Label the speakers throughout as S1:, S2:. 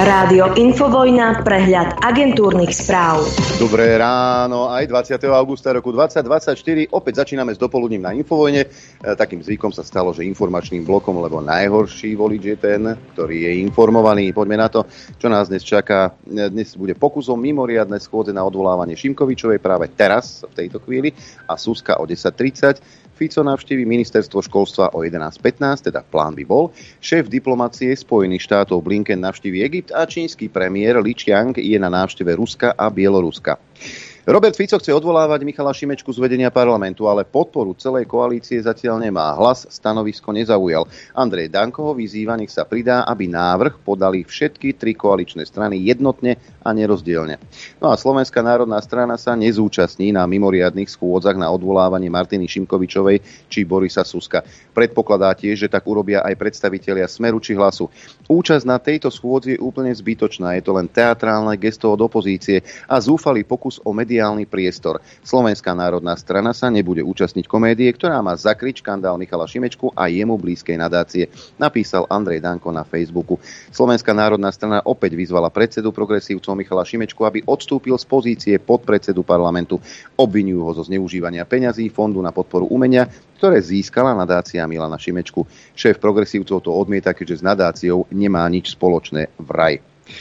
S1: Rádio Infovojna, prehľad agentúrnych správ.
S2: Dobré ráno, aj 20. augusta roku 2024. Opäť začíname s dopoludním na Infovojne. Takým zvykom sa stalo, že informačným blokom, lebo najhorší volič je ten, ktorý je informovaný. Poďme na to, čo nás dnes čaká. Dnes bude pokusom mimoriadne schôdze na odvolávanie Šimkovičovej práve teraz, v tejto chvíli, a Suska o 10:30. Fico navštíví ministerstvo školstva o 11:15, teda plán by bol. Šéf diplomacie Spojených štátov Blinken navštíví Egypt a čínsky premiér Li Qiang je na návšteve Ruska a Bieloruska. Robert Fico chce odvolávať Michala Šimečku z vedenia parlamentu, ale podporu celej koalície zatiaľ nemá. Hlas stanovisko nezaujal. Andrej Danko ho vyzýva, nech sa pridá, aby návrh podali všetky tri koaličné strany jednotne a nerozdielne. No a Slovenská národná strana sa nezúčastní na mimoriadnych schôdzach na odvolávanie Martiny Šimkovičovej či Borisa Suska. Predpokladá tiež, že tak urobia aj predstavitelia Smeru či Hlasu. Účasť na tejto schôdzi je úplne zbytočná. Je to len teatrálne gesto od opozície a zúfalý pokus o mediálny priestor. Slovenská národná strana sa nebude účastniť komédie, ktorá má zakryť škandál Michala Šimečku a jemu blízkej nadácie, napísal Andrej Danko na Facebooku. Slovenská národná strana opäť vyzvala predsedu progresívcov Michala Šimečku, aby odstúpil z pozície podpredsedu parlamentu. Obviňujú ho zo zneužívania peňazí Fondu na podporu umenia, ktoré získala nadácia Milana Šimečku. Šéf progresívcov to odmieta, keďže s nadáciou nemá nič spoločné vraj.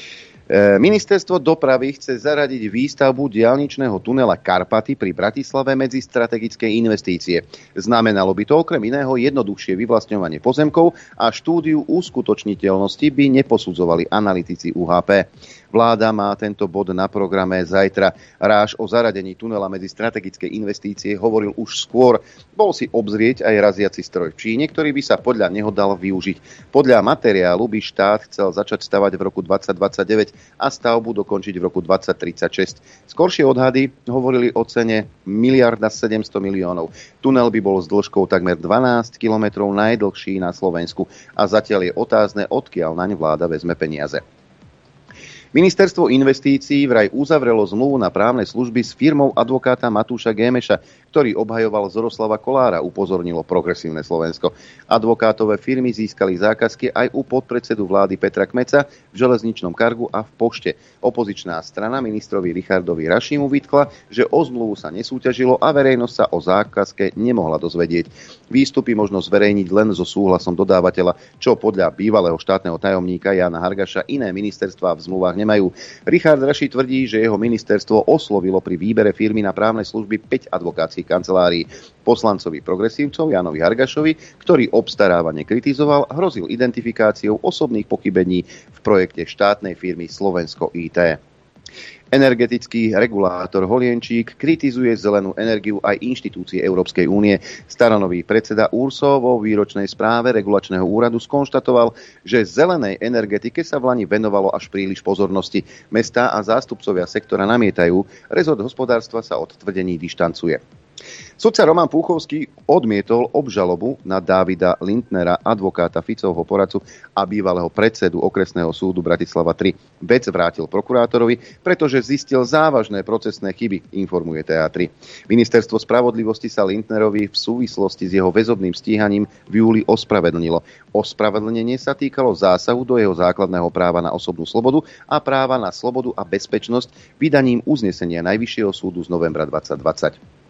S2: Ministerstvo dopravy chce zaradiť výstavbu diaľničného tunela Karpaty pri Bratislave medzi strategické investície. Znamenalo by to okrem iného jednoduchšie vyvlastňovanie pozemkov a štúdiu uskutočniteľnosti by neposudzovali analytici UHP. Vláda má tento bod na programe zajtra. Ráž o zaradení tunela medzi strategické investície hovoril už skôr. Bol si obzrieť aj raziaci stroj v Číne, ktorý by sa podľa neho dal využiť. Podľa materiálu by štát chcel začať stavať v roku 2029 a stavbu dokončiť v roku 2036. Skoršie odhady hovorili o cene 1,7 miliardy. Tunel by bol s dĺžkou takmer 12 kilometrov najdlhší na Slovensku a zatiaľ je otázne, odkiaľ naň vláda vezme peniaze. Ministerstvo investícií vraj uzavrelo zmluvu na právne služby s firmou advokáta Matúša Gémeša, ktorý obhajoval Zoroslava Kolára, upozornilo Progresívne Slovensko. Advokátové firmy získali zákazky aj u podpredsedu vlády Petra Kmeca v železničnom Cargu a v Pošte. Opozičná strana ministrovi Richardovi Rašimu vytkla, že o zmluvu sa nesúťažilo a verejnosť sa o zákazke nemohla dozvedieť. Výstupy možno zverejniť len so súhlasom dodávateľa, čo podľa bývalého štátneho tajomníka Jána Hargaša iné ministerstvá v zmluvách nemajú. Richard Raši tvrdí, že jeho ministerstvo oslovilo pri výbere firmy na právne služby 5 advokátskych kancelárií. Poslancovi progresívcov Jánovi Hargašovi, ktorý obstarávanie kritizoval, hrozil identifikáciou osobných pochybení v projekte štátnej firmy Slovensko IT. Energetický regulátor Holienčík kritizuje zelenú energiu aj inštitúcie Európskej únie. Staronový predseda URSO vo výročnej správe regulačného úradu skonštatoval, že zelenej energetike sa v lani venovalo až príliš pozornosti. Mestá a zástupcovia sektora namietajú, rezort hospodárstva sa od tvrdení dištancuje. Sudca Roman Púchovský odmietol obžalobu na Dávida Lindnera, advokáta Ficovho poradcu a bývalého predsedu okresného súdu Bratislava 3. Vec vrátil prokurátorovi, pretože zistil závažné procesné chyby, informuje TA3. Ministerstvo spravodlivosti sa Lindnerovi v súvislosti s jeho väzobným stíhaním v júli ospravedlnilo. Ospravedlnenie sa týkalo zásahu do jeho základného práva na osobnú slobodu a práva na slobodu a bezpečnosť vydaním uznesenia Najvyššieho súdu z novembra 2020.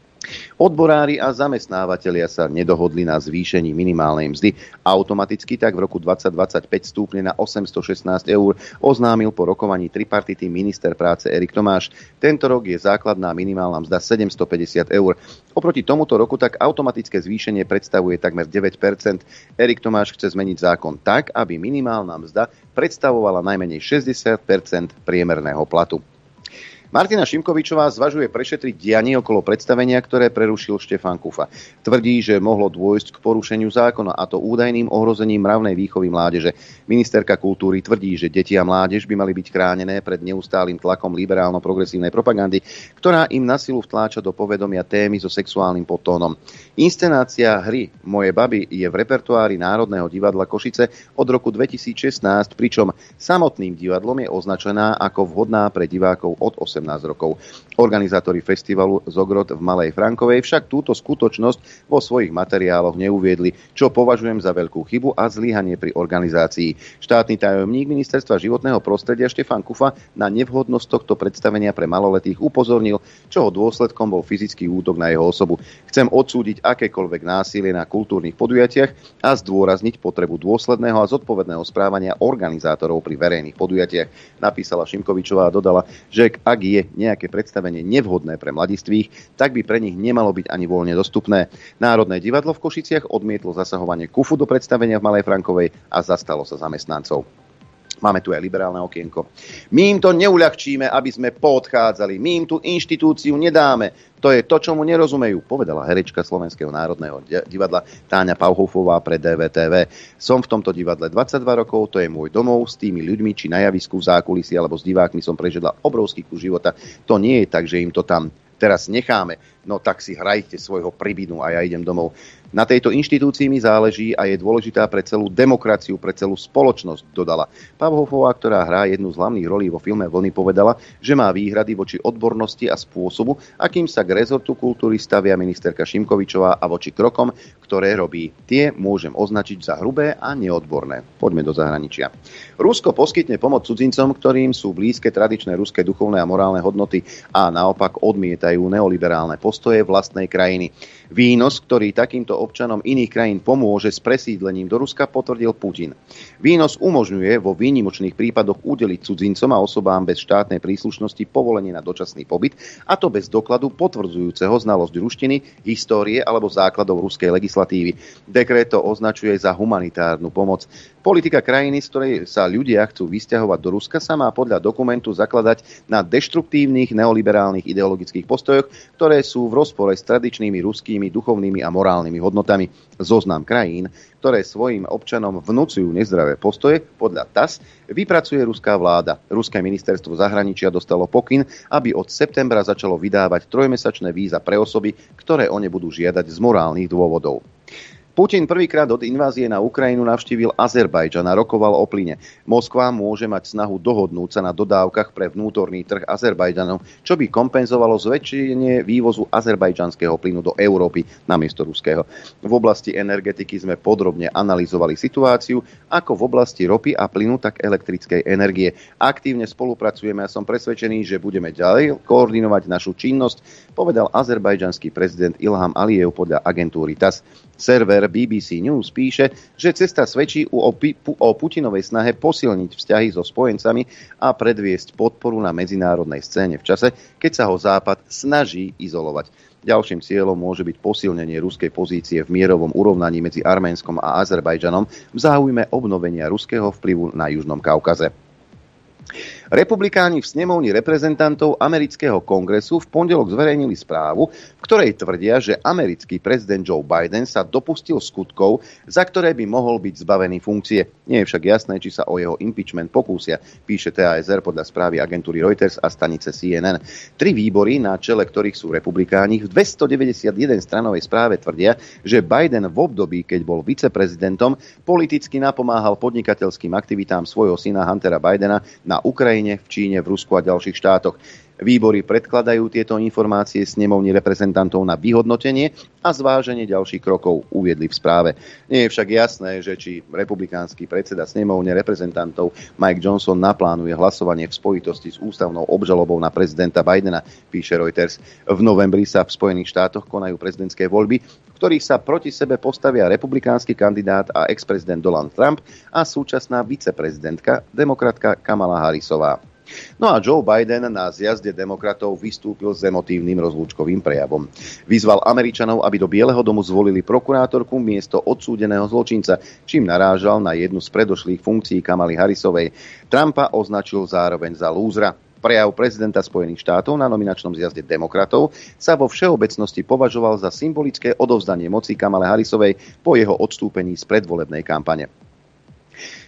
S2: Odborári a zamestnávatelia sa nedohodli na zvýšení minimálnej mzdy. Automaticky tak v roku 2025 stúpne na 816 eur, oznámil po rokovaní tripartity minister práce Erik Tomáš. Tento rok je základná minimálna mzda 750 eur. Oproti tomuto roku tak automatické zvýšenie predstavuje takmer 9%. Erik Tomáš chce zmeniť zákon tak, aby minimálna mzda predstavovala najmenej 60% priemerného platu. Martina Šimkovičová zvažuje prešetriť dianie okolo predstavenia, ktoré prerušil Štefán Kufa. Tvrdí, že mohlo dôjsť k porušeniu zákona, a to údajným ohrozením mravnej výchovy mládeže. Ministerka kultúry tvrdí, že deti a mládež by mali byť chránené pred neustálym tlakom liberálno-progresívnej propagandy, ktorá im na silu vtláča do povedomia témy so sexuálnym podtónom. Inscenácia hry Moje baby je v repertoári Národného divadla Košice od roku 2016, pričom samotným divadlom je označená ako vhodná pre divákov od 18 rokov. Organizátori festivalu Zogrod v Malej Frankovej však túto skutočnosť vo svojich materiáloch neuviedli, čo považujem za veľkú chybu a zlyhanie pri organizácii. Štátny tajomník Ministerstva životného prostredia Štefan Kufa na nevhodnosť tohto predstavenia pre maloletých upozornil, čoho dôsledkom bol fyzický útok na jeho osobu. Chcem odsúdiť akékoľvek násilie na kultúrnych podujatiach a zdôrazniť potrebu dôsledného a zodpovedného správania organizátorov pri verejných podujatiach, napísala Šimkovičová a dodala, že ak je nejaké predstavenie nevhodné pre mladistvých, tak by pre nich nemalo byť ani voľne dostupné. Národné divadlo v Košiciach odmietlo zasahovanie Kufu do predstavenia v Malej Frankovej a zastalo sa zamestnancov. Máme tu aj liberálne okienko. My im to neuľahčíme, aby sme poodchádzali. My im tú inštitúciu nedáme. To je to, čo mu nerozumejú, povedala herečka Slovenského národného divadla Táňa Pauhofová pre DVTV. Som v tomto divadle 22 rokov, to je môj domov, s tými ľuďmi, či na javisku, v zákulisí alebo s divákmi som prežila obrovský kus života. To nie je tak, že im to tam teraz necháme. No tak si hrajte svojho pribinu a ja idem domov. Na tejto inštitúcii mi záleží a je dôležitá pre celú demokraciu, pre celú spoločnosť, dodala. Pauhofová, ktorá hrá jednu z hlavných rolí vo filme Vlny, povedala, že má výhrady voči odbornosti a spôsobu, akým sa k rezortu kultúry stavia ministerka Šimkovičová a voči krokom, ktoré robí. Tie môžem označiť za hrubé a neodborné. Poďme do zahraničia. Rusko poskytne pomoc cudzincom, ktorým sú blízke tradičné ruské duchovné a morálne hodnoty a naopak odmietajú neoliberálne postoje vlastnej krajiny. Výnos, ktorý takýmto občanom iných krajín pomôže s presídlením do Ruska, potvrdil Putin. Výnos umožňuje vo výnimočných prípadoch udeliť cudzincom a osobám bez štátnej príslušnosti povolenie na dočasný pobyt, a to bez dokladu potvrdzujúceho znalosť ruštiny, histórie alebo základov ruskej legislatívy. Dekret to označuje za humanitárnu pomoc. Politika krajiny, z ktorej sa ľudia chcú vysťahovať do Ruska, sa má podľa dokumentu zakladať na deštruktívnych neoliberálnych ideologických postojoch, ktoré sú v rozpore s tradičnými ruskými duchovnými a morálnymi hodnotami. Zoznam krajín, ktoré svojim občanom vnúcujú nezdravé postoje, podľa TASS vypracuje ruská vláda. Ruské ministerstvo zahraničia dostalo pokyn, aby od septembra začalo vydávať trojmesačné víza pre osoby, ktoré o ne budú žiadať z morálnych dôvodov. Putin prvýkrát od invázie na Ukrajinu navštívil Azerbajdžan a rokoval o plyne. Moskva môže mať snahu dohodnúť sa na dodávkach pre vnútorný trh Azerbajdžanom, čo by kompenzovalo zväčšenie vývozu azerbajdžanského plynu do Európy namiesto ruského. V oblasti energetiky sme podrobne analyzovali situáciu ako v oblasti ropy a plynu, tak elektrickej energie. Aktívne spolupracujeme a som presvedčený, že budeme ďalej koordinovať našu činnosť, povedal azerbajdžanský prezident Ilham Alijev podľa agentúry TASS. Server BBC News píše, že cesta svedčí o Putinovej snahe posilniť vzťahy so spojencami a predviesť podporu na medzinárodnej scéne v čase, keď sa ho Západ snaží izolovať. Ďalším cieľom môže byť posilnenie ruskej pozície v mierovom urovnaní medzi Arménskom a Azerbajdžanom v záujme obnovenia ruského vplyvu na Južnom Kaukaze. Republikáni v snemovni reprezentantov amerického kongresu v pondelok zverejnili správu, v ktorej tvrdia, že americký prezident Joe Biden sa dopustil skutkov, za ktoré by mohol byť zbavený funkcie. Nie je však jasné, či sa o jeho impeachment pokúsia, píše TASR podľa správy agentúry Reuters a stanice CNN. 3 výbory, na čele ktorých sú republikáni, v 291-stranovej správe tvrdia, že Biden v období, keď bol viceprezidentom, politicky napomáhal podnikateľským aktivitám svojho syna Huntera Bidena na Ukrajine, v Číne, v Rusku a ďalších štátoch. Výbory predkladajú tieto informácie snemovni reprezentantov na vyhodnotenie a zváženie ďalších krokov, uviedli v správe. Nie je však jasné, že či republikánsky predseda snemovne reprezentantov Mike Johnson naplánuje hlasovanie v spojitosti s ústavnou obžalobou na prezidenta Bidena, píše Reuters. V novembri sa v Spojených štátoch konajú prezidentské voľby, v ktorých sa proti sebe postavia republikánsky kandidát a ex-prezident Donald Trump a súčasná viceprezidentka, demokratka Kamala Harrisová. No a Joe Biden na zjazde demokratov vystúpil s emotívnym rozlúčkovým prejavom. Vyzval Američanov, aby do Bieleho domu zvolili prokurátorku miesto odsúdeného zločinca, čím narážal na jednu z predošlých funkcií Kamaly Harrisovej. Trumpa označil zároveň za lúzra. Prejav prezidenta Spojených štátov na nominačnom zjazde demokratov sa vo všeobecnosti považoval za symbolické odovzdanie moci Kamale Harrisovej po jeho odstúpení z predvolebnej kampane.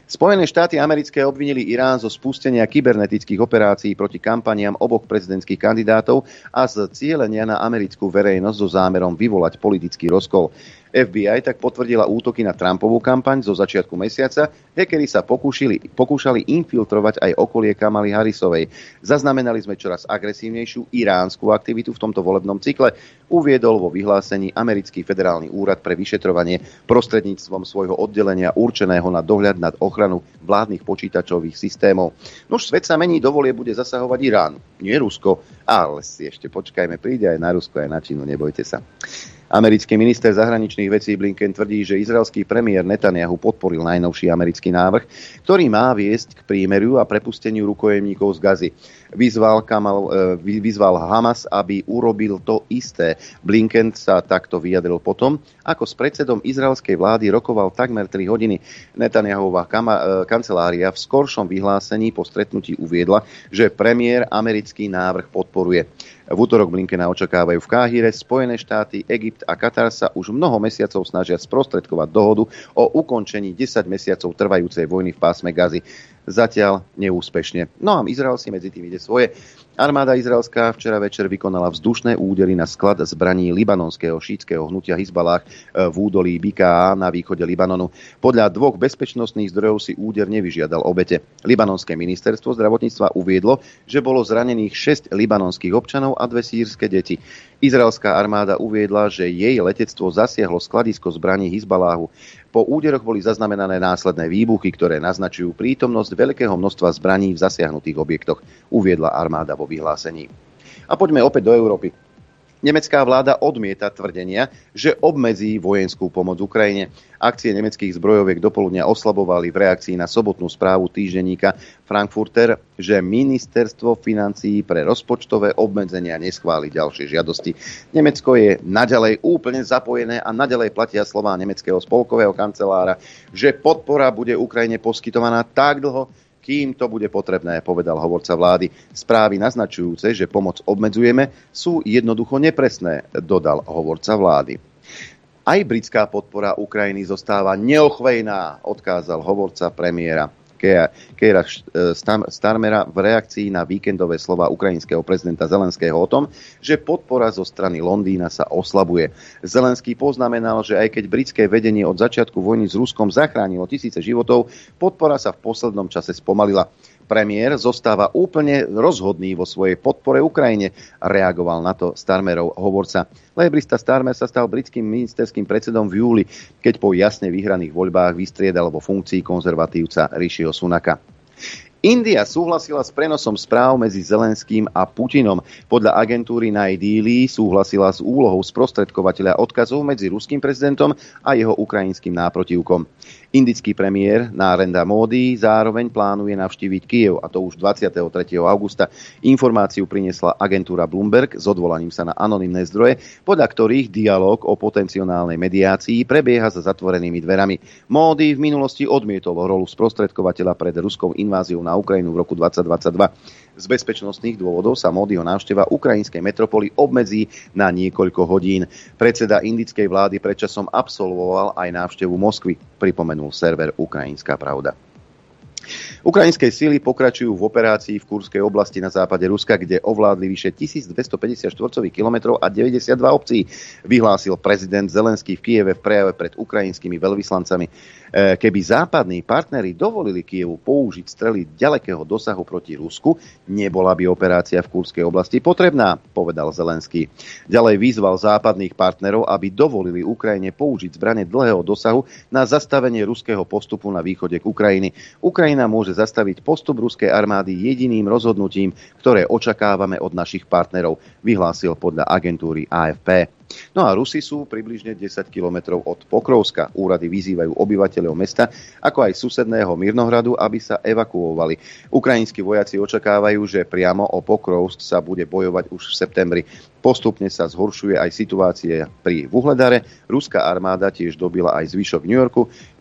S2: Spojené štáty americké obvinili Irán zo spustenia kybernetických operácií proti kampaniám oboch prezidentských kandidátov a z cielenia na americkú verejnosť so zámerom vyvolať politický rozkol. FBI tak potvrdila útoky na Trumpovú kampaň zo začiatku mesiaca. Hackeri sa pokúšali infiltrovať aj okolie Kamaly Harrisovej. Zaznamenali sme čoraz agresívnejšiu iránsku aktivitu v tomto volebnom cykle, uviedol vo vyhlásení Americký federálny úrad pre vyšetrovanie prostredníctvom svojho oddelenia určeného na dohľad nad ochranu vládnych počítačových systémov. Nož svet sa mení, do volie bude zasahovať Irán, nie Rusko, ale si ešte počkajme, príde aj na Rusko, aj na Čínu, nebojte sa. Americký minister zahraničných vecí Blinken tvrdí, že izraelský premiér Netanyahu podporil najnovší americký návrh, ktorý má viesť k prímeriu a prepusteniu rukojemníkov z Gazy. Vyzval Hamas, aby urobil to isté. Blinken sa takto vyjadril potom, ako s predsedom izraelskej vlády rokoval takmer 3 hodiny. Netanyahová kancelária v skoršom vyhlásení po stretnutí uviedla, že premiér americký návrh podporuje. V utorok Blinkena očakávajú v Káhire. Spojené štáty, Egypt a Katar sa už mnoho mesiacov snažia sprostredkovať dohodu o ukončení 10 mesiacov trvajúcej vojny v pásme Gazy. Zatiaľ neúspešne. No a Izrael si medzi tým ide svoje. Armáda izraelská včera večer vykonala vzdušné údery na sklad zbraní libanonského šítskeho hnutia Hizbalách v údolí Bikaa na východe Libanonu. Podľa 2 bezpečnostných zdrojov si úder nevyžiadal obete. Libanonské ministerstvo zdravotníctva uviedlo, že bolo zranených 6 libanonských občanov a 2 sýrske deti. Izraelská armáda uviedla, že jej letectvo zasiahlo skladisko zbraní Hizbaláhu. Po úderoch boli zaznamenané následné výbuchy, ktoré naznačujú prítomnosť veľkého množstva zbraní v zasiahnutých objektoch, uviedla armáda vo vyhlásení. A poďme opäť do Európy. Nemecká vláda odmieta tvrdenia, že obmedzí vojenskú pomoc Ukrajine. Akcie nemeckých zbrojoviek dopoludnia oslabovali v reakcii na sobotnú správu týždenníka Frankfurter, že ministerstvo financií pre rozpočtové obmedzenia neschváli ďalšie žiadosti. Nemecko je naďalej úplne zapojené a naďalej platia slová nemeckého spolkového kancelára, že podpora bude Ukrajine poskytovaná tak dlho, kým to bude potrebné, povedal hovorca vlády. Správy naznačujúce, že pomoc obmedzujeme, sú jednoducho nepresné, dodal hovorca vlády. Aj britská podpora Ukrajiny zostáva neochvejná, odkázal hovorca premiéra Keira Starmera v reakcii na víkendové slova ukrajinského prezidenta Zelenského o tom, že podpora zo strany Londýna sa oslabuje. Zelenský poznamenal, že aj keď britské vedenie od začiatku vojny s Ruskom zachránilo tisíce životov, podpora sa v poslednom čase spomalila. Premiér zostáva úplne rozhodný vo svojej podpore Ukrajine, reagoval na to Starmerov hovorca. Lébrista Starmer sa stal britským ministerským predsedom v júli, keď po jasne vyhraných voľbách vystriedal vo funkcii konzervatívca Rishiho Sunaka. India súhlasila s prenosom správ medzi Zelenským a Putinom. Podľa agentúry Naj-Díli súhlasila s úlohou sprostredkovateľa odkazov medzi ruským prezidentom a jeho ukrajinským náprotivkom. Indický premiér Narendra Modi zároveň plánuje navštíviť Kyjev, a to už 23. augusta. Informáciu priniesla agentúra Bloomberg s odvolaním sa na anonymné zdroje, podľa ktorých dialóg o potenciálnej mediácii prebieha za zatvorenými dverami. Modi v minulosti odmietol rolu sprostredkovateľa pred ruskou inváziou na Ukrajinu v roku 2022. Z bezpečnostných dôvodov sa Modiho návšteva ukrajinskej metropoly obmedzí na niekoľko hodín. Predseda indickej vlády predčasom absolvoval aj návštevu Moskvy, pripomenul server Ukrajinská pravda. Ukrajinské síly pokračujú v operácii v Kurskej oblasti na západe Ruska, kde ovládli vyše 1250 štvorcových kilometrov a 92 obcí, vyhlásil prezident Zelenský v Kyjeve v prejave pred ukrajinskými veľvyslancami. Keby západní partneri dovolili Kyjevu použiť strely ďalekého dosahu proti Rusku, nebola by operácia v Kurskej oblasti potrebná, povedal Zelenský. Ďalej vyzval západných partnerov, aby dovolili Ukrajine použiť zbrane dlhého dosahu na zastavenie ruského postupu na východe k Ukrajiny. Ukrajina môže zastaviť postup ruskej armády jediným rozhodnutím, ktoré očakávame od našich partnerov, vyhlásil podľa agentúry AFP. No a Rusi sú približne 10 kilometrov od Pokrovska. Úrady vyzývajú obyvateľov mesta, ako aj susedného Mirnohradu, aby sa evakuovali. Ukrajinskí vojaci očakávajú, že priamo o Pokrovsk sa bude bojovať už v septembri. Postupne sa zhoršuje aj situácia pri Vuhledare. Ruská armáda tiež dobila aj zvyšok New Yorku.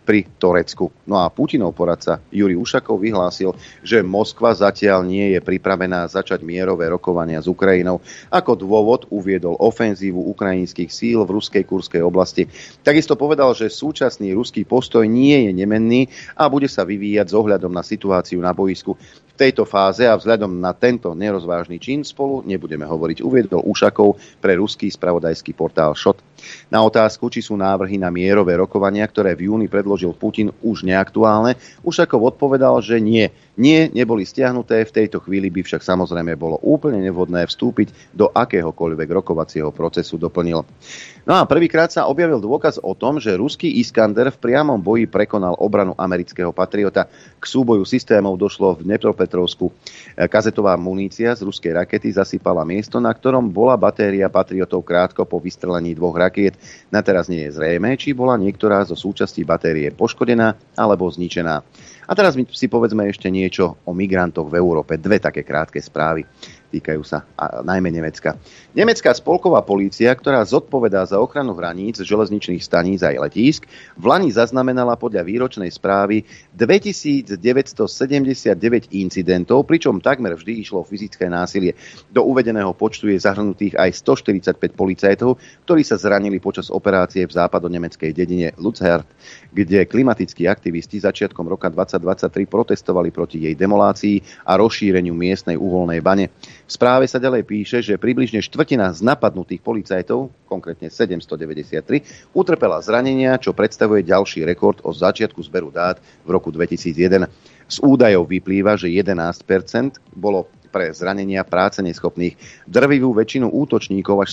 S2: pri Turecku. No a Putinov poradca Jurij Ušakov vyhlásil, že Moskva zatiaľ nie je pripravená začať mierové rokovania s Ukrajinou. Ako dôvod uviedol ofenzívu ukrajinských síl v ruskej Kurskej oblasti. Takisto povedal, že súčasný ruský postoj nie je nemenný a bude sa vyvíjať s ohľadom na situáciu na boisku. V tejto fáze a vzhľadom na tento nerozvážny čin spolu nebudeme hovoriť, uviedol Ušakov pre ruský spravodajský portál ŠOT. Na otázku, či sú návrhy na mierové rokovania, ktoré v júni predložil Putin, už neaktuálne, Ušakov odpovedal, že nie. Nie, neboli stiahnuté, v tejto chvíli by však samozrejme bolo úplne nevhodné vstúpiť do akéhokoľvek rokovacieho procesu, doplnil. No a prvýkrát sa objavil dôkaz o tom, že ruský Iskander v priamom boji prekonal obranu amerického Patriota. K súboju systémov došlo v Dnepropetrovsku. Kazetová munícia z ruskej rakety zasypala miesto, na ktorom bola batéria Patriotov krátko po vystrelení 2 rakiet. Na teraz nie je zrejmé, či bola niektorá zo súčastí batérie poškodená alebo zničená. A teraz si povedzme ešte niečo o migrantoch v Európe. 2 také krátke správy. Týkajú sa najmä Nemecka. Nemecká spolková polícia, ktorá zodpovedá za ochranu hraníc, železničných staníc aj letísk, v lani zaznamenala podľa výročnej správy 2979 incidentov, pričom takmer vždy išlo o fyzické násilie. Do uvedeného počtu je zahrnutých aj 145 policajtov, ktorí sa zranili počas operácie v západonemeckej dedine Luzern, kde klimatickí aktivisti začiatkom roka 2023 protestovali proti jej demolácii a rozšíreniu miestnej uvoľnej bane. V správe sa ďalej píše, že približne štvrtina z napadnutých policajtov, konkrétne 793, utrpela zranenia, čo predstavuje ďalší rekord od začiatku zberu dát v roku 2001. Z údajov vyplýva, že 11% bolo pre zranenia práce neschopných. Drvivú väčšinu útočníkov, až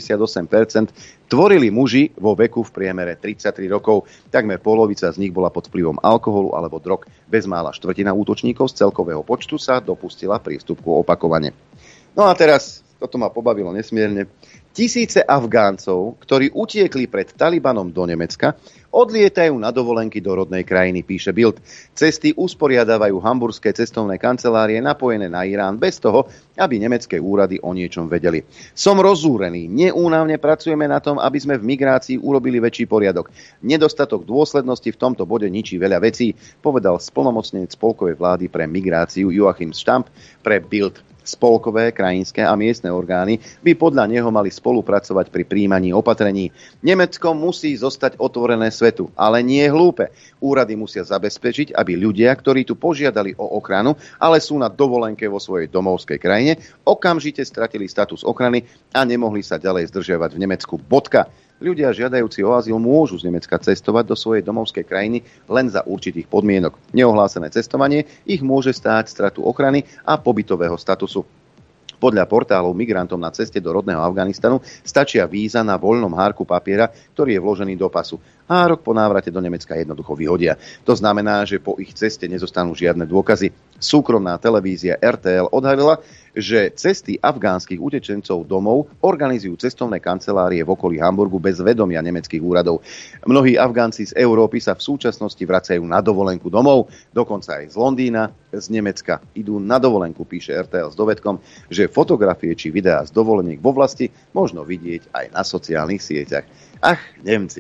S2: 78%, tvorili muži vo veku v priemere 33 rokov. Takmer polovica z nich bola pod vplyvom alkoholu alebo drog. Bezmála štvrtina útočníkov z celkového počtu sa dopustila priestupku opakovane. No a teraz, toto ma pobavilo nesmierne, tisíce Afgáncov, ktorí utiekli pred Talibanom do Nemecka, odlietajú na dovolenky do rodnej krajiny, píše Bild. Cesty usporiadávajú hamburské cestovné kancelárie napojené na Irán bez toho, aby nemecké úrady o niečom vedeli. Som rozúrený, neúnavne pracujeme na tom, aby sme v migrácii urobili väčší poriadok. Nedostatok dôslednosti v tomto bode ničí veľa vecí, povedal splnomocnenec spolkovej vlády pre migráciu Joachim Stamp pre Bild. Spolkové, krajinské a miestne orgány by podľa neho mali spolupracovať pri príjmaní opatrení. Nemecko musí zostať otvorené svetu, ale nie hlúpe. Úrady musia zabezpečiť, aby ľudia, ktorí tu požiadali o ochranu, ale sú na dovolenke vo svojej domovskej krajine, okamžite stratili status ochrany a nemohli sa ďalej zdržiavať v Nemecku. Bodka. Ľudia žiadajúci o azyl môžu z Nemecka cestovať do svojej domovskej krajiny len za určitých podmienok. Neohlásené cestovanie ich môže stáť stratu ochrany a pobytového statusu. Podľa portálov migrantom na ceste do rodného Afganistanu stačia víza na voľnom hárku papiera, ktorý je vložený do pasu. Hárok po návrate do Nemecka jednoducho vyhodia. To znamená, že po ich ceste nezostanú žiadne dôkazy. Súkromná televízia RTL odhalila, že cesty afgánskych utečencov domov organizujú cestovné kancelárie v okolí Hamburgu bez vedomia nemeckých úradov. Mnohí Afgánci z Európy sa v súčasnosti vracajú na dovolenku domov, dokonca aj z Londýna, z Nemecka idú na dovolenku, píše RTL s dovedkom, že fotografie či videá z dovoleniek vo vlasti možno vidieť aj na sociálnych sieťach. Ach, Nemci.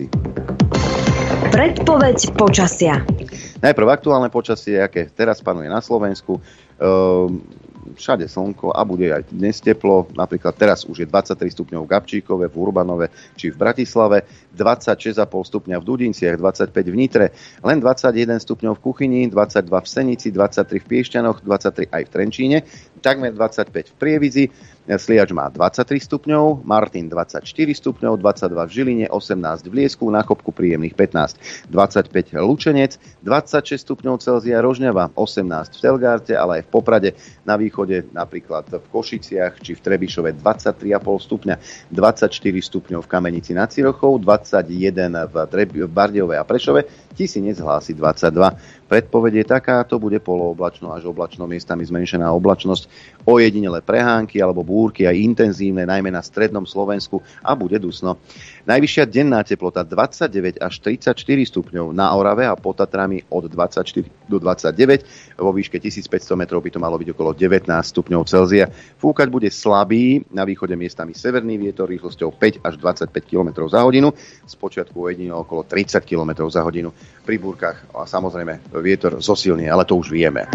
S1: Predpoveď počasia.
S2: Najprv aktuálne počasie, aké teraz panuje na Slovensku. Všade slnko a bude aj dnes teplo. Napríklad teraz už je 23 stupňov v Gabčíkove, v Urbanove či v Bratislave, 26,5 stupňa v Dudinciach, 25 v Nitre, len 21 stupňov v Kuchyni, 22 v Senici, 23 v Piešťanoch, 23 aj v Trenčíne, takmer 25 v Prievidzi, Sliač má 23 stupňov, Martin 24 stupňov, 22 v Žiline, 18 v Liesku, na Chopku príjemných 15, 25 Lučenec, 26 stupňov Celzia Rožňava, 18 v Telgárte, ale aj v Poprade, na východe napríklad v Košiciach či v Trebišove 23,5 stupňa, 24 stupňov v Kamenici nad Cirochou, 21 v Bardejove a Prešove, Tisinec hlási 22. Predpoveď je taká, to bude polooblačno až oblačno, miestami zmenšená oblačnosť, ojedinele prehánky alebo búrky aj intenzívne, najmä na strednom Slovensku a bude dusno. Najvyššia denná teplota 29 až 34 stupňov, na Orave a pod Tatrami od 24 do 29, vo výške 1500 metrov by to malo byť okolo 19 stupňov Celzia. Fúkať bude slabý, na východe miestami severný vietor rýchlosťou 5 až 25 km za hodinu, spočiatku ojedinele okolo 30 km za hodinu. pri búrkach a samozrejme vietor zosilnie, ale to už vieme.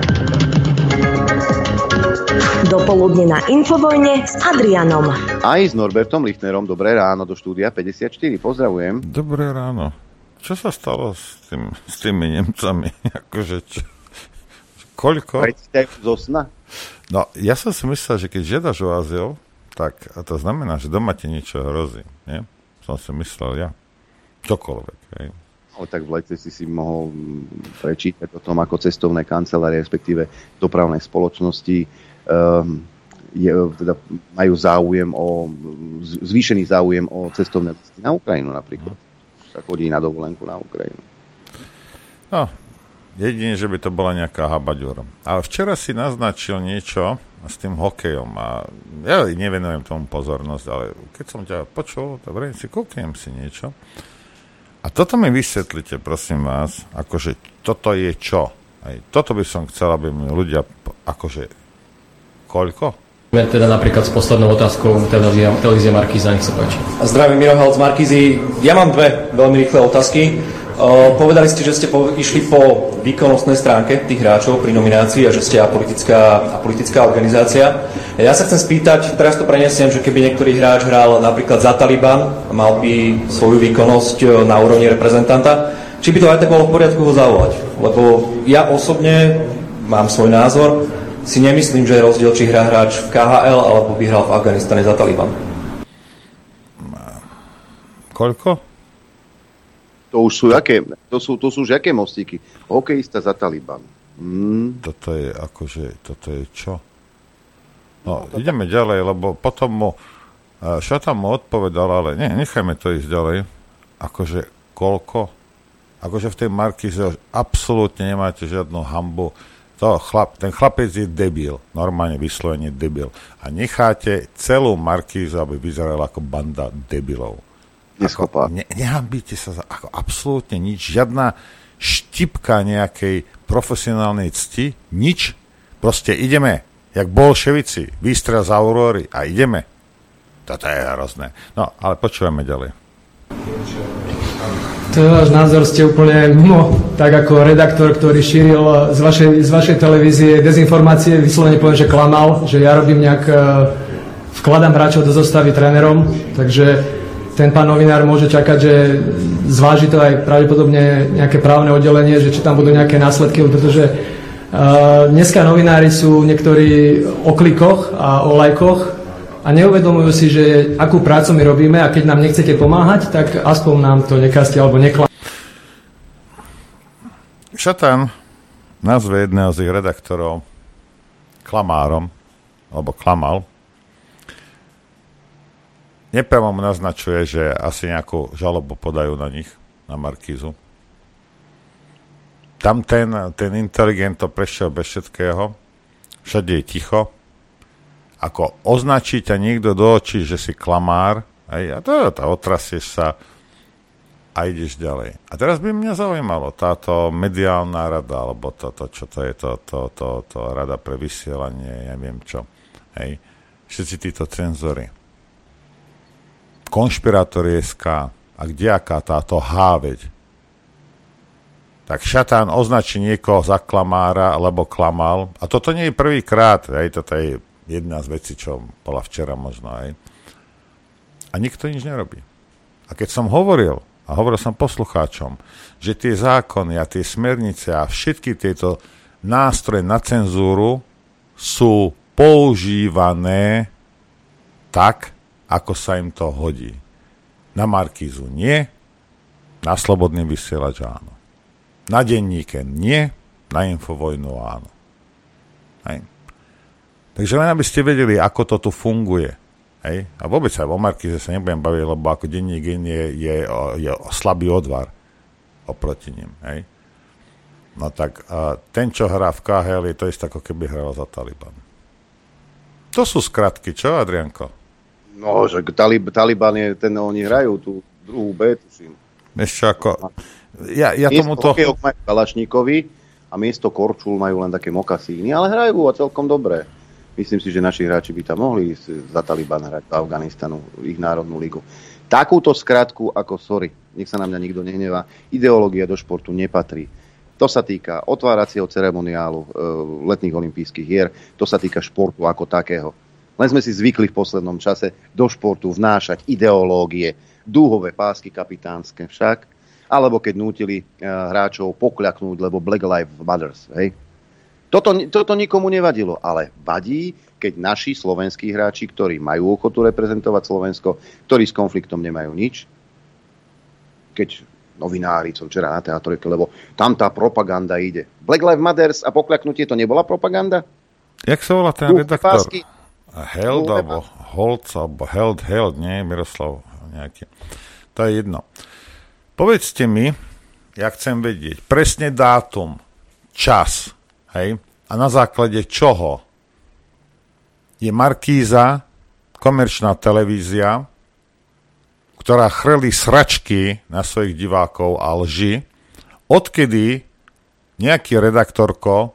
S1: Dopoludne na Infovojne s Adrianom.
S2: Aj s Norbertom Lichtnerom. Dobré ráno do štúdia 54. Pozdravujem.
S3: Dobré ráno. Čo sa stalo s tými Nemcami? Koľko?
S2: Prečítajú zo sna?
S3: No, ja som si myslel, že keď žiadaš o azyl, tak a to znamená, že doma ti niečo hrozí. Nie? Som si myslel ja. Čokoľvek. Hej.
S2: Ale tak v lete si mohol prečítať o tom, ako cestovné kancelárie, respektíve dopravné spoločnosti teda majú záujem zvýšený záujem o cestovné listy na Ukrajinu napríklad. Sa chodí na dovolenku na Ukrajinu.
S3: No, jedine, že by to bola nejaká habaďura. Ale včera si naznačil niečo s tým hokejom a ja nevenujem tomu pozornosť, ale keď som ťa počul, tak vrejme si kúknem si niečo. A toto mi vysvetlite, prosím vás, akože toto je čo? Aj toto by som chcel, aby mi ľudia, akože, koľko?
S4: Teda napríklad s poslednou otázkou televízia Markíza, nech sa páči.
S5: Zdravím, Miro Halc z Markízy. Ja mám dve veľmi rýchle otázky. Povedali ste, že ste išli po výkonnostnej stránke tých hráčov pri nominácii a že ste apolitická organizácia. Ja sa chcem spýtať, teraz to preniesiem, že keby niektorý hráč hral napríklad za Taliban a mal by svoju výkonnosť na úrovni reprezentanta, či by to aj tak bolo v poriadku ho zavolať? Lebo ja osobne mám svoj názor, si nemyslím, že je rozdiel, či hrá hráč v KHL alebo by hral v Afganistane za Taliban.
S3: Koľko?
S2: To už sú aké? To sú už aké mostíky? Hokejista za Taliban.
S3: Toto je čo? No, ideme ďalej, lebo potom Šatan mu odpovedal, ale nechajme to ísť ďalej. Akože koľko? Akože v tej Markíze absolútne nemáte žiadnu hanbu. Ten chlapec je debil, normálne vyslovene debil. A necháte celú Markízu, aby vyzerala ako banda debilov. Nehambíte sa za absolútne nič, žiadna štipka nejakej profesionálnej cti, nič. Proste ideme, jak bolševici, výstrel z Aurory a ideme. Toto je hrozné. No, ale počúvame ďalej.
S6: To je váš názor, ste úplne mimo, tak ako redaktor, ktorý šíril z vašej televízie dezinformácie, vyslovene poviem, že klamal, že ja robím vkladám hráčov do zostavy trénerom, takže ten pán novinár môže čakať, že zváži to aj pravdepodobne nejaké právne oddelenie, že či tam budú nejaké následky, pretože dneska novinári sú niektorí o klikoch a o lajkoch a neuvedomujú si, že akú prácu my robíme a keď nám nechcete pomáhať, tak aspoň nám to nekazte alebo
S3: Šatan nazve jedného z ich redaktorov klamárom, alebo klamal. Nepriamo mu naznačuje, že asi nejakú žalobu podajú na nich, na Markízu. Tam ten inteligent to prešiel bez všetkého, všade je ticho, ako označí ťa niekto do očí, že si klamár, a otrasieš sa a ideš ďalej. A teraz by mňa zaujímalo táto mediálna rada, alebo čo to je, to rada pre vysielanie, ja neviem čo. Hej. Všetci títo cenzory. Konšpirátori SK a kdejaká táto háveď. Tak Šatán označí niekoho za klamára, alebo klamal. A toto nie je prvýkrát, toto je jedna z vecí, čo bola včera možno. A nikto nič nerobí. A keď som hovoril som poslucháčom, že tie zákony a tie smernice a všetky tieto nástroje na cenzúru sú používané tak, ako sa im to hodí. Na Markízu nie, na Slobodný vysielač áno. Na denníke nie, na Infovojnu áno. Hej. Takže len aby ste vedeli, ako to tu funguje. Hej. A vôbec sa o Markíze sa nebudem baviť, lebo ako denník je slabý odvar oproti nim. Hej. No tak ten, čo hrá v KHL, je to isté, ako keby hral za Taliban. To sú skratky, čo, Adrianko?
S2: No, že Taliban je ten, oni hrajú tú druhú B, tuším.
S3: Ešte ako... Ja tomuto...
S2: Miesto majú kalašníkovi a miesto korčul majú len také mokasíny, ale hrajú a celkom dobre. Myslím si, že naši hráči by tam mohli za Taliban hrať do Afganistanu, ich národnú ligu. Takúto skratku ako, sorry, nech sa na mňa nikto nehnevá, ideológia do športu nepatrí. To sa týka otváracieho ceremoniálu letných olympijských hier, to sa týka športu ako takého. Len sme si zvykli v poslednom čase do športu vnášať ideológie, dúhové pásky kapitánske však, alebo keď nútili hráčov pokľaknúť, lebo Black Lives Matter. Hej. Toto nikomu nevadilo, ale vadí, keď naši slovenskí hráči, ktorí majú ochotu reprezentovať Slovensko, ktorí s konfliktom nemajú nič, keď novinári som včera na teatrojke, lebo tam tá propaganda ide. Black Lives Matter a pokľaknutie to nebola propaganda?
S3: Jak sa volá ten redaktor? Held, alebo Holc, alebo Held, nie, Miroslav nejaký. To je jedno. Povedzte mi, ja chcem vedieť presne dátum, čas, hej, a na základe čoho je Markíza, komerčná televízia, ktorá chrlí sračky na svojich divákov a lži, odkedy nejaký redaktorko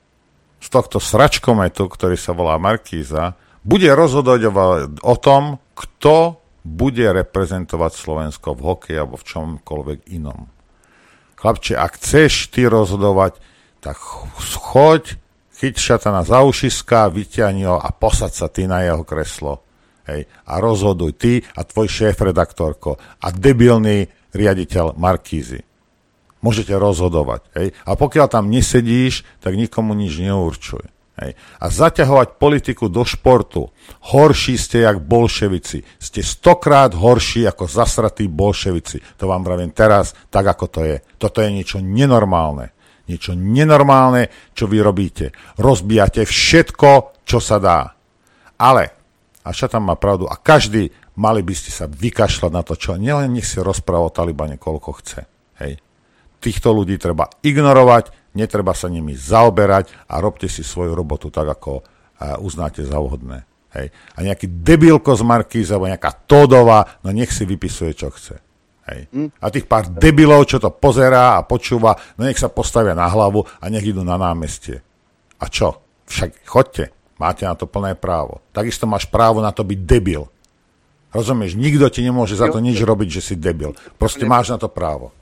S3: z tohto sračkometu, ktorý sa volá Markíza, bude rozhodovať o tom, kto bude reprezentovať Slovensko v hokeji alebo v čomkoľvek inom. Chlapče, ak chceš ty rozhodovať, tak choď, chyť šatana za ušiska, vyťahni ho a posaď sa ty na jeho kreslo. Hej. A rozhoduj ty a tvoj šéf-redaktorko a debilný riaditeľ Markízy. Môžete rozhodovať. Hej. A pokiaľ tam nesedíš, tak nikomu nič neurčuj. Hej. A zaťahovať politiku do športu. Horší ste jak bolševici. Ste 100-krát horší ako zasratí bolševici. To vám vravím teraz, tak ako to je. Toto je niečo nenormálne. Niečo nenormálne, čo vy robíte. Rozbijate všetko, čo sa dá. Ale, a Šatan má pravdu, a každý, mali by ste sa vykašľať na to, čo nielen nech si rozpráva o Talibane, koľko chce. Hej. Týchto ľudí treba ignorovať, netreba sa nimi zaoberať a robte si svoju robotu tak, ako uznáte za vhodné. Hej. A nejaký debilko z Markízy, alebo nejaká Tódová, no nech si vypisuje, čo chce. Hej. A tých pár debilov, čo to pozerá a počúva, no nech sa postavia na hlavu a nech idú na námestie. A čo? Však chodte, máte na to plné právo. Takisto máš právo na to byť debil. Rozumieš? Nikto ti nemôže za to nič robiť, že si debil. Proste máš na to právo.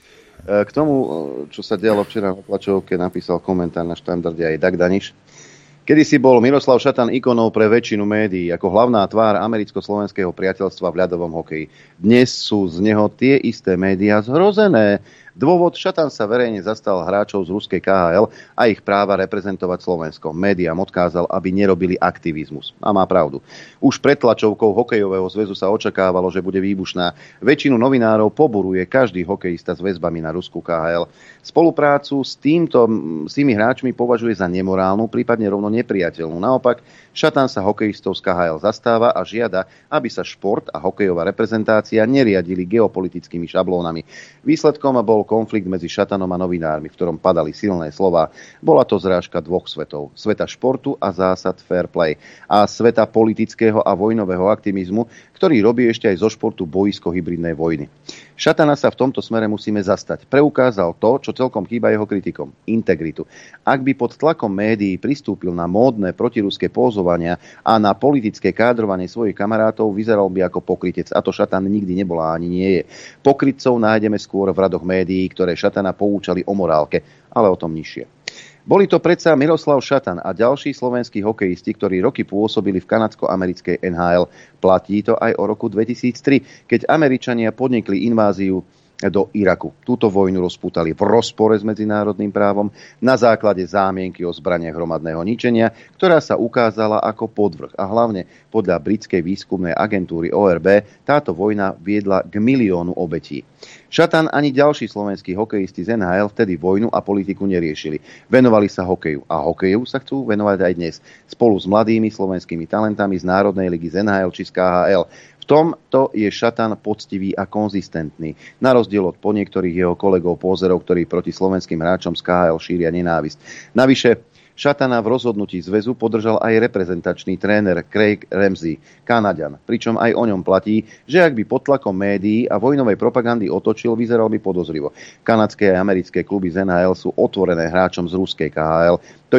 S2: K tomu, čo sa dialo včera na tlačovke, napísal komentár na Štandarde aj Dag Daniš. Kedysi bol Miroslav Šatan ikonou pre väčšinu médií ako hlavná tvár americko-slovenského priateľstva v ľadovom hokeji. Dnes sú z neho tie isté médiá zhrozené. Dôvod: Šatan sa verejne zastal hráčov z ruskej KHL a ich práva reprezentovať Slovensko. Médiám odkázal, aby nerobili aktivizmus. A má pravdu. Už pred tlačovkou hokejového zväzu sa očakávalo, že bude výbušná. Väčšinu novinárov poburuje každý hokejista s väzbami na ruskú KHL. Spoluprácu s tými hráčmi považuje za nemorálnu, prípadne rovno nepriateľnú. Naopak, Šatan sa hokejistov z KHL zastáva a žiada, aby sa šport a hokejová reprezentácia neriadili geopolitickými šablónami. Výsledkom bol konflikt medzi Šatanom a novinármi, v ktorom padali silné slová. Bola to zrážka dvoch svetov. Sveta športu a zásad fair play. A sveta politického a vojnového aktivizmu, ktorý robí ešte aj zo športu bojisko hybridnej vojny. Šatana sa v tomto smere musíme zastať. Preukázal to, čo celkom chýba jeho kritikom. Integritu. Ak by pod tlakom médií pristúpil na módne protiruské pózovania a na politické kádrovanie svojich kamarátov, vyzeral by ako pokrytec. A to Šatan nikdy nebola ani nie je. Pokrytcov nájdeme skôr v radoch médií, ktoré Šatana poučali o morálke, ale o tom nižšie. Boli to predsa Miroslav Šatan a ďalší slovenskí hokejisti, ktorí roky pôsobili v kanadsko-americkej NHL. Platí to aj o roku 2003, keď Američania podnikli inváziu do Iraku. Túto vojnu rozpútali v rozpore s medzinárodným právom na základe zámienky o zbraniach hromadného ničenia, ktorá sa ukázala ako podvrh. A hlavne podľa britskej výskumnej agentúry ORB táto vojna viedla k 1 miliónu obetí. Šatan ani ďalší slovenskí hokejisti z NHL vtedy vojnu a politiku neriešili. Venovali sa hokeju. A hokeju sa chcú venovať aj dnes. Spolu s mladými slovenskými talentami z Národnej ligy z NHL či z KHL. V tomto je Šatan poctivý a konzistentný. Na rozdiel od po niektorých jeho kolegov pózerov, ktorí proti slovenským hráčom z KHL šíria nenávisť. Navyše, Šatana v rozhodnutí zväzu podržal aj reprezentačný tréner Craig Ramsey, Kanaďan. Pričom aj o ňom platí, že ak by pod tlakom médií a vojnovej propagandy otočil, vyzeral by podozrivo. Kanadské a americké kluby z NHL sú otvorené hráčom z ruskej KHL. To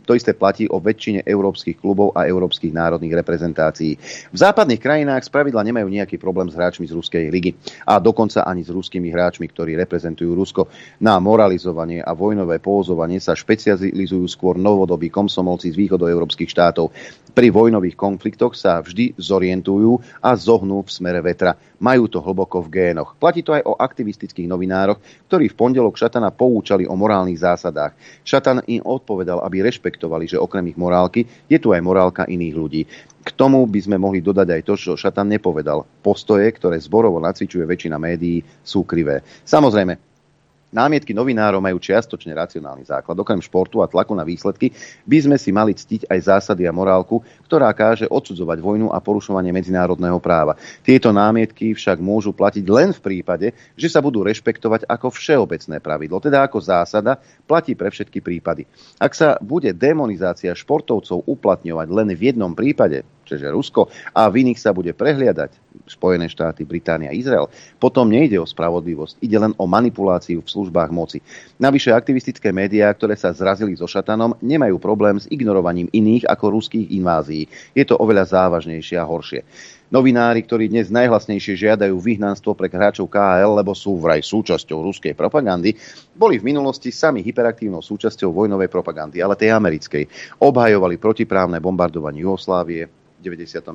S2: To isté platí o väčšine európskych klubov a európskych národných reprezentácií. V západných krajinách spravidla nemajú nejaký problém s hráčmi z ruskej ligy a dokonca ani s ruskými hráčmi, ktorí reprezentujú Rusko. Na moralizovanie a vojnové pózovanie sa špecializujú skôr novodobí komsomolci z východoeurópskych štátov. Pri vojnových konfliktoch sa vždy zorientujú a zohnú v smere vetra. Majú to hlboko v génoch. Platí to aj o aktivistických novinároch, ktorí v pondelok Šatana poučali o morálnych zásadách. Šatan im odpovedal, aby rešpektovali, že okrem ich morálky je tu aj morálka iných ľudí. K tomu by sme mohli dodať aj to, čo Šatan nepovedal. Postoje, ktoré zborovo nacvičuje väčšina médií, sú krivé. Samozrejme, námietky novinárov majú čiastočne racionálny základ. Okrem športu a tlaku na výsledky by sme si mali ctiť aj zásady a morálku, ktorá káže odsudzovať vojnu a porušovanie medzinárodného práva. Tieto námietky však môžu platiť len v prípade, že sa budú rešpektovať ako všeobecné pravidlo, teda ako zásada platí pre všetky prípady. Ak sa bude demonizácia športovcov uplatňovať len v jednom prípade, čiže Rusko, a v iných sa bude prehliadať Spojené štáty, Británia, Izrael, potom nejde o spravodlivosť, ide len o manipuláciu v službách moci. Navyše aktivistické médiá, ktoré sa zrazili so Šatanom, nemajú problém s ignorovaním iných ako ruských invázií. Je to oveľa závažnejšie a horšie. Novinári, ktorí dnes najhlasnejšie žiadajú vyhnanstvo pre hráčov KHL, lebo sú vraj súčasťou ruskej propagandy, boli v minulosti sami hyperaktívnou súčasťou vojnovej propagandy, ale tej americkej. Obhajovali protiprávne bombardovanie Jugoslávie v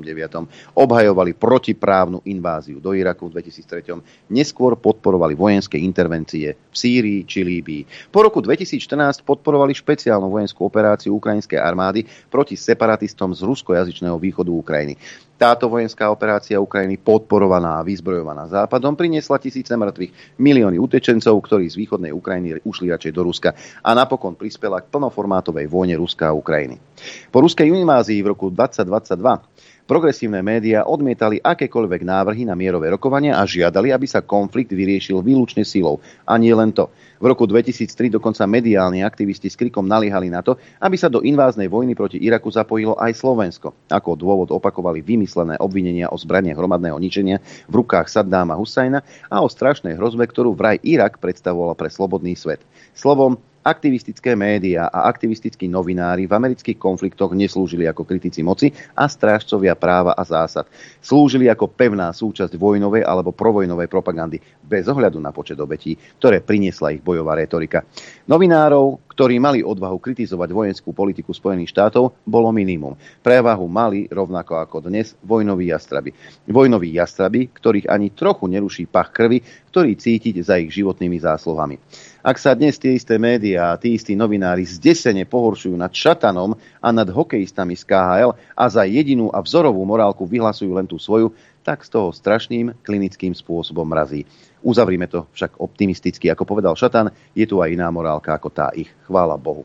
S2: 99. Obhajovali protiprávnu inváziu do Iraku v 2003. Neskôr podporovali vojenské intervencie v Sýrii či Líbii. Po roku 2014 podporovali špeciálnu vojenskú operáciu ukrajinskej armády proti separatistom z ruskojazyčného východu Ukrajiny. Táto vojenská operácia Ukrajiny, podporovaná a vyzbrojovaná Západom, priniesla tisíce mŕtvych, milióny utečencov, ktorí z východnej Ukrajiny ušli radšej do Ruska a napokon prispela k plnoformátovej vojne Ruska a Ukrajiny. Po ruskej invázii v roku 2022 progresívne médiá odmietali akékoľvek návrhy na mierové rokovania a žiadali, aby sa konflikt vyriešil výlučne silou. A nie len to. V roku 2003 dokonca mediálni aktivisti s krikom naliehali na to, aby sa do inváznej vojny proti Iraku zapojilo aj Slovensko. Ako dôvod opakovali vymyslené obvinenia o zbraniach hromadného ničenia v rukách Saddáma Husajna a o strašnej hrozbe, ktorú vraj Irak predstavoval pre slobodný svet. Slovom, aktivistické médiá a aktivistickí novinári v amerických konfliktoch neslúžili ako kritici moci a strážcovia práva a zásad. Slúžili ako pevná súčasť vojnovej alebo provojnovej propagandy, bez ohľadu na počet obetí, ktoré priniesla ich bojová retorika. Novinárov, ktorí mali odvahu kritizovať vojenskú politiku Spojených štátov, bolo minimum. Prevahu mali, rovnako ako dnes, vojnoví jastraby. Vojnoví jastraby, ktorých ani trochu neruší pach krvi, ktorý cítiť za ich životnými zásluhami. Ak sa dnes tie isté médiá a tí istí novinári zdesene pohoršujú nad Šatanom a nad hokejistami z KHL a za jedinú a vzorovú morálku vyhlasujú len tú svoju, tak z toho strašným klinickým spôsobom mrazí. Uzavrime to však optimisticky. Ako povedal Šatan, je tu aj iná morálka ako tá ich. Chvála Bohu.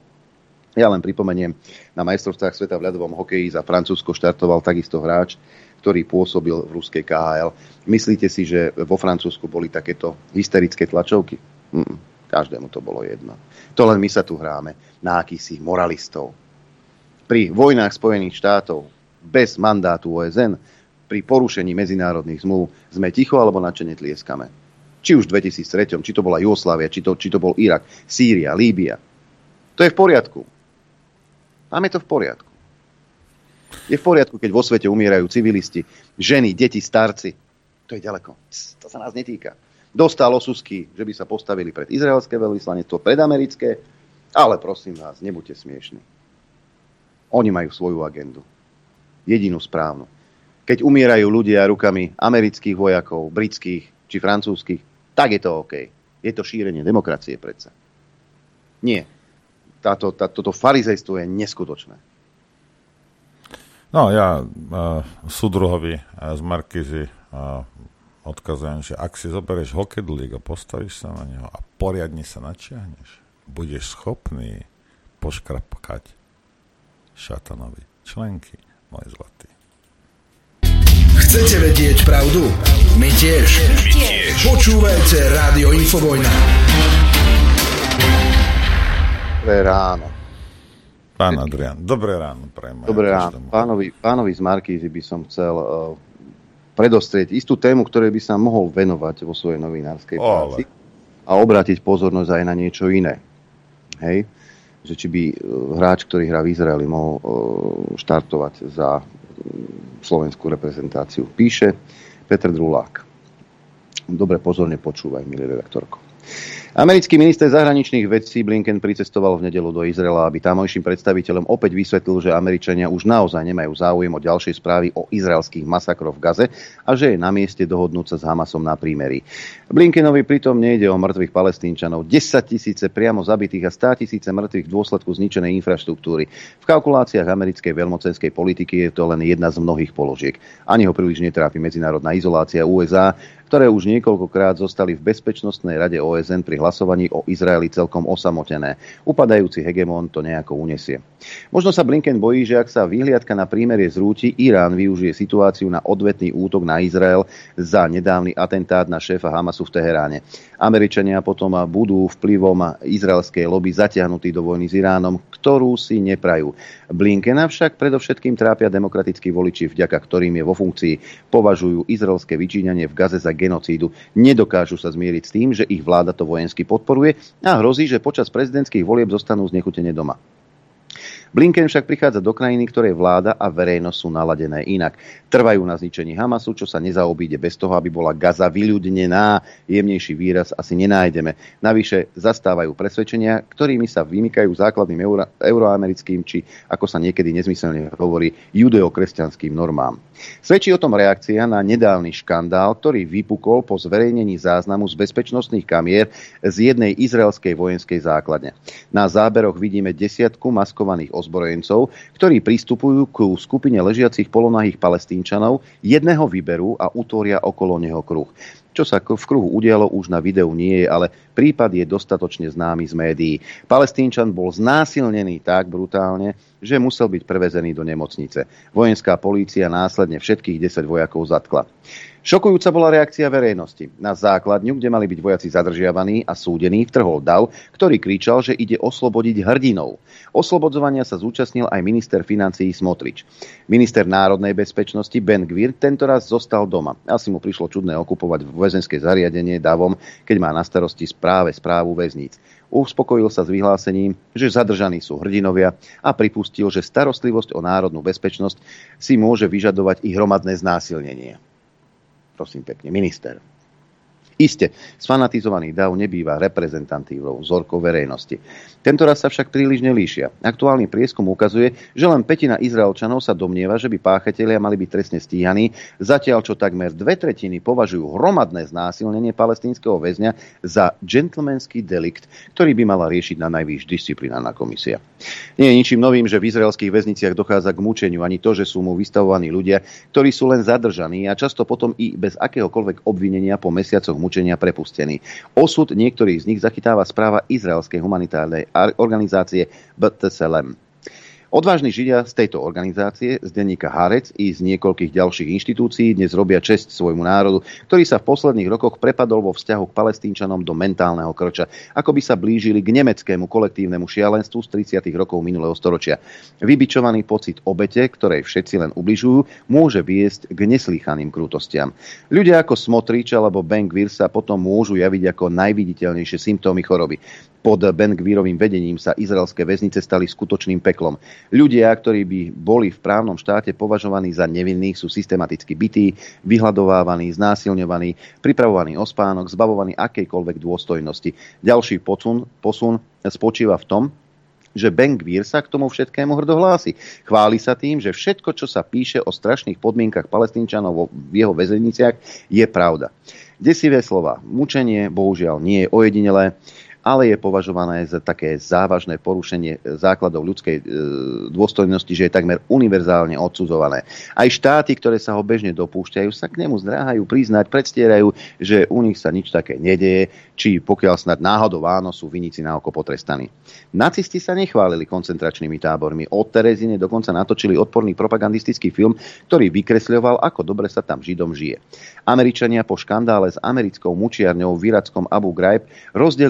S2: Ja len pripomeniem, na majstrovstvách sveta v ľadovom hokeji za Francúzsko štartoval takisto hráč, ktorý pôsobil v ruskej KHL. Myslíte si, že vo Francúzsku boli takéto hysterické tlačovky? Každému to bolo jedno. To len my sa tu hráme na akýsi moralistov. Pri vojnách Spojených štátov bez mandátu OSN, pri porušení medzinárodných zmluv sme ticho alebo nadšene tlieskame. Či už v 2003, či to bola Jugoslávia, či to bol Irak, Sýria, Líbia. To je v poriadku. Máme to v poriadku. Je v poriadku, keď vo svete umierajú civilisti, ženy, deti, starci. To je ďaleko. To sa nás netýka. Dostal osusky, že by sa postavili pred izraelské veľvyslanectvo, pred americké, ale prosím vás, nebuďte smiešni. Oni majú svoju agendu. Jedinú správnu. Keď umierajú ľudia rukami amerických vojakov, britských či francúzskych, tak je to OK. Je to šírenie demokracie predsa. Nie. Toto farizejstvo je neskutočné.
S3: No ja súdruhovi z Markízy odkazujem, že ak si zoberieš hokedlík a postavíš sa na neho a poriadne sa načiahneš, budeš schopný poškrapkať Šatanovi členky, môj zlatý.
S7: Chcete vedieť pravdu? My tiež. Počúvajte Rádio Infovojna.
S2: Dobré ráno.
S3: Pán Adrián, dobré ráno.
S2: Dobré ráno. Pánovi z Markízy by som chcel predostrieť istú tému, ktorej by sa mohol venovať vo svojej novinárskej práci a obrátiť pozornosť aj na niečo iné. Hej. že či by hráč, ktorý hrá v Izraeli, mohol štartovať za slovenskú reprezentáciu. Píše Petr Drulák. Dobre, pozorne počúvaj, milý redaktorko. Americký minister zahraničných vecí Blinken pricestoval v nedeľu do Izraela, aby tamojším predstaviteľom opäť vysvetlil, že Američania už naozaj nemajú záujem o ďalšej správy o izraelských masakroch v Gaze a že je na mieste dohodnúť sa s Hamasom na prímerí. Blinkenovi pritom nejde o mŕtvych Palestínčanov, 10 000 priamo zabitých a 100 000 mŕtvych v dôsledku zničenej infraštruktúry. V kalkuláciách americkej veľmocenskej politiky je to len jedna z mnohých položiek. Ani ho príliš netrápi medzinárodná izolácia USA, ktoré už niekoľkokrát zostali v Bezpečnostnej rade OSN pri hlasovaní o Izraeli celkom osamotené. Upadajúci hegemón to nejako unesie. Možno sa Blinken bojí, že ak sa vyhliadka na prímerie zrúti, Irán využije situáciu na odvetný útok na Izrael za nedávny atentát na šéfa Hamasu v Teheráne. Američania potom budú vplyvom izraelskej lobby zatiahnutí do vojny s Iránom, ktorú si neprajú. Blinkena však predovšetkým trápia demokratickí voliči, vďaka ktorým je vo funkcii. Považujú izraelské vyčíňanie v Gaze za genocídu. Nedokážu sa zmieriť s tým, že ich vláda to vojensky podporuje a hrozí, že počas prezidentských volieb zostanú znechutene doma. Blinken však prichádza do krajiny, ktorej vláda a verejnosť sú naladené inak. Trvajú na zničení Hamasu, čo sa nezaobíde bez toho, aby bola Gaza vyľudnená. Jemnejší výraz asi nenájdeme. Navyše zastávajú presvedčenia, ktorými sa vymykajú základným euroamerickým, či ako sa niekedy nezmyselne hovorí, judeokresťanským normám. Svedčí o tom reakcia na nedávny škandál, ktorý vypukol po zverejnení záznamu z bezpečnostných kamier z jednej izraelskej vojenskej základne. Na záberoch vidíme 10 maskovaných ozbrojencov, ktorí pristupujú ku skupine ležiacich polonahých Palestínčanov, jedného vyberú a utvoria okolo neho kruh. Čo sa v kruhu udialo, už na videu nie je, ale prípad je dostatočne známy z médií. Palestínčan bol znásilnený tak brutálne, že musel byť prevezený do nemocnice. Vojenská polícia následne všetkých 10 vojakov zatkla. Šokujúca bola reakcia verejnosti. Na základňu, kde mali byť vojaci zadržiavaní a súdení, vtrhol dav, ktorý kričal, že ide oslobodiť hrdinov. Oslobodzovania sa zúčastnil aj minister financií Smotrič. Minister národnej bezpečnosti Ben Gvir tentoraz zostal doma. Asi mu prišlo čudné okupovať väzenské zariadenie davom, keď má na starosti správu väzníc. Uspokojil sa s vyhlásením, že zadržaní sú hrdinovia a pripustil, že starostlivosť o národnú bezpečnosť si môže vyžadovať i hromadné znásilnenie. Prosím pekne, minister. Iste, sfanatizovaný dav nebýva reprezentantívnou vzorkou verejnosti. Tentoraz sa však príliš nelíšia. Aktuálny prieskum ukazuje, že len pätina Izraelčanov sa domnieva, že by páchatelia mali byť trestne stíhaní, zatiaľ čo takmer 2/3 považujú hromadné znásilnenie palestínskeho väzňa za gentlemanský delikt, ktorý by mala riešiť na najvyššia disciplinárna komisia. Nie je ničím novým, že v izraelských väzniciach dochádza k mučeniu, ani to, že sú mu vystavovaní ľudia, ktorí sú len zadržaní a často potom i bez akéhokoľvek obvinenia po mesiacoch mučenia prepustení. Osud niektorých z nich zachytáva správa izraelskej humanitárnej organizácie B'Tselem. Odvážni Židia z tejto organizácie, z denníka Haaretz i z niekoľkých ďalších inštitúcií dnes robia česť svojmu národu, ktorý sa v posledných rokoch prepadol vo vzťahu k Palestínčanom do mentálneho krča, ako by sa blížili k nemeckému kolektívnemu šialenstvu z 30. rokov minulého storočia. Vybičovaný pocit obete, ktorej všetci len ubližujú, môže viesť k neslýchaným krutostiam. Ľudia ako Smotrič alebo Ben Gvir sa potom môžu javiť ako najviditeľnejšie symptómy choroby. Pod Ben Gvirovým vedením sa izraelské väznice stali skutočným peklom. Ľudia, ktorí by boli v právnom štáte považovaní za nevinných, sú systematicky bití, vyhľadovávaní, znásilňovaní, pripravovaní o spánok, zbavovaní akejkoľvek dôstojnosti. Ďalší posun spočíva v tom, že Ben Gvir sa k tomu všetkému hrdo hlási. Chváli sa tým, že všetko, čo sa píše o strašných podmienkach Palestínčanov v jeho väzeniciach, je pravda. Desivé slova. Mučenie, bohužiaľ, nie je ojedinelé, ale je považované za také závažné porušenie základov ľudskej dôstojnosti, že je takmer univerzálne odsudzované. Aj štáty, ktoré sa ho bežne dopúšťajú, sa k nemu zdráhajú priznať, predstierajú, že u nich sa nič také nedeje, či pokiaľ snad náhodou áno, sú viníci na oko potrestaní. Nacisti sa nechválili koncentračnými tábormi. Od Terezíne dokonca natočili odporný propagandistický film, ktorý vykresľoval, ako dobre sa tam Židom žije. Američania po škandále s americkou mučiarňou v irackom Abu Ghraib rozdelili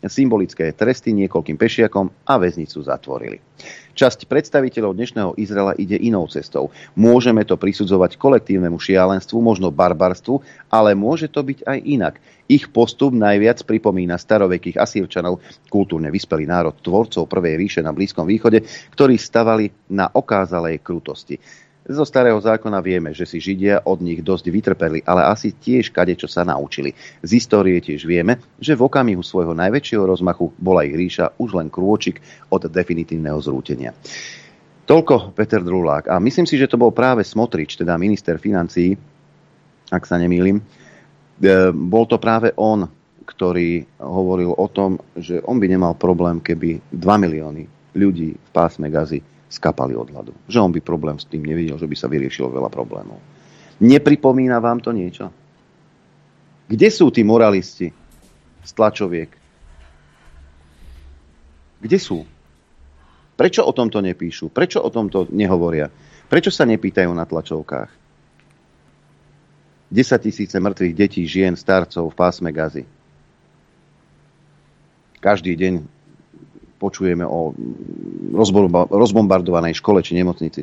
S2: symbolické tresty niekoľkým pešiakom a väznicu zatvorili. Časť predstaviteľov dnešného Izraela ide inou cestou. Môžeme to prisudzovať kolektívnemu šialenstvu, možno barbarstvu, ale môže to byť aj inak. Ich postup najviac pripomína starovekých Asýrčanov, kultúrne vyspelý národ tvorcov prvej ríše na Blízkom východe, ktorí stavali na okázalej krutosti. Zo starého zákona vieme, že si Židia od nich dosť vytrpeli, ale asi tiež kadečo sa naučili. Z histórie tiež vieme, že v okamihu svojho najväčšieho rozmachu bola ich ríša už len krôčik od definitívneho zrútenia. Toľko Peter Drulák. A myslím si, že to bol práve Smotrič, teda minister financií, ak sa nemýlim. Bol to práve on, ktorý hovoril o tom, že on by nemal problém, keby 2 milióny ľudí v pásme Gazy skapali od hladu. Že on by problém s tým nevidel, že by sa vyriešilo veľa problémov. Nepripomína vám to niečo? Kde sú tí moralisti z tlačoviek? Kde sú? Prečo o tomto nepíšu? Prečo o tomto nehovoria? Prečo sa nepýtajú na tlačovkách? 10 000 mŕtvych detí, žien, starcov v pásme Gazy. Každý deň počujeme o rozbombardovanej škole či nemocnici.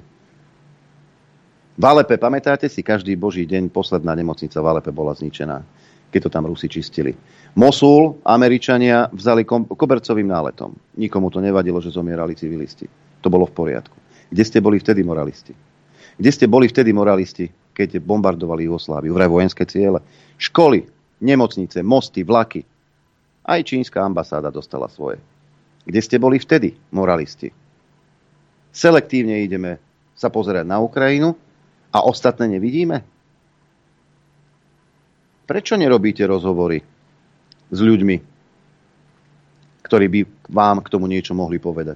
S2: V Alepe, pamätáte si, každý boží deň posledná nemocnica v Alepe bola zničená, keď to tam Rusi čistili. Mosul Američania vzali kobercovým náletom. Nikomu to nevadilo, že zomierali civilisti. To bolo v poriadku. Kde ste boli vtedy moralisti? Kde ste boli vtedy moralisti, keď bombardovali Jugosláviu? Vraj vojenské ciele. Školy, nemocnice, mosty, vlaky. Aj čínska ambasáda dostala svoje. Kde ste boli vtedy, moralisti? Selektívne ideme sa pozerať na Ukrajinu a ostatné nevidíme? Prečo nerobíte rozhovory s ľuďmi, ktorí by vám k tomu niečo mohli povedať?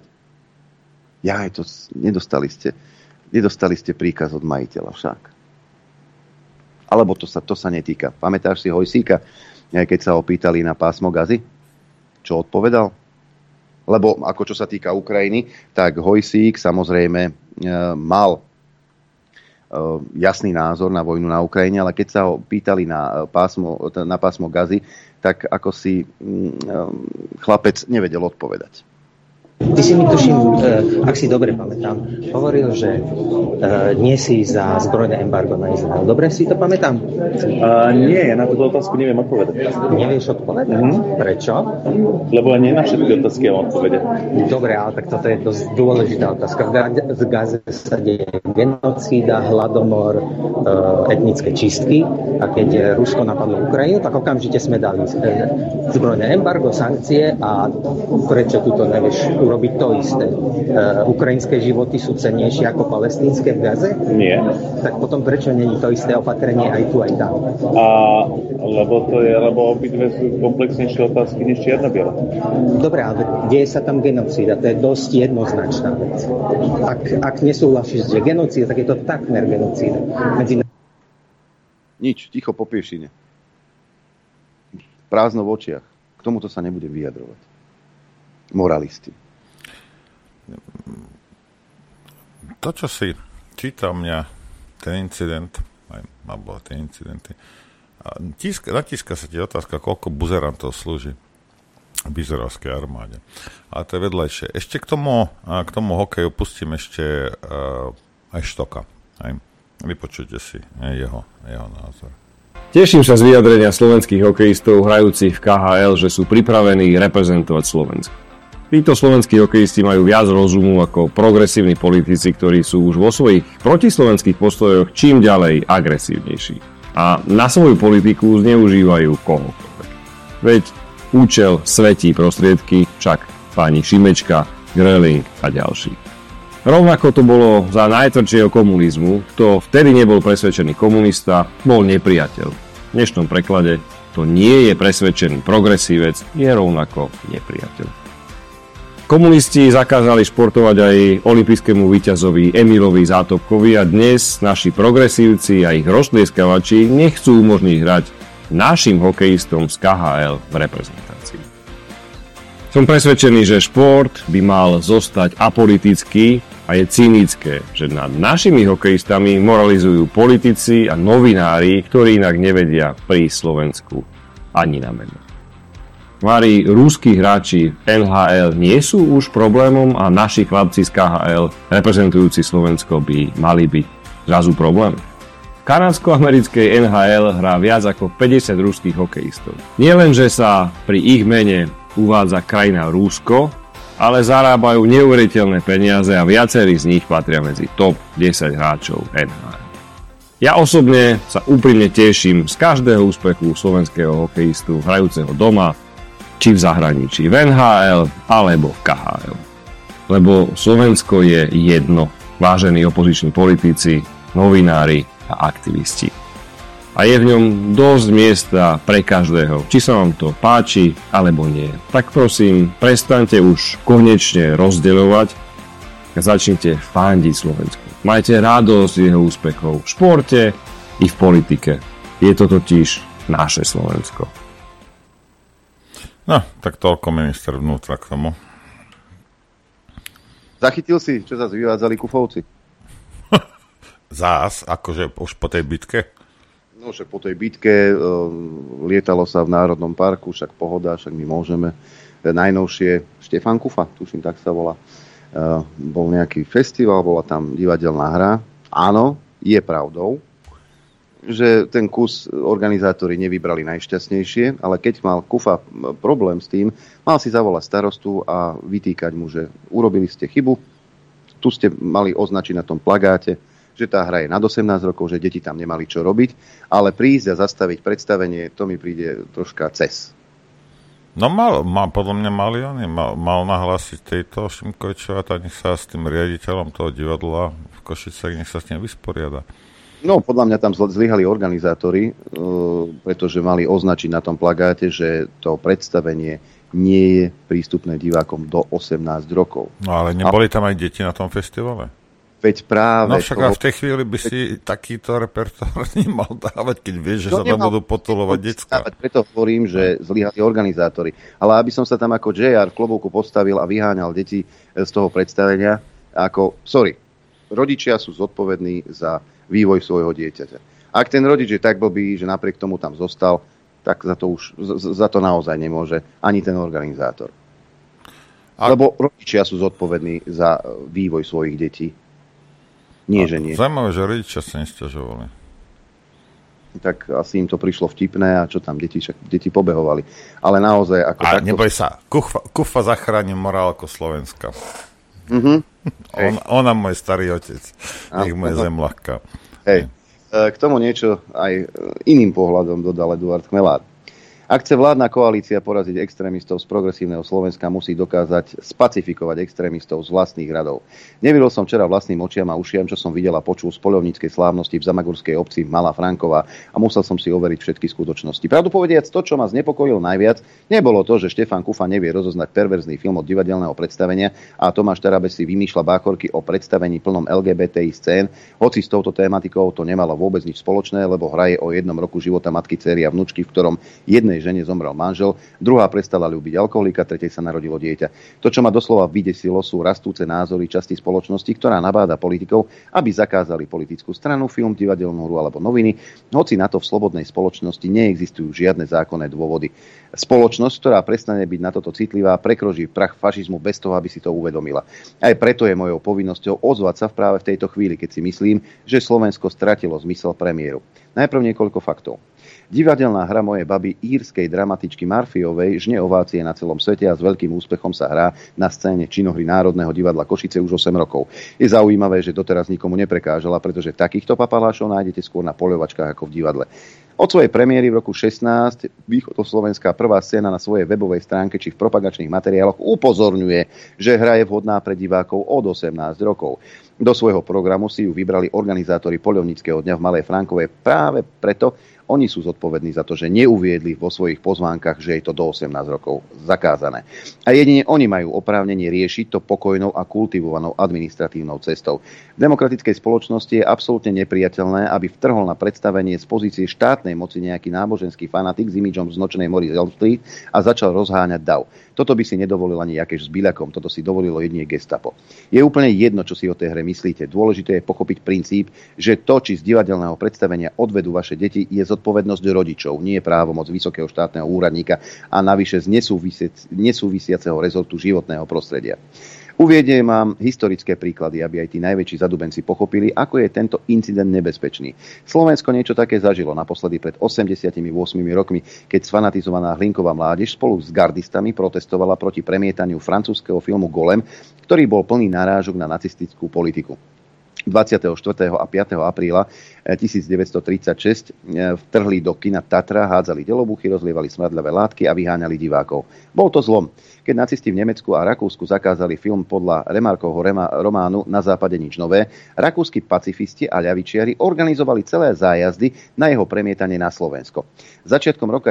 S2: Nedostali ste príkaz od majiteľa však. Alebo to sa netýka. Pamätáš si Hojsíka, keď sa opýtali na pásmo Gazy? Čo odpovedal? Lebo ako čo sa týka Ukrajiny, tak Hojsík samozrejme mal jasný názor na vojnu na Ukrajine, ale keď sa ho pýtali na pásmo Gazy, tak ako si chlapec nevedel odpovedať.
S8: Ty si mi tuším, ak si dobre pamätám, hovoril, že nie si za zbrojné embargo na Izrael. Dobre si to pamätám?
S9: Nie, ja na túto otázku neviem odpovedať.
S8: Nevieš odpovedať? Prečo?
S9: Lebo nie na všetky otázky ja mám odpovedať.
S8: Dobre, ale tak toto je dosť dôležitá otázka. V Gaze sa deje genocída, hladomor, etnické čistky a keď Rusko napadlo Ukrajinu, tak okamžite sme dali zbrojné embargo, sankcie a prečo tu to nevieš urobiť to isté? Ukrajinské životy sú cennejšie ako palestínske v Gaze?
S9: Nie.
S8: Tak potom prečo nie je to isté opatrenie aj tu, aj tam?
S9: Lebo obidve sú komplexnejšie otázky než čierna biela.
S8: Dobre, ale deje sa tam genocída, to je dosť jednoznačná vec. Ak nesúhlasíš, že genocída, tak je to takmer genocída.
S2: Nič, ticho po piešine. Prázdno v očiach. K tomuto sa nebudem vyjadrovať. Moralisti.
S3: To, čo si čítal mňa, ten incident, alebo tie incidenty, natíska sa ti otázka, koľko buzerantov slúži v izraelskej armáde. Ale to je vedľajšie. Ešte k tomu hokeju pustím ešte aj Štoka. Vypočujte si jeho názor.
S10: Teším sa z vyjadrenia slovenských hokejistov hrajúcich v KHL, že sú pripravení reprezentovať Slovensko. Títo slovenskí hokejisti majú viac rozumu ako progresívni politici, ktorí sú už vo svojich protislovenských postojoch čím ďalej agresívnejší. A na svoju politiku zneužívajú kohokoľvek. Veď účel svetí prostriedky, však páni Šimečka, Greling a ďalší. Rovnako to bolo za najtvrdšieho komunizmu, kto vtedy nebol presvedčený komunista, bol nepriateľ. V dnešnom preklade to nie je presvedčený progresívec, je rovnako nepriateľ. Komunisti zakázali športovať aj olympijskému víťazovi Emilovi Zátopkovi a dnes naši progresívci a ich roztlieskavači nechcú umožniť hrať našim hokejistom z KHL v reprezentácii. Som presvedčený, že šport by mal zostať apolitický a je cynické, že nad našimi hokejistami moralizujú politici a novinári, ktorí inak nevedia prísť Slovensku ani na meno. Vári, ruskí hráči NHL nie sú už problémom a naši chlapci z KHL reprezentujúci Slovensko by mali byť zrazu problém? V kanadsko-americkej NHL hrá viac ako 50 ruských hokejistov. Nie len, že sa pri ich mene uvádza krajina Rusko, ale zarábajú neuveriteľné peniaze a viacerí z nich patria medzi top 10 hráčov NHL. Ja osobne sa úprimne teším z každého úspechu slovenského hokejistu hrajúceho doma, či v zahraničí, v NHL alebo v KHL. Lebo Slovensko je jedno, vážení opoziční politici, novinári a aktivisti. A je v ňom dosť miesta pre každého, či sa vám to páči alebo nie. Tak prosím, prestaňte už konečne rozdeľovať a začnite fandiť Slovensku. Majte radosť z jeho úspechov v športe i v politike. Je to totiž naše Slovensko.
S3: No, tak toľko minister vnútra k tomu.
S2: Zachytil si, čo zase vyvádzali Kufovci?
S3: Zás, akože už po tej bitke?
S2: No, však po tej bitke lietalo sa v Národnom parku, však pohoda, však my môžeme. Najnovšie Štefan Kufa, tuším, tak sa volá. Bol nejaký festival, bola tam divadelná hra. Áno, je pravdou, že ten kus organizátori nevybrali najšťastnejšie, ale keď mal Kufa problém s tým, mal si zavolať starostu a vytýkať mu, že urobili ste chybu, tu ste mali označiť na tom plagáte, že tá hra je nad 18 rokov, že deti tam nemali čo robiť, ale prísť a zastaviť predstavenie, to mi príde troška cez.
S3: No podľa mňa mal nahlásiť tejto Šimkovičová, tak nech sa s tým riaditeľom toho divadla v Košicách, nech sa s ním vysporiada.
S2: No, podľa mňa tam zlyhali organizátori, pretože mali označiť na tom plagáte, že to predstavenie nie je prístupné divákom do 18 rokov.
S3: No ale neboli tam aj deti na tom festivale?
S2: Veď práve...
S3: No však v tej chvíli by si takýto repertoár nemal dávať, keď vieš, že sa tam budú potulovať decká.
S2: Preto hovorím, že zlyhali organizátori. Ale aby som sa tam ako JR v klobúku postavil a vyháňal deti z toho predstavenia, rodičia sú zodpovední za vývoj svojho dieťaťa. Ak ten rodič je tak blbý, že napriek tomu tam zostal, tak za to naozaj nemôže ani ten organizátor. Lebo rodičia sú zodpovední za vývoj svojich detí. Nie, že nie.
S3: Zaujímavé, že rodičia sa nesťažovali.
S2: Tak asi im to prišlo vtipné a čo tam, deti pobehovali. Ale naozaj...
S3: neboj sa, Kufa zachráni morálku Slovenska.
S2: Mhm.
S3: Ona môj starý otec. Nech mu je zem ľahká.
S2: Hej. K tomu niečo aj iným pohľadom dodal Eduard Chmelár. Ak chce vládna koalícia poraziť extrémistov z progresívneho Slovenska, musí dokázať spacifikovať extrémistov z vlastných radov. Nevidel som včera vlastným očiam a ušiam, čo som videl a počul z poľovníckej slávnosti v zamagurskej obci Malá Franková a musel som si overiť všetky skutočnosti. Pravdu povediac, to, čo ma znepokojilo najviac, nebolo to, že Štefan Kufa nevie rozoznať perverzný film od divadelného predstavenia a Tomáš Tarabes si vymýšľa báchorky o predstavení plnom LGBTI scén, hoci s touto tématikou to nemalo vôbec nič spoločné, lebo hraje o 1 roku života matky, dcery a vnučky, v ktorom jednej žene zomrel manžel, druhá prestala ľúbiť alkoholika, tretej sa narodilo dieťa. To, čo ma doslova vydesilo, sú rastúce názory časti spoločnosti, ktorá nabáda politikov, aby zakázali politickú stranu, film, divadelnú hru alebo noviny, hoci na to v slobodnej spoločnosti neexistujú žiadne zákonné dôvody. Spoločnosť, ktorá prestane byť na toto citlivá, prekročí prach fašizmu bez toho, aby si to uvedomila. Aj preto je mojou povinnosťou ozvať sa práve v tejto chvíli, keď si myslím, že Slovensko stratilo zmysel pre mieru. Najprv niekoľko faktov. Divadelná hra mojej baby, írskej dramatičky Marfiovej, žne ovácie na celom svete a s veľkým úspechom sa hrá na scéne činohry Národného divadla Košice už 8 rokov. Je zaujímavé, že doteraz nikomu neprekážala, pretože takýchto papalášov nájdete skôr na poľovačkách ako v divadle. Od svojej premiéry v roku 16 Východoslovenská prvá scéna na svojej webovej stránke či v propagačných materiáloch upozorňuje, že hra je vhodná pre divákov od 18 rokov. Do svojho programu si ju vybrali organizátori poľovníckeho dňa v Malej Frankovej práve preto, oni sú zodpovední za to, že neuviedli vo svojich pozvánkach, že je to do 18 rokov zakázané. A jedine oni majú oprávnenie riešiť to pokojnou a kultivovanou administratívnou cestou. V demokratickej spoločnosti je absolútne nepriateľné, aby vtrhol na predstavenie z pozície štátnej moci nejaký náboženský fanatik s imidžom z nočnej mori Elm Street a začal rozháňať dav. Toto by si nedovolil ani Jakeš s Biľakom, toto si dovolilo jedine Gestapo. Je úplne jedno, čo si o tej hre myslíte. Dôležité je pochopiť princíp, že to, či z divadelného predstavenia odvedú vaše deti, je zodpovednosť rodičov, nie právomoc vysokého štátneho úradníka a navyše z nesúvisiaceho rezortu životného prostredia. Uviediem vám historické príklady, aby aj tí najväčší zadubenci pochopili, ako je tento incident nebezpečný. Slovensko niečo také zažilo naposledy pred 88 rokmi, keď sfanatizovaná Hlinková mládež spolu s gardistami protestovala proti premietaniu francúzskeho filmu Golem, ktorý bol plný narážok na nacistickú politiku. 24. a 5. apríla 1936 vtrhli do kina Tatra, hádzali delobuchy, rozlievali smradľavé látky a vyháňali divákov. Bol to zlom. Keď nacisti v Nemecku a Rakúsku zakázali film podľa Remarkovho románu Na západe nič nové, rakúski pacifisti a ľavičiari organizovali celé zájazdy na jeho premietanie na Slovensko. Začiatkom roka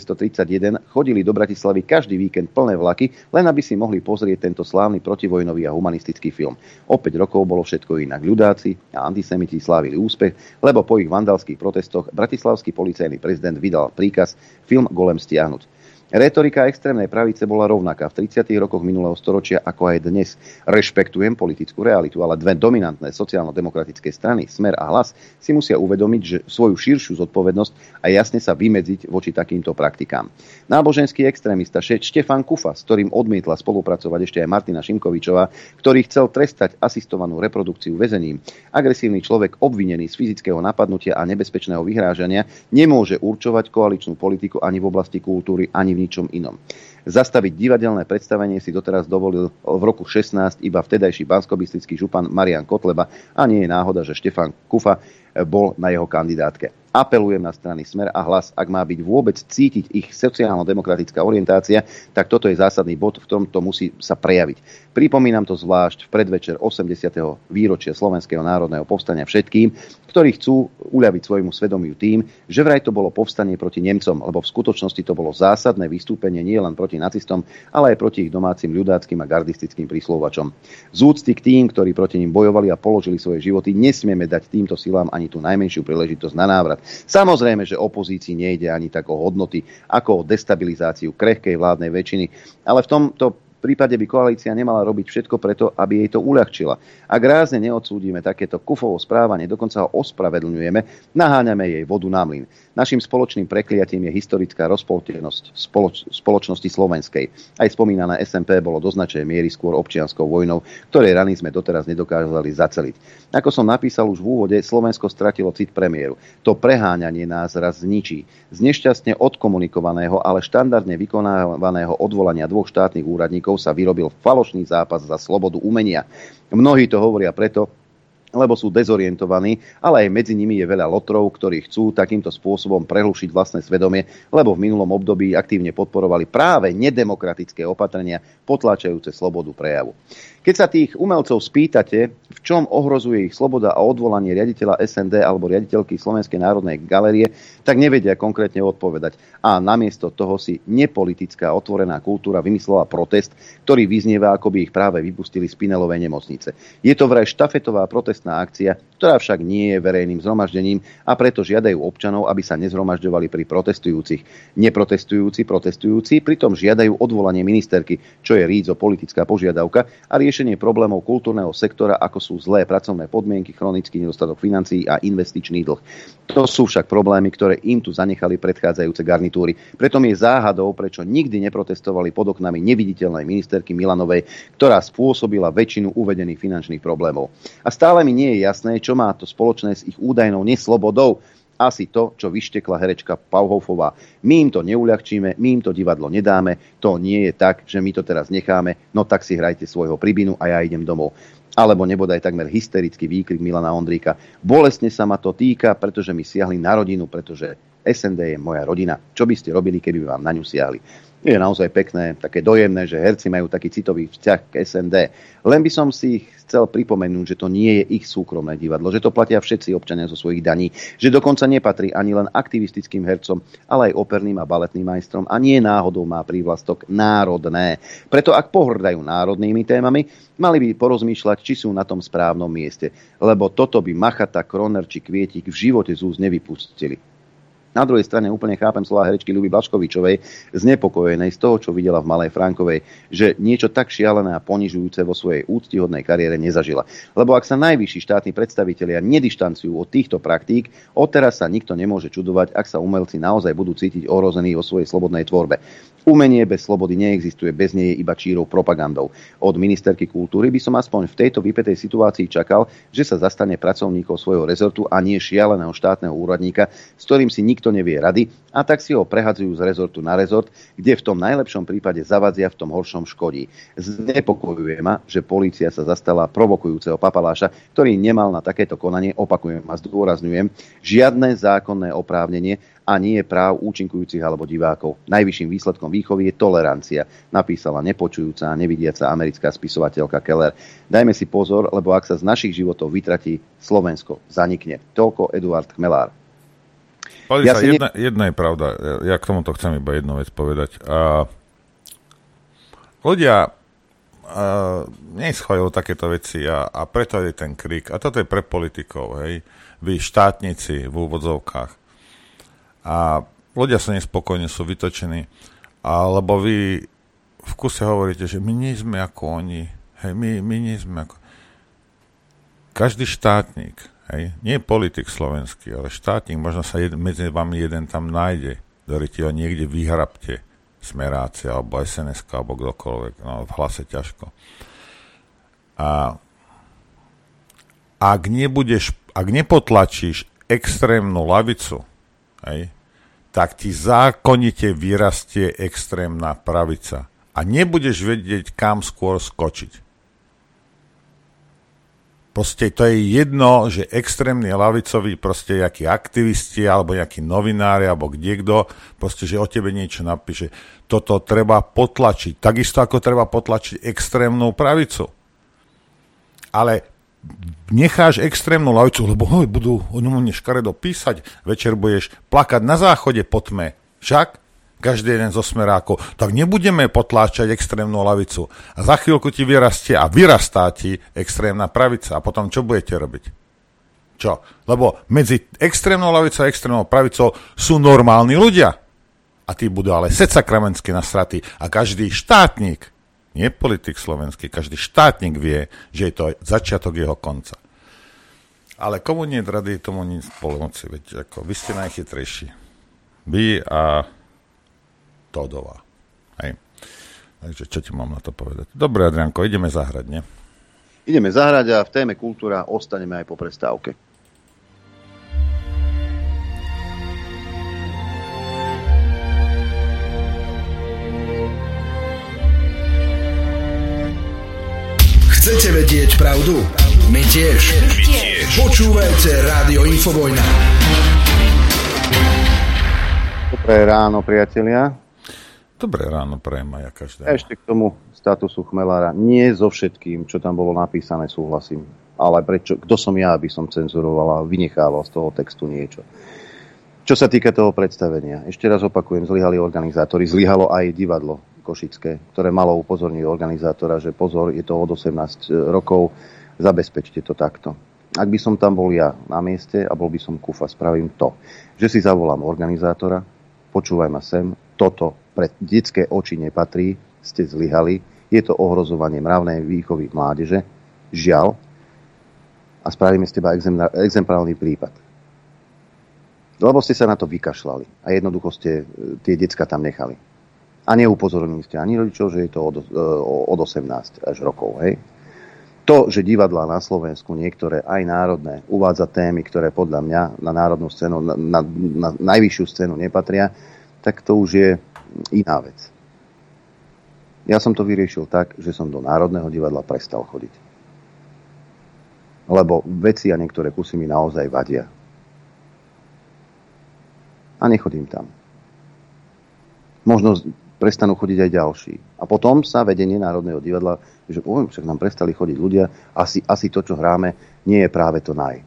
S2: 1931 chodili do Bratislavy každý víkend plné vlaky, len aby si mohli pozrieť tento slávny protivojnový a humanistický film. O 5 rokov bolo všetko inak. Ľudáci a antisemiti slávili úspech, lebo po ich vandalských protestoch bratislavský policajný prezident vydal príkaz film Golem stiahnuť. Rétorika extrémnej pravice bola rovnaká v 30. rokoch minulého storočia ako aj dnes. Rešpektujem politickú realitu, ale dve dominantné sociálno-demokratické strany, Smer a Hlas, si musia uvedomiť, že svoju širšiu zodpovednosť a jasne sa vymedziť voči takýmto praktikám. Náboženský extrémista Štefan Kufa, s ktorým odmietla spolupracovať ešte aj Martina Šimkovičová, ktorý chcel trestať asistovanú reprodukciu väzením. Agresívny človek obvinený z fyzického napadnutia a nebezpečného vyhrážania nemôže určovať koaličnú politiku ani v oblasti kultúry, ani v ničom inom. Zastaviť divadelné predstavenie si doteraz dovolil v roku 16 iba vtedajší banskobystrický župan Marian Kotleba a nie je náhoda, že Štefan Kufa bol na jeho kandidátke. Apelujem na strany Smer a Hlas, ak má byť vôbec cítiť ich sociálno-demokratická orientácia, tak toto je zásadný bod, v ktorom to musí sa prejaviť. Pripomínam to zvlášť v predvečer 80. výročia Slovenského národného povstania všetkým, ktorí chcú uľaviť svojmu svedomiu tým, že vraj to bolo povstanie proti Nemcom, lebo v skutočnosti to bolo zásadné vystúpenie nie len proti nacistom, ale aj proti ich domácim ľudáckym a gardistickým prísluhovačom. Z úcty k tým, ktorí proti nim bojovali a položili svoje životy, nesmieme dať týmto silám ani tú najmenšiu príležitosť na návrat. Samozrejme, že opozícii nejde ani tak o hodnoty, ako o destabilizáciu krehkej vládnej väčšiny, ale v tomto prípade by koalícia nemala robiť všetko preto, aby jej to uľahčila. Ak rázne neodsúdime takéto Kufovo správanie, dokonca ho ospravedlňujeme, naháňame jej vodu na mlyn. Naším spoločným prekliatím je historická rozpoltenosť spoločnosti slovenskej. Aj spomínané SMP bolo do značnej miery skôr občianskou vojnou, ktorej rany sme doteraz nedokázali zaceliť. Ako som napísal už v úvode, Slovensko stratilo cit premiéru. To preháňanie nás raz zničí. Z nešťastne odkomunikovaného, ale štandardne vykonávaného odvolania dvoch štátnych úradníkov sa vyrobil falošný zápas za slobodu umenia. Mnohí to hovoria preto, lebo sú dezorientovaní, ale aj medzi nimi je veľa lotrov, ktorí chcú takýmto spôsobom prehlušiť vlastné svedomie, lebo v minulom období aktívne podporovali práve nedemokratické opatrenia potláčajúce slobodu prejavu. Keď sa tých umelcov spýtate, v čom ohrozuje ich sloboda a odvolanie riaditeľa SND alebo riaditeľky Slovenskej národnej galérie, tak nevedia konkrétne odpovedať. A namiesto toho si nepolitická otvorená kultúra vymyslela protest, ktorý vyznieva, ako by ich práve vypustili z Pinelovej nemocnice. Je to vraj štafetová protestná akcia, ktorá však nie je verejným zhromaždením a preto žiadajú občanov, aby sa nezhromažďovali pri protestujúcich. Protestujúci pritom žiadajú odvolanie ministerky, čo je rídzo politická požiadavka a riešenie problémov kultúrneho sektora, ako sú zlé pracovné podmienky, chronický nedostatok financií a investičný dlh. To sú však problémy, ktoré im tu zanechali predchádzajúce garnitúry. Preto mi je záhadou, prečo nikdy neprotestovali pod oknami neviditeľnej ministerky Milanovej, ktorá spôsobila väčšinu uvedených finančných problémov. A stále mi nie je jasné, čo má to spoločné s ich údajnou neslobodou. Asi to, čo vyštekla herečka Pauhofová. My im to neuľahčíme, my im to divadlo nedáme, to nie je tak, že my to teraz necháme, no tak si hrajte svojho pribinu a ja idem domov. Alebo nebodaj takmer hysterický výkrik Milana Ondríka. Bolestne sa ma to týka, pretože mi siahli na rodinu, pretože SND je moja rodina. Čo by ste robili, keby vám na ňu siahli? Je naozaj pekné, také dojemné, že herci majú taký citový vzťah k SND. Len by som si chcel pripomenúť, že to nie je ich súkromné divadlo, že to platia všetci občania zo svojich daní, že dokonca nepatrí ani len aktivistickým hercom, ale aj operným a baletným majstrom a nie náhodou má prívlastok národné. Preto ak pohrdajú národnými témami, mali by porozmýšľať, či sú na tom správnom mieste, lebo toto by Machata, Kroner či Kvietik v živote z úst nevypustili. Na druhej strane úplne chápem slova herečky Ľuby Blaškovičovej, znepokojenej z toho, čo videla v Malej Frankovej, že niečo tak šialené a ponižujúce vo svojej úctihodnej kariére nezažila. Lebo ak sa najvyšší štátni predstavitelia nedištancujú od týchto praktík, odteraz sa nikto nemôže čudovať, ak sa umelci naozaj budú cítiť ohrození vo svojej slobodnej tvorbe. Umenie bez slobody neexistuje, bez nej je iba čírou propagandou. Od ministerky kultúry by som aspoň v tejto vypätej situácii čakal, že sa zastane pracovníkov svojho rezortu a nie šialeného štátneho úradníka, s ktorým si nikto nevie rady, a tak si ho prehadzujú z rezortu na rezort, kde v tom najlepšom prípade zavadzia, v tom horšom škodí. Znepokojuje ma, že polícia sa zastala provokujúceho papaláša, ktorý nemal na takéto konanie, opakujem a zdôrazňujem, žiadne zákonné oprávnenie a nie práv účinkujúcich alebo divákov. Najvyšším výsledkom výchovy je tolerancia, napísala nepočujúca a nevidiaca americká spisovateľka Keller. Dajme si pozor, lebo ak sa z našich životov vytratí, Slovensko zanikne. Toľko Eduard Chmelár.
S3: Jedna je pravda. Ja k tomuto chcem iba jednu vec povedať. Ľudia neschvaľujú takéto veci a preto je ten krik. A toto je pre politikov, hej. Vy štátnici v úvodzovkách. A ľudia sú nespokojní, sú vytočení, lebo vy v kuse hovoríte, že my nie sme ako oni, hej, my nie sme ako... Každý štátnik, hej, nie je politik slovenský, ale štátnik, možno sa medzi vami jeden tam nájde, ktorý ho niekde vyhrabte, Smeráci, alebo SNS-ka, alebo kdokoľvek, no v Hlase ťažko. A ak nepotlačíš extrémnu lavicu, hej, tak ti zákonite vyrastie extrémna pravica. A nebudeš vedieť, kam skôr skočiť. Proste to je jedno, že extrémni lavicoví, proste jakí aktivisti, alebo jakí novinári, alebo kdiekto, proste, že o tebe niečo napíše. Toto treba potlačiť. Takisto ako treba potlačiť extrémnu pravicu. Ale necháš extrémnu lavicu, lebo budú o ňom škaredo písať, večer budeš plakať na záchode po tme. Však? Každý jeden zo smerákov. Tak nebudeme potláčať extrémnu lavicu. A za chvíľku ti vyrastie a vyrastá ti extrémna pravica. A potom čo budete robiť? Čo? Lebo medzi extrémnou lavicou a extrémnou pravicou sú normálni ľudia. A tí budú ale secakramentsky nasratí. A každý štátnik, nie politik slovenský, každý štátnik vie, že je to začiatok jeho konca. Ale komu nie rady, tomu nie pomoci. Veď ako, vy ste najchytrejší. Vy a Todová. Hej. Takže čo ti mám na to povedať? Dobre, Adrianko, ideme zahrať, nie?
S2: Ideme zahrať a v téme kultúra ostaneme aj po prestávke.
S7: Chcete vedieť pravdu? My tiež. Počúvajte Rádio Infovojna.
S2: Dobré ráno, priatelia.
S3: Dobré ráno, prajem aj každému.
S2: Ešte k tomu statusu Chmelára. Nie so všetkým, čo tam bolo napísané, súhlasím. Ale prečo? Kto som ja, aby som cenzuroval a vynechával z toho textu niečo? Čo sa týka toho predstavenia, ešte raz opakujem, zlyhali organizátori, zlyhalo aj divadlo košické, ktoré malo upozorniť organizátora, že pozor, je to od 18 rokov, zabezpečte to takto. Ak by som tam bol ja na mieste a bol by som kufa, spravím to, že si zavolám organizátora, počúvaj ma sem, toto pre detské oči nepatrí, ste zlyhali, je to ohrozovanie mravnej výchovy mládeže, žiaľ, a spravíme z teba exemplárny prípad. Lebo ste sa na to vykašľali a jednoducho ste tie decka tam nechali. A neupozornili ste ani rodičov, že je to od 18 až rokov. Hej? To, že divadlá na Slovensku, niektoré aj národné, uvádza témy, ktoré podľa mňa na národnú scénu, na najvyššiu scénu nepatria, tak to už je iná vec. Ja som to vyriešil tak, že som do Národného divadla prestal chodiť. Lebo veci a niektoré kusy mi naozaj vadia. A nechodím tam. Možno prestanú chodiť aj ďalší. A potom sa vedenie Národného divadla, že však nám prestali chodiť ľudia, asi to, čo hráme, nie je práve to naj.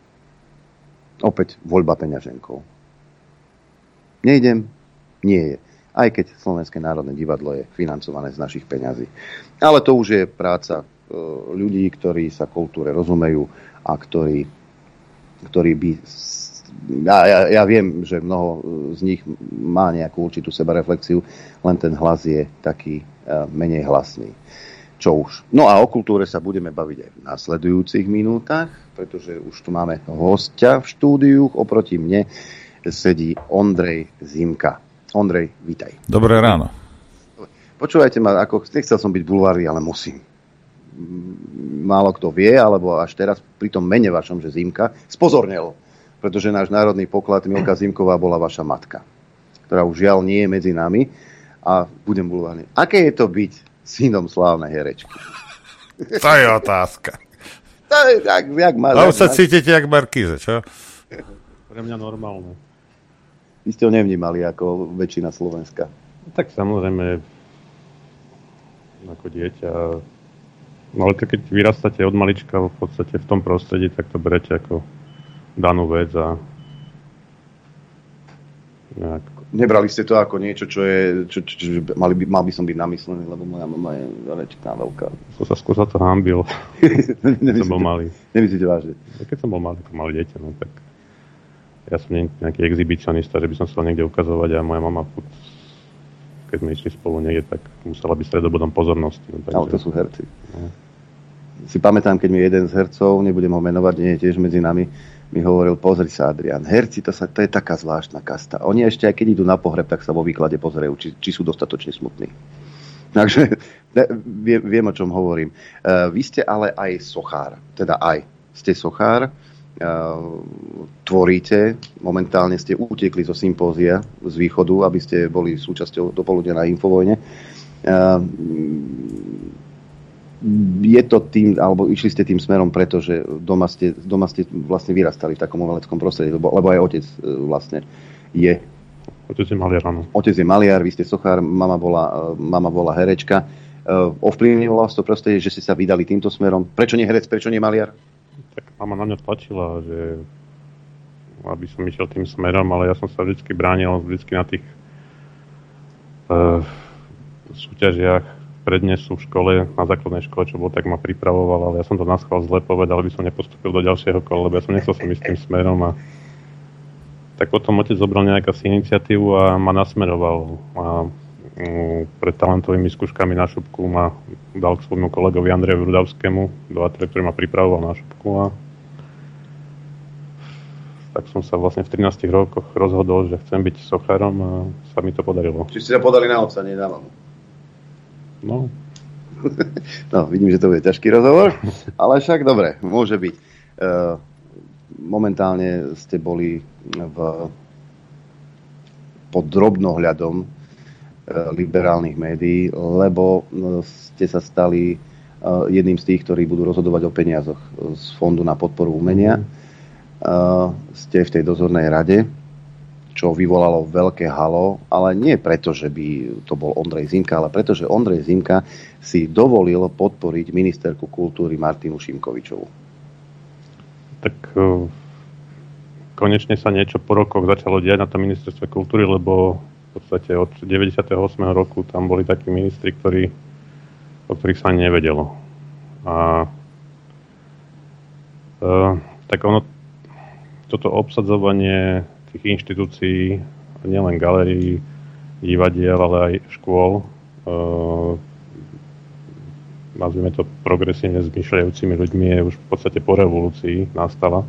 S2: Opäť voľba peňaženkou. Nejdem? Nie je. Aj keď Slovenské národné divadlo je financované z našich peňazí. Ale to už je práca ľudí, ktorí sa kultúre rozumejú a ktorí by ja viem, že mnoho z nich má nejakú určitú sebareflexiu, len ten hlas je taký menej hlasný. Čo už. No a o kultúre sa budeme baviť aj v nasledujúcich minútach, pretože už tu máme hostia v štúdiu. Oproti mne sedí Ondrej Zimka. Ondrej, vítaj.
S3: Dobré ráno.
S2: Počúvajte ma, nechcel som byť bulvárny, ale musím. Málo kto vie, alebo až teraz pri tom mene vašom, že Zimka, spozornel, pretože náš národný poklad Milka Zimková bola vaša matka, ktorá už žiaľ nie je medzi nami a budem bulvárny. Aké je to byť synom slávnej herečky?
S3: To je otázka.
S2: Jak
S3: a už sa cítite jak Markíze, čo?
S11: Pre mňa normálne.
S2: Vy ste ho nevnímali ako väčšina Slovenska.
S11: Tak samozrejme ako dieťa. No ale keď vyrastáte od malička v podstate v tom prostredí, tak to berete ako danú vec a nejak...
S2: Nebrali ste to ako niečo, čo je... mal by som byť namyslený, lebo moja mama je rečná veľká.
S11: Som sa skôr za to hanbil. Keď som bol malý.
S2: Nemyslíte vážne?
S11: Keď som bol malý, to malé dieťa, no tak... Ja som nejaký exhibicionista, že by som sa niekde ukazovať a moja mama, keď sme išli spolu niekde, tak musela byť stredobodom pozornosti. No, takže...
S2: Ale to sú herci. No. Si pamätám, keď mi jeden z hercov, nebudem ho menovať, nie je tiež medzi nami, mi hovoril, pozri sa, Adrián, herci, to je taká zvláštna kasta. Oni ešte, aj keď idú na pohreb, tak sa vo výklade pozerajú, či sú dostatočne smutní. Takže viem, o čom hovorím. Vy ste ale aj sochár, teda ste sochár, tvoríte, momentálne ste utekli zo sympózia z východu, aby ste boli súčasťou dopoludnia na Infovojne. Je to tým, alebo išli ste tým smerom, pretože doma ste vlastne vyrastali v takom umeleckom prostredí, lebo aj otec vlastne je.
S11: Otec je maliar, áno.
S2: Otec je maliar, vy ste sochár, mama bola herečka. Ovplyvnilo vás to prostredie, že ste sa vydali týmto smerom? Prečo nie herec, prečo nie maliar?
S11: Tak mama na mňa tlačila, že aby som išiel tým smerom, ale ja som sa vždycky bránil na tých súťažiach prednesu v škole, na základnej škole, čo bolo, tak ma pripravoval, ale ja som to naschvál zle povedal, aby som nepostúpil do ďalšieho kola, lebo ja som nechcel som ísť tým smerom a tak potom otec zobral nejakú iniciatívu a ma nasmeroval a pred talentovými skúškami na šupku ma dal k svojmu kolegovi Andrejovi Rudavskému do ateliéru, ktorý ma pripravoval na šupku a tak som sa vlastne v 13 rokoch rozhodol, že chcem byť sochárom a sa mi to podarilo.
S2: Či ste sa podali na otca, nie na mamu?
S11: No.
S2: No, vidím, že to bude ťažký rozhovor, ale však dobre, môže byť. Momentálne ste boli pod drobnohľadom liberálnych médií, lebo ste sa stali jedným z tých, ktorí budú rozhodovať o peniazoch z Fondu na podporu umenia. Ste v tej dozornej rade, čo vyvolalo veľké halo, ale nie preto, že by to bol Ondrej Zimka, ale preto, že Ondrej Zimka si dovolil podporiť ministerku kultúry Martinu Šimkovičovú.
S11: Tak konečne sa niečo po rokoch začalo diať na tom ministerstve kultúry, lebo v podstate od 98. roku tam boli takí ministri, o ktorých sa ani nevedelo. A tak ono, toto obsadzovanie tých inštitúcií, nielen galérií, divadiel, ale aj škôl, nazvime to progresívne zmýšľajúcimi ľuďmi, je už v podstate po revolúcii nastala.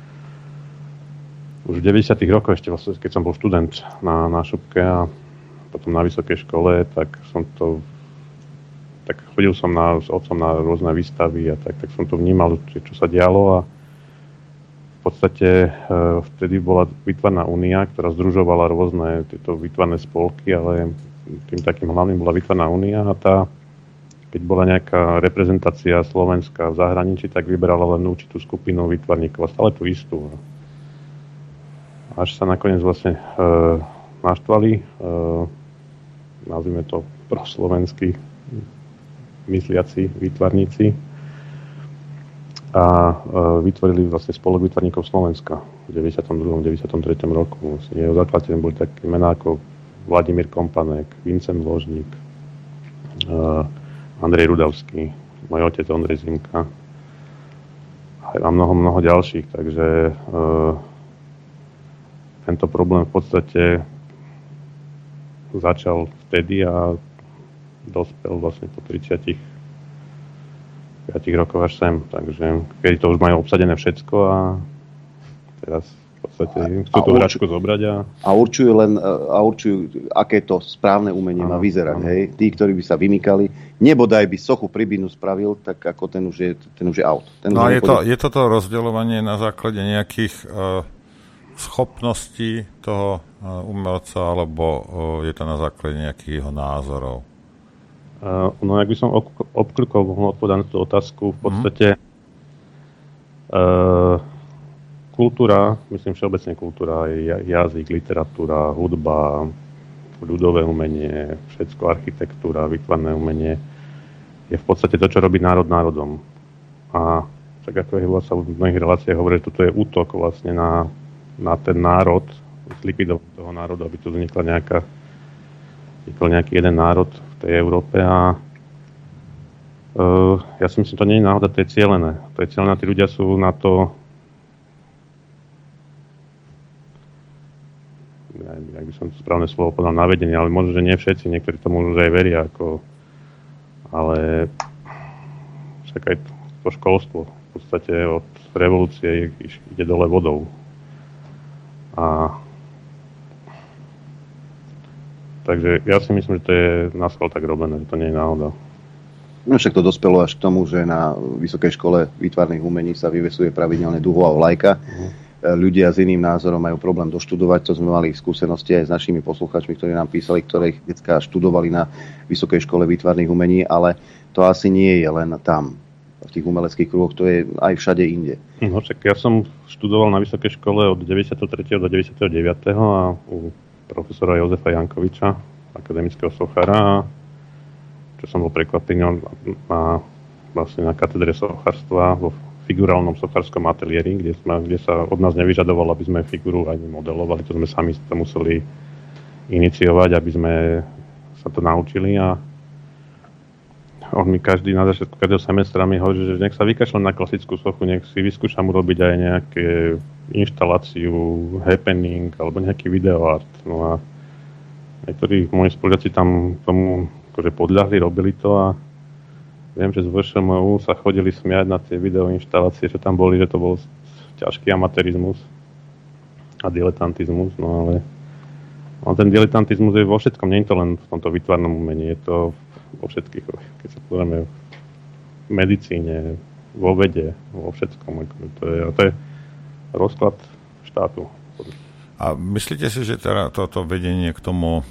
S11: Už v 90. rokoch, ešte vlastne, keď som bol študent na šupke a potom na vysokej škole, tak chodil som s otcom na rôzne výstavy a tak som to vnímal, čo sa dialo a v podstate vtedy bola výtvarná únia, ktorá združovala rôzne tieto výtvarné spolky, ale tým takým hlavným bola výtvarná únia a tá, keď bola nejaká reprezentácia Slovenska v zahraničí, tak vyberala len určitú skupinu výtvarníkov a stále tú istú. Až sa nakoniec vlastne naštvali, nazvime to proslovenskí mysliaci výtvarníci a vytvorili vlastne spolok výtvarníkov Slovenska v 92. 93. roku. Vlastne jeho zakladateľmi boli také mená ako Vladimír Kompanek, Vincent Ložník, Andrej Rudavský, môj otec Ondrej Zimka a mnoho ďalších, takže tento problém v podstate začal vtedy a dospel vlastne po 35 rokoch až sem. Takže keď to už majú obsadené všetko a teraz v podstate chcú tú hračku zobrať
S2: a určujú, aké to správne umenie má vyzerať. Hej? Tí, ktorí by sa vymykali, nebodaj by sochu Pribinu spravil, tak ako ten už je out.
S3: No a je toto rozdeľovanie na základe nejakých schopností toho umelca, alebo je to na základe nejakých jeho názorov?
S11: No, ak by som obkľukol, mohol odpovedať na tú otázku, v podstate kultúra, myslím všeobecne kultúra, jazyk, literatúra, hudba, ľudové umenie, všetko, architektúra, výtvarné umenie, je v podstate to, čo robí národ národom. A tak ako je sa v mnohých reláciách hovorí, že toto je útok vlastne na ten národ, zlikvidovať toho národa, aby tu vznikol nejaký jeden národ v tej Európe a ja si myslím, to nie je náhoda, to je cielené. To je cielené, tí ľudia sú na to, ak by som to správne slovo povedal, navedení, ale možno, že nie všetci, niektorí tomu už aj veria, ale však aj to školstvo v podstate od revolúcie ide dole vodou. A takže ja si myslím, že to je na schvál tak robené, že to nie je náhoda.
S2: No však to dospelo až k tomu, že na Vysokej škole výtvarných umení sa vyvesuje pravidelne duhová vlajka. Ľudia s iným názorom majú problém doštudovať, to sme mali skúsenosti aj s našimi poslucháčmi, ktorí nám písali, ktorých decká študovali na Vysokej škole výtvarných umení, ale to asi nie je len tam, v tých umeleckých kruhoch, to je aj všade inde.
S11: No však ja som študoval na Vysokej škole od 93. do 99. a u profesora Jozefa Jankoviča, akademického sochára, čo som bol prekvapený vlastne na katedre sochárstva vo figurálnom sochárskom ateliéri, kde sa od nás nevyžadovalo, aby sme figuru ani modelovali, to sme sami to museli iniciovať, aby sme sa to naučili a on mi na začiatku každého semestra mi hovorí, že nech sa vykašľam na klasickú sochu, nech si vyskúšam urobiť aj nejaké inštaláciu, happening alebo nejaký videoart. No a niektorí moji spolužiaci tam tomu akože podľahli, robili to a viem, že z VŠMU sa chodili smiať na tie videoinštalácie, že tam boli, že to bol ťažký amatérizmus a diletantizmus, no ale ten diletantizmus je vo všetkom, nie je to len v tomto výtvarnom umení, je to vo všetkých, keď sa pozrieme v medicíne, vo vede, vo všetkom. To je rozklad štátu.
S3: A myslíte si, že teda toto vedenie k tomu,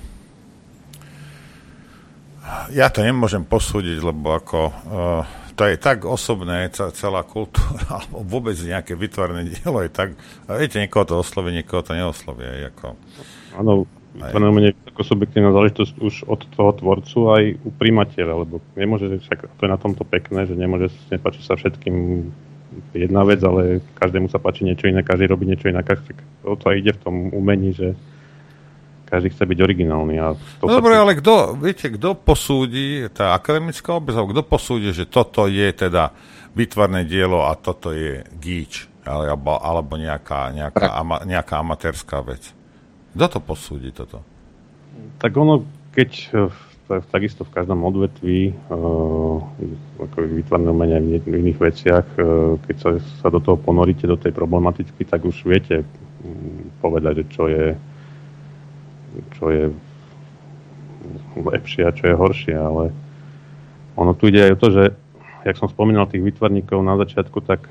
S3: ja to nemôžem posúdiť, lebo ako to je tak osobné, celá kultúra, alebo vôbec nejaké vytvorné dielo je tak, viete, niekoho to osloví, niekoho to neosloví.
S11: Áno, vytvorné umenie je ako subjektívna záležitosť už od toho tvorcu aj u primateľa, lebo nemôže, však to je na tomto pekné, že nepáči sa všetkým jedna vec, ale každému sa páči niečo iné, každý robí niečo iné, o to ide v tom umení, že každý chce byť originálny.
S3: Dobre, ale kto posúdi, tá akademická obec, kto posúdi, že toto je teda výtvarné dielo a toto je gíč, alebo nejaká amatérska vec? Kto to posúdi toto?
S11: Tak ono, keď takisto v každom odvetví, ako výtvarné umenie v iných veciach, keď sa do toho ponoríte, do tej problematiky, tak už viete povedať, že čo je lepšie a čo je horšie, ale ono tu ide aj o to, že jak som spomínal tých výtvarníkov na začiatku, tak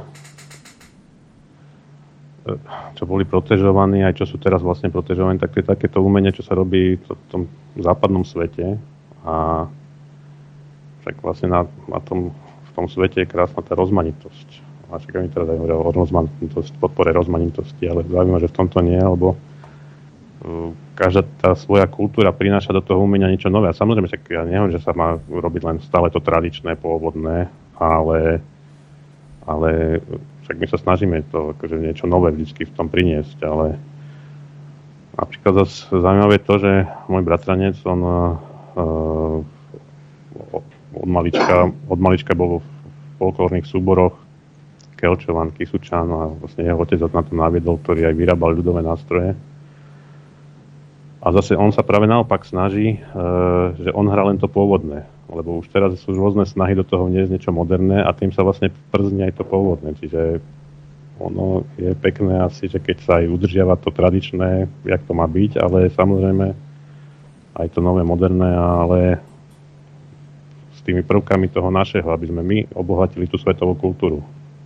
S11: čo boli protežovaní, aj čo sú teraz vlastne protežovaní, tak to je takéto umenie, čo sa robí v tom západnom svete a však vlastne v tom svete je krásna tá rozmanitosť. A však oni teraz aj hovoria o rozmanitosti, podpore rozmanitosti, ale zaujímavé, že v tomto nie, lebo každá tá svoja kultúra prináša do toho umenia niečo nové. A samozrejme, ja neviem, že sa má robiť len stále to tradičné, pôvodné, ale však my sa snažíme to akože niečo nové vždycky v tom priniesť, ale napríklad zase zaujímavé to, že môj bratranec, on od malička bol v folklórnych súboroch Kelčovan, Kysučan a vlastne jeho otec na to naviedol, ktorý aj vyrábal ľudové nástroje. A zase on sa práve naopak snaží, že on hrá len to pôvodné, lebo už teraz sú rôzne snahy do toho vniesť niečo moderné a tým sa vlastne prznie aj to pôvodné. Čiže ono je pekné asi, že keď sa aj udržiava to tradičné, jak to má byť, ale samozrejme aj to nové moderné, ale s tými prvkami toho našeho, aby sme my obohatili tú svetovú kultúru.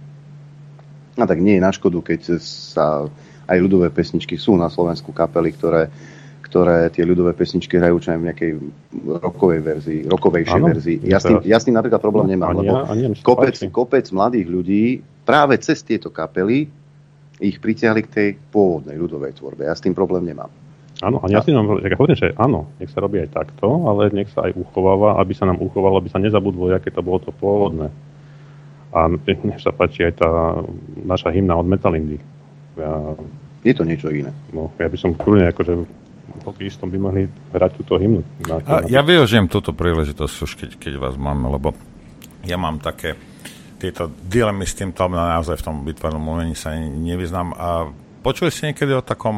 S2: No tak nie je na škodu, keď sa aj ľudové pesničky sú na Slovensku kapely, ktoré tie ľudové pesničky hrajú čo aj v nejakej rokovejšej verzii. Ja s tým napríklad problém nemám, lebo kopec mladých ľudí práve cez tieto kapely ich pritiahli k tej pôvodnej ľudovej tvorbe. Ja s tým problém nemám.
S11: Áno, a ja si hovorím, že áno, nech sa robí aj takto, ale nech sa aj uchováva, aby sa nám uchovalo, aby sa nezabudlo, aké to bolo to pôvodné. A nech sa páči aj tá naša hymna od Metalindy.
S2: Je to niečo iné.
S11: No, ja by som kľudne akože hokejistom by mohli hrať túto hymnu.
S3: Ja využijem túto príležitosť už, keď vás máme, lebo ja mám také tieto dilemy s týmto, naozaj v tom výtvarnom umení sa nevyznám. A počuli ste niekedy o takom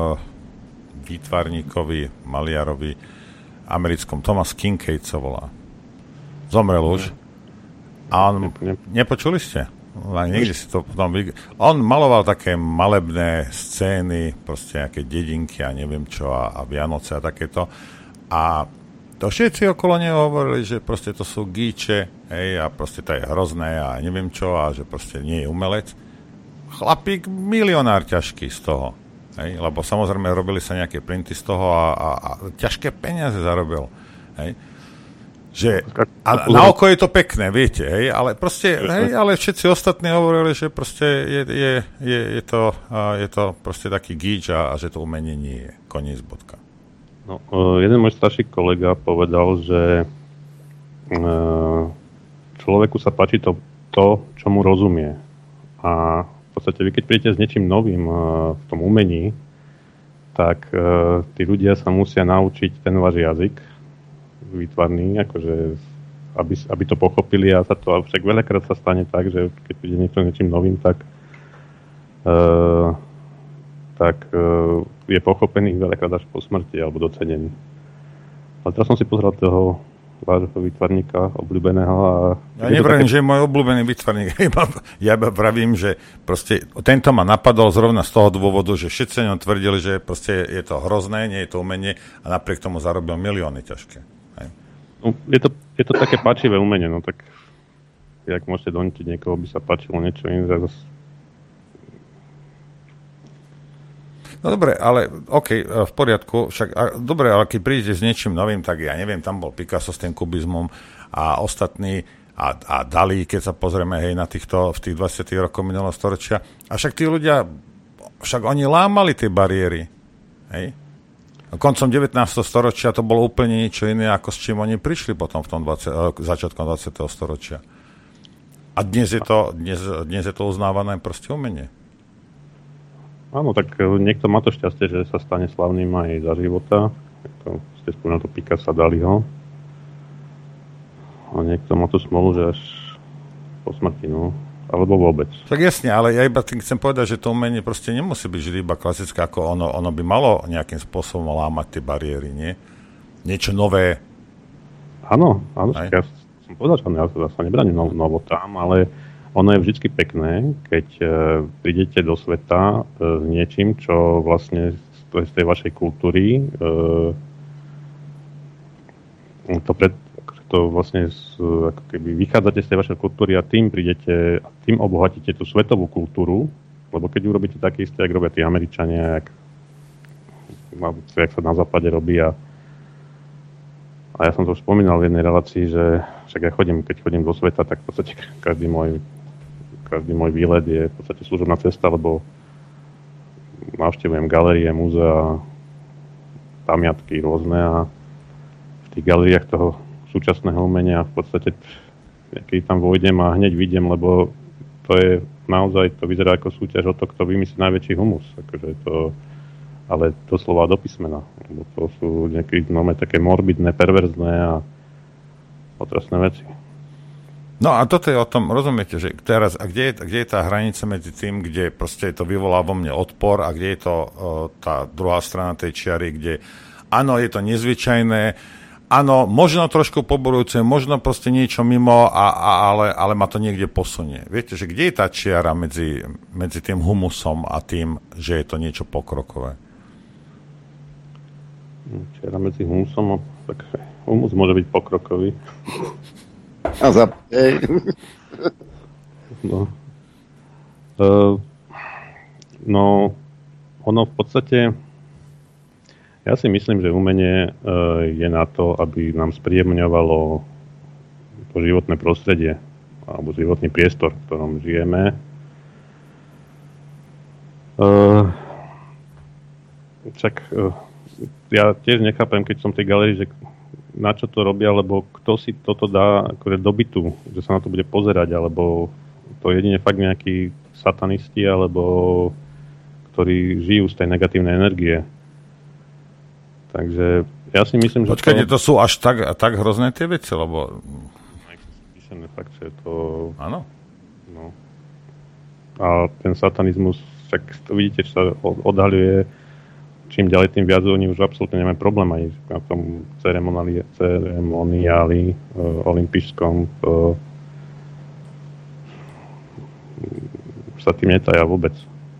S3: výtvarníkovi, maliarovi americkom, Thomas Kincaid sa volá. Zomrel už. A on, nepočuli ste? Niekde si to potom on maloval také malebné scény, proste nejaké dedinky a neviem čo a Vianoce a takéto. A to všetci okolo neho hovorili, že proste to sú gíče, hej, a proste to je hrozné a neviem čo a že proste nie je umelec. Chlapík milionár ťažký z toho. Hej, lebo samozrejme robili sa nejaké printy z toho a ťažké peniaze zarobil. Hej. Že, a na oko je to pekné, viete, hej, ale proste, hej, ale všetci ostatní hovorili, že proste je to proste taký gíč a že to umenie nie je. Koniec bodka.
S11: No, jeden môj starší kolega povedal, že človeku sa páči to, čo mu rozumie. A v podstate vy, keď prídete s niečím novým v tom umení, tak tí ľudia sa musia naučiť ten váš jazyk výtvarný, akože aby to pochopili a sa to, však veľakrát sa stane tak, že keď príde niekto niečím novým, tak je pochopený veľakrát až po smrti alebo docenený. Ale teraz som si pozrel toho vášho výtvarníka obľúbeného a... Ja
S3: nevravím, že je môj obľúbený výtvarník. Ja vravím, že proste tento ma napadol zrovna z toho dôvodu, že všetci ňom tvrdili, že proste je to hrozné, nie je to umenie a napriek tomu zarobil milióny ťažké.
S11: No, je to také páčivé umenie, no tak jak môžete donútiť niekoho, by sa páčilo niečo iné.
S3: No dobre, ale v poriadku, dobre, ale keď prídete s niečím novým, tak ja neviem, tam bol Picasso s tým kubizmom a ostatní a Dalí, keď sa pozrieme hej v tých 20 rokoch minulého storočia. A však tí ľudia, oni lámali tie bariéry, hej. Koncom 19. storočia to bolo úplne niečo iné, ako s čím oni prišli potom v tom začiatkom 20. storočia. A dnes je to uznávané proste umenie.
S11: Áno, tak niekto má to šťastie, že sa stane slavným aj za života. Ste spomínali to Picasso, Daliho. A niekto má to smolu, že až po smrti, no. Alebo vôbec.
S3: Tak jasne, ale ja iba tým chcem povedať, že to umenie proste nemusí byť vždy iba klasické, ako ono by malo nejakým spôsobom lámať tie bariéry, nie? Niečo nové.
S11: Áno, ja som povedal, že ja sa nebraním novotám, ale ono je vždy pekné, keď prídete do sveta s niečím, čo vlastne z tej vašej kultúry to vlastne ako keby vychádzate z tej vašej kultúry a tým prídete a tým obohatíte tú svetovú kultúru, lebo keď urobíte také isté, jak robia tí Američania, jak sa na západe robí a ja som to už spomínal v jednej relácii, že však ja keď chodím do sveta, tak v podstate každý môj výlet je v podstate služobná cesta, lebo navštevujem galérie, múzea, pamiatky rôzne a v tých galériách toho súčasného umenia v podstate keď tam vojdem a hneď vidím, lebo to je naozaj, to vyzerá ako súťaž o to, kto vymyslí najväčší humus. Akože to, ale doslova do písmena. Lebo to sú nejaké také morbidné, perverzné a otrasné veci.
S3: No a toto je o tom, rozumiete, že teraz, a kde je tá hranica medzi tým, kde proste to vyvolá vo mne odpor a kde je to tá druhá strana tej čiary, kde áno, je to nezvyčajné, áno, možno trošku poborujúce, možno proste niečo mimo, ale ma to niekde posunie. Viete, že kde je tá čiara medzi tým humusom a tým, že je to niečo pokrokové?
S11: Čiara medzi humusom, tak humus môže byť pokrokový.
S2: A
S11: no, ono v podstate, ja si myslím, že umenie je na to, aby nám spríjemňovalo to životné prostredie alebo životný priestor, v ktorom žijeme. Ja tiež nechápem, keď som v tej galérii, že na čo to robia, lebo kto si toto dá akože do bytu, že sa na to bude pozerať, alebo to jedine fakt nejakí satanisti, alebo ktorí žijú z tej negatívnej energie. Takže ja si myslím, že
S3: počkajte, to sú až tak hrozné tie veci, lebo
S11: fakt, že to...
S3: Áno.
S11: No. A ten satanizmus, však to vidíte, čo sa odhaľuje, čím ďalej, tým viac oni už absolútne nemajú problém aj na tom ceremoniáli olympijskom sa tým netajá vôbec.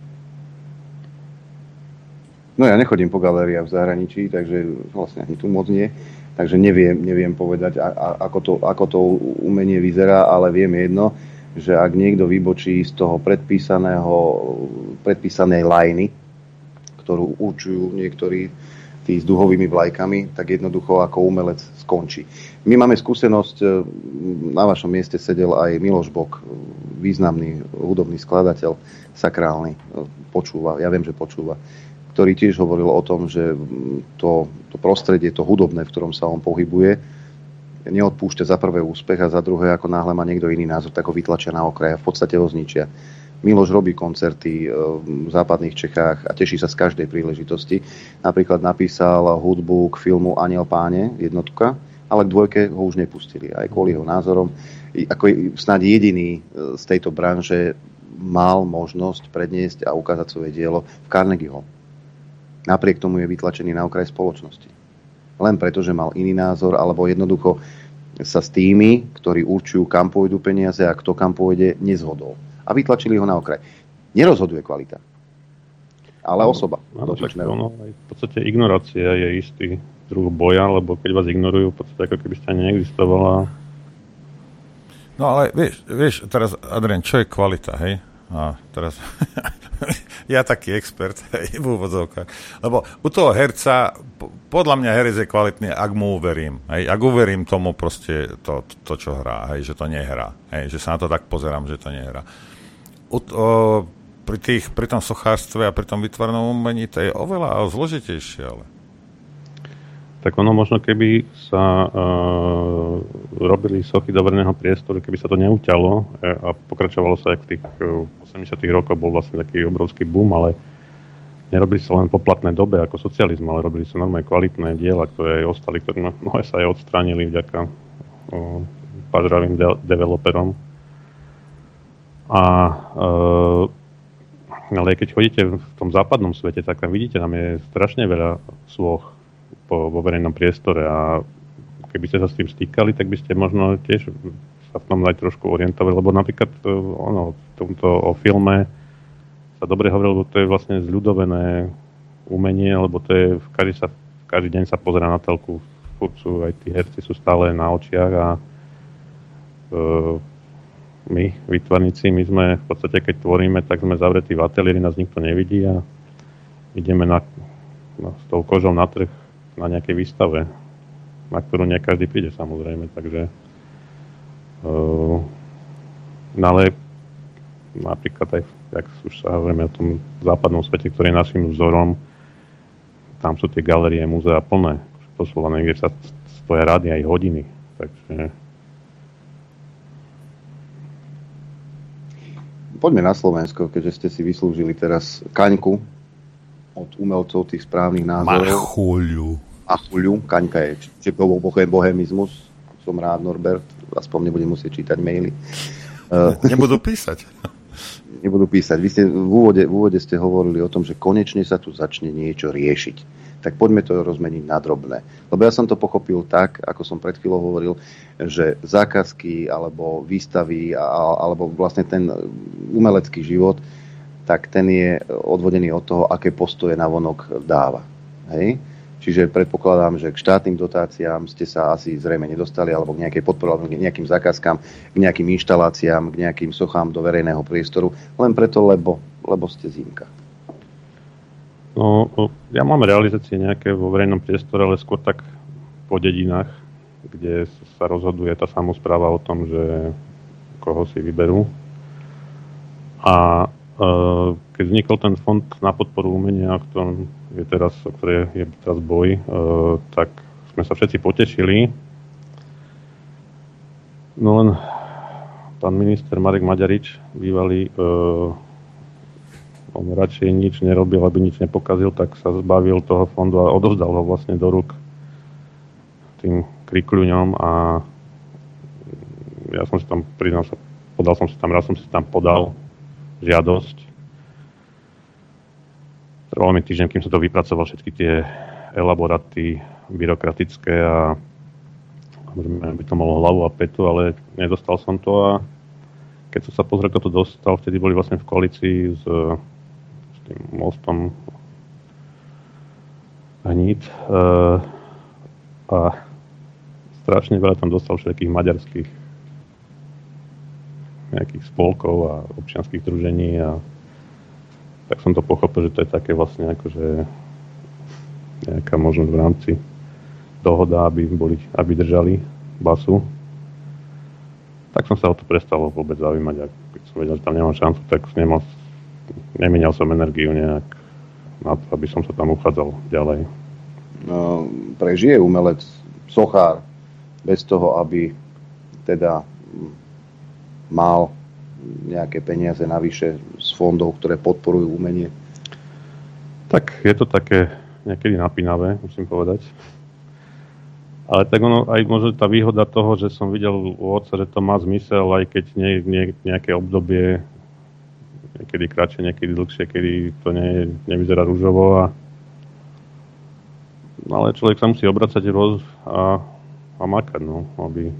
S2: No ja nechodím po galériách v zahraničí, takže vlastne ani tu moc nie. Takže neviem povedať, ako to umenie vyzerá, ale viem jedno, že ak niekto vybočí z toho predpísanej lajny, ktorú určujú niektorí tí s duhovými vlajkami, tak jednoducho ako umelec skončí. My máme skúsenosť, na vašom mieste sedel aj Miloš Bok, významný hudobný skladateľ, sakrálny, počúva, ja viem, že počúva, ktorý tiež hovoril o tom, že to prostredie, to hudobné, v ktorom sa on pohybuje, neodpúšťa za prvé úspech a za druhé, ako náhle má niekto iný názor, tak ho vytlačia na okraj a v podstate ho zničia. Miloš robí koncerty v západných Čechách a teší sa z každej príležitosti. Napríklad napísal hudbu k filmu Aniel Páne, jednotka, ale k dvojke ho už nepustili, aj kvôli jeho názorom. Ako snáď jediný z tejto branže mal možnosť predniesť a ukázať svoje dielo v Carnegie Hall. Napriek tomu je vytlačený na okraj spoločnosti. Len preto, že mal iný názor, alebo jednoducho sa s tými, ktorí určujú, kam pôjdu peniaze a kto kam pôjde, nezhodol. A vytlačili ho na okraj. Nerozhoduje kvalita, ale osoba.
S11: Tak ono, v podstate ignorácia je istý druh boja, lebo keď vás ignorujú, v podstate ako keby ste ani neexistovala.
S3: No ale vieš, teraz Adrian, čo je kvalita, hej? A teraz ja taký expert, hej, v úvodzovkách. Lebo u toho herca, podľa mňa herec je kvalitný, ak mu uverím. Hej, ak uverím tomu proste to, čo hrá, hej, že to nehrá. Hej, že sa na to tak pozerám, že to nehrá. Pri tom sochárstve a pri tom vytvarnom umení to je oveľa zložitejšie, ale...
S11: Tak ono možno, keby sa robili sochy do verejného priestoru, keby sa to neuťalo a pokračovalo sa, jak v tých 80 rokoch bol vlastne taký obrovský boom, ale nerobili sa len po platnej dobe ako socializm, ale robili sa normálne kvalitné diela, ktoré aj ostali, ktoré mnohé sa aj odstránili vďaka pažravým developerom. Ale keď chodíte v tom západnom svete, tak tam vidíte, tam je strašne veľa slôch vo verejnom priestore a keby ste sa s tým stýkali, tak by ste možno tiež sa v tom aj trošku orientovali, lebo napríklad o filme sa dobre hovorilo, lebo to je vlastne zľudovené umenie, lebo to je každý deň sa pozerá na telku, furt sú, aj tí herci sú stále na očiach a my, výtvarníci, my sme v podstate, keď tvoríme, tak sme zavretí v ateliéri, nás nikto nevidí a ideme s tou kožou na trh na nejakej výstave, na ktorú nie každý príde, samozrejme, takže ale napríklad aj, jak už sa hovoríme o tom západnom svete, ktorý je našim vzorom, tam sú tie galérie, múzea plné, doslova niekde sa stoja rady aj hodiny, takže
S2: poďme na Slovensko, keďže ste si vyslúžili teraz kaňku od umelcov tých správnych názorov.
S3: Machuľu.
S2: Kaňka je bohemizmus. Som rád, Norbert. aspoň nebudem musieť čítať maily.
S3: Nebudú písať.
S2: Nebudú písať. Vy ste v úvode ste hovorili o tom, že konečne sa tu začne niečo riešiť. Tak poďme to rozmeniť na drobné. Lebo ja som to pochopil tak, ako som pred chvíľou hovoril, že zákazky alebo výstavy alebo vlastne ten umelecký život, tak ten je odvodený od toho, aké postoje navonok dáva. Hej? Čiže predpokladám, že k štátnym dotáciám ste sa asi zrejme nedostali, alebo k nejakej podpore, alebo k nejakým zákazkám, k nejakým inštaláciám, k nejakým sochám do verejného priestoru, len preto, lebo ste zímka.
S11: No, ja mám realizácie nejaké vo verejnom priestore, ale skôr tak po dedinách, kde sa rozhoduje tá samospráva o tom, že koho si vyberú. A keď vznikol ten fond na podporu umenia, o ktorej je teraz boj, tak sme sa všetci potešili. No len pán minister Marek Maďarič, bývalý, on radšej nič nerobil, aby nič nepokazil, tak sa zbavil toho fondu a odovzdal ho vlastne do rúk tým krikľuňom a ja som si tam, priznal sa, raz som si tam podal žiadosť. Trvalo mi týždeň, kým som to vypracoval, všetky tie elaboráty byrokratické a možno by to malo hlavu a petu, ale nedostal som to a keď som sa pozrel, kto to dostal, vtedy boli vlastne v koalícii s tým mostom Hnít a strašne veľa tam dostal všetkých maďarských nejakých spolkov a občianskych združení a tak som to pochopil, že to je také vlastne akože nejaká možnosť v rámci dohoda, aby držali basu. Tak som sa o to prestal vôbec zaujímať a keď som vedel, že tam nemám šancu, tak nemenial som energiu nejak na to, aby som sa tam uchádzal ďalej.
S2: No, prežije umelec, sochár, bez toho, aby teda mal nejaké peniaze navyše z fondov, ktoré podporujú umenie?
S11: Tak je to také niekedy napínavé, musím povedať. Ale tak ono, aj možno tá výhoda toho, že som videl u otca, že to má zmysel, aj keď nejaké obdobie, niekedy kratšie, niekedy dlhšie, kedy to nevyzerá ružovo. Ale človek sa musí obracať a makať, no, aby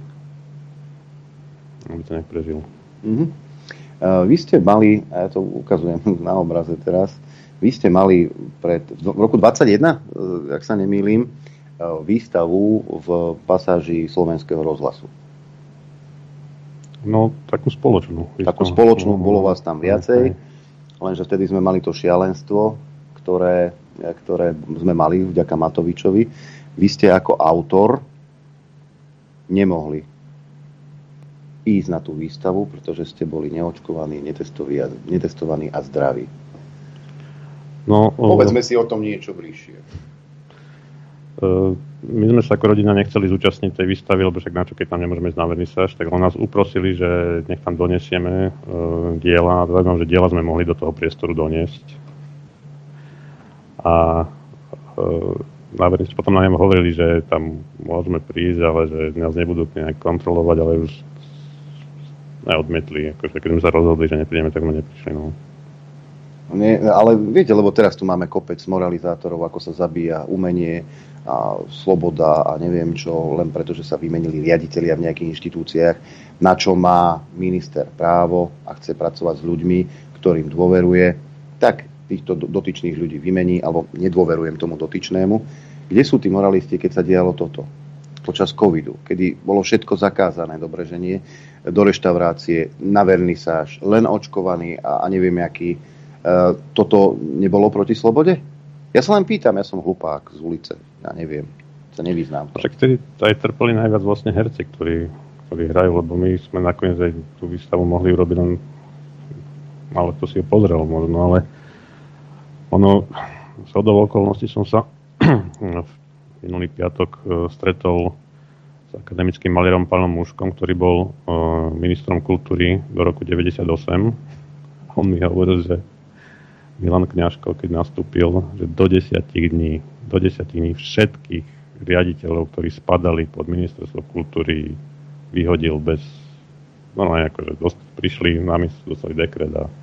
S11: to nejak prežil.
S2: Mm-hmm. Vy ste mali, a ja to ukazujem na obraze teraz, vy ste mali v roku 2021, ak sa nemýlim, výstavu v pasáži Slovenského rozhlasu.
S11: No, takú spoločnú.
S2: Takú spoločnú, bolo vás tam viacej, lenže vtedy sme mali to šialenstvo, ktoré sme mali vďaka Matovičovi. Vy ste ako autor nemohli ísť na tú výstavu, pretože ste boli neočkovaní, netestovaní a zdraví.
S11: No,
S2: povedzme si o tom niečo bližšie.
S11: My sme sa ako rodina nechceli zúčastniť tej výstavy, lebo však na čo, keď tam nemôžeme ísť na vernisáž, tak on nás uprosili, že nech tam donesieme diela. Zaujímavé, že diela sme mohli do toho priestoru doniesť. A na vernisáž potom nám hovorili, že tam môžeme prísť, ale že nás nebudú nejak kontrolovať, ale už neodmietli. Akože keď sme sa rozhodli, že neprídeme, tak sme neprišli. No.
S2: Nie, ale viete, lebo teraz tu máme kopec moralizátorov, ako sa zabíja umenie a sloboda a neviem čo, len preto, že sa vymenili riaditelia v nejakých inštitúciách, na čo má minister právo a chce pracovať s ľuďmi, ktorým dôveruje, tak týchto dotyčných ľudí vymení, alebo nedôverujem tomu dotyčnému. Kde sú tí moralisti, keď sa dialo toto? Počas covidu, kedy bolo všetko zakázané, dobre, že nie, do reštaurácie, na vernisáž, len očkovaný a neviem aký. Toto nebolo proti slobode? Ja sa len pýtam, ja som hlupák z ulice, ja neviem, sa nevyznám.
S11: Však vtedy aj trpeli najviac vlastne herci, ktorí hrajú, lebo my sme nakoniec aj tú výstavu mohli urobiť len, ale to si ho pozrel možno, ale ono, shodou okolností som sa minulý piatok stretol s akademickým malierom pánom Muškom, ktorý bol ministrom kultúry do roku 98. On mi hovoril, že Milan Kňažko, keď nastúpil, že do 10 dní všetkých riaditeľov, ktorí spadali pod ministerstvo kultúry, vyhodil bez... akože prišli, dostali dekret a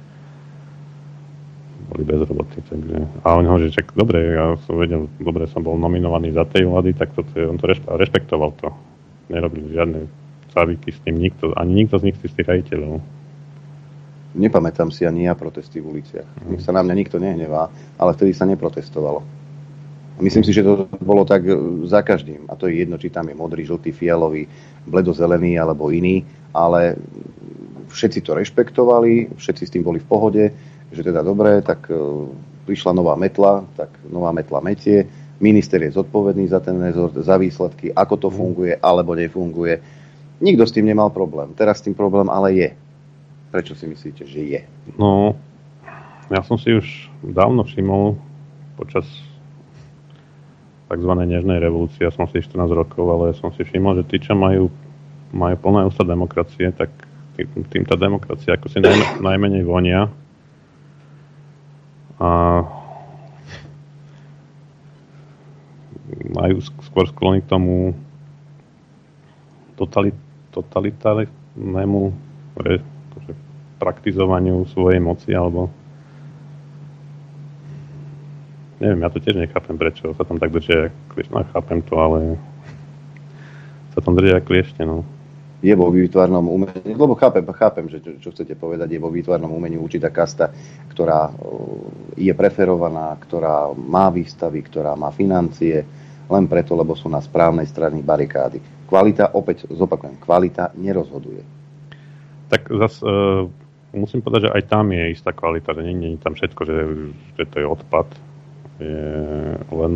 S11: boli bez roboty. Takže, a on hovorí, že dobre, ja som vedel, dobre som bol nominovaný za tej vlády, tak on to rešpektoval to. Nerobil žiadne záviky s tým ani nikto z nich z tých riaditeľov.
S2: Nepamätám si ani ja protesty v uliciach. Nech sa na mňa nikto nehnevá, ale vtedy sa neprotestovalo. Myslím si, že to bolo tak za každým. A to je jedno, či tam je modrý, žltý, fialový, bledozelený alebo iný, ale všetci to rešpektovali, všetci s tým boli v pohode, že teda dobre, tak prišla nová metla, tak nová metla metie, minister je zodpovedný za ten rezort, za výsledky, ako to funguje alebo nefunguje. Nikto s tým nemal problém. Teraz s tým problém ale je. Prečo si myslíte, že je?
S11: No, ja som si už dávno všimol počas tzv. Nežnej revolúcie, ja som si 14 rokov, ale som si všimol, že tí, čo majú plné ústa demokracie, tak tým tá demokracia ako si najmenej vonia. A majú skôr sklony k tomu totalitárnemu praktizovaniu svojej moci, alebo neviem, ja to tiež nechápem, prečo sa tam tak držia kliešte. No, chápem to, ale sa tam držia kliešte, no.
S2: Je vo výtvarnom umení, lebo chápem, že čo chcete povedať, je vo výtvarnom umení určitá kasta, ktorá je preferovaná, ktorá má výstavy, ktorá má financie, len preto, lebo sú na správnej strane barikády. Kvalita, opäť zopakujem, kvalita nerozhoduje.
S11: Tak zase musím povedať, že aj tam je istá kvalita, že nie je tam všetko, že to je odpad. Len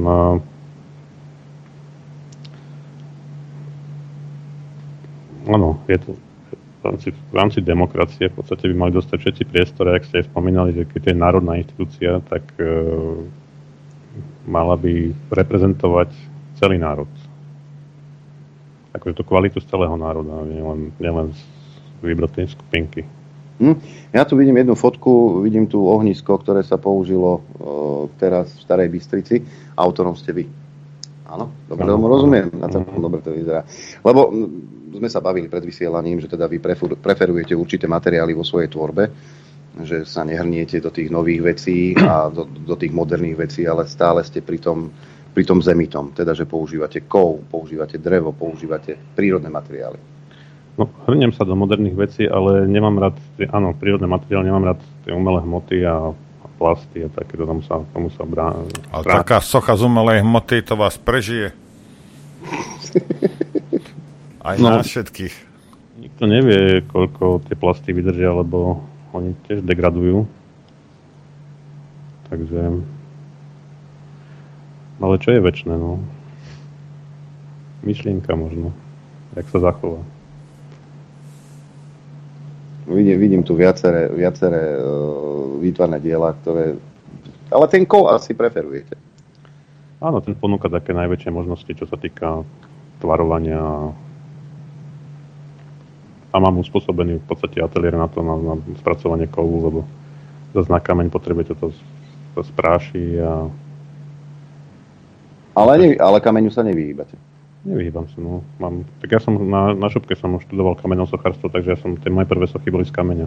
S11: áno, je to v rámci demokracie v podstate by mali dostať všetci priestor, ak ste spomínali, že keď je národná inštitúcia, tak mala by reprezentovať celý národ. Akože tú kvalitu z celého národa, nielen z vybratej skupinky.
S2: Ja tu vidím jednu fotku, vidím tu ohnisko, ktoré sa použilo teraz v Starej Bystrici. Autorom ste vy. Áno, dobre tomu rozumiem, na celkom dobre to vyzerá. Lebo sme sa bavili pred vysielaním, že teda vy preferujete určité materiály vo svojej tvorbe, že sa nehrniete do tých nových vecí a do tých moderných vecí, ale stále ste pri tom zemitom. Teda, že používate kov, používate drevo, používate prírodné materiály.
S11: No, hrnem sa do moderných vecí, ale nemám rád, prírodné materiály, nemám rád tie umelé hmoty a plasty a takéto, tomu sa bráni.
S3: Ale taká socha z umelej hmoty, to vás prežije. Aj nás všetkých.
S11: Nikto nevie, koľko tie plasty vydržia, lebo oni tiež degradujú. Takže... Ale čo je večné, no? Myšlienka možno. Jak sa zachová.
S2: Vidím tu viaceré výtvarné diela, ktoré... Ale ten kov asi preferujete.
S11: Áno, ten ponúka také najväčšie možnosti, čo sa týka tvarovania. A mám uspôsobený v podstate ateliér na to, na spracovanie kovu, lebo zase na kameň potrebujete to spráši a...
S2: Ale kameňu sa nevyhýbate.
S11: Nevyhýbam sa, no. Tak ja som na šupke som študoval kamenosocharstvo, takže tie moje prvé sochy boli z kameňa.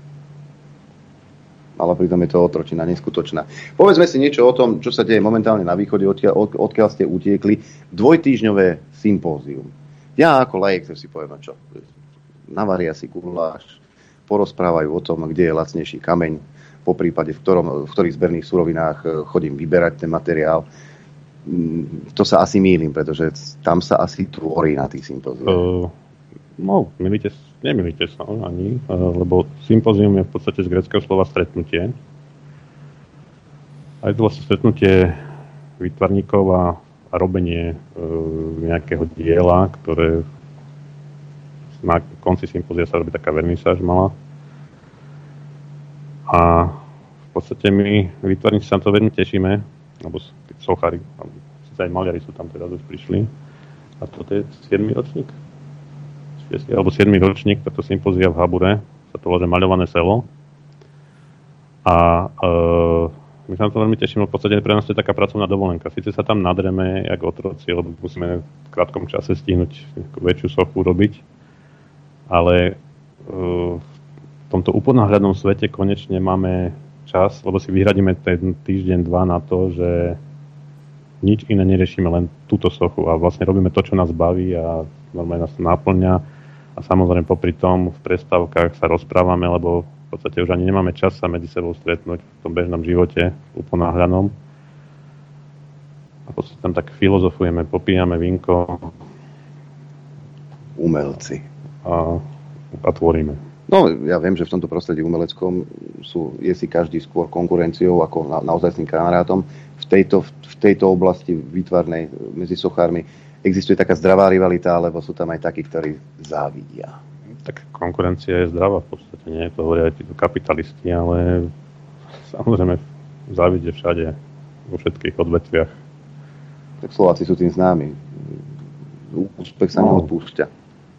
S2: Ale pritom je to otročina neskutočná. Povedzme si niečo o tom, čo sa deje momentálne na východe, odkiaľ ste utiekli. Dvojtýždňové sympózium. Ja ako laik si poviem, čo? Navaria si guláš, porozprávajú o tom, kde je lacnejší kameň, po prípade v ktorých zberných surovinách chodím vyberať ten materiál. To sa asi mýlim, pretože tam sa asi tvorí na tých sympóziách.
S11: Nemýlite sa ani, lebo sympózium je v podstate z gréckeho slova stretnutie. A je to vlastne stretnutie výtvarníkov a robenie nejakého diela, ktoré na konci sympózia sa robí taká vernisáž malá. A v podstate my výtvarníci sa na to veľmi tešíme, alebo sochári, síce aj maliari sú tam teraz už prišli. A toto je 7. ročník? 6. alebo 7. ročník, táto sympózia v Habure, sa to volá Maľované selo. A my sa na to veľmi tešíme, v podstate pre nás to je taká pracovná dovolenka. Síce sa tam nadreme, jak otroci, lebo musíme v krátkom čase stihnúť väčšiu sochu robiť, Ale v tomto uponáhľadnom svete konečne máme čas, lebo si vyhradíme ten týždeň, 2 na to, že nič iné neriešime, len túto sochu a vlastne robíme to, čo nás baví a normálne nás to náplňa a samozrejme popri tom v prestávkach sa rozprávame, lebo v podstate už ani nemáme čas sa medzi sebou stretnúť v tom bežnom živote uponáhľanom a v podstate tam tak filozofujeme, popíjame vínko,
S2: umelci
S11: a tvoríme.
S2: No, ja viem, že v tomto prostredí umeleckom je si každý skôr konkurenciou ako naozajstným kamarátom. V tejto oblasti výtvarnej medzi sochármi existuje taká zdravá rivalita, alebo sú tam aj takí, ktorí závidia?
S11: Tak konkurencia je zdravá v podstate, nie? To hovoria aj títo kapitalisti, ale samozrejme závidie všade, vo všetkých odvetviach.
S2: Tak Slováci sú tým známi. Úspech sa neodpúšťa.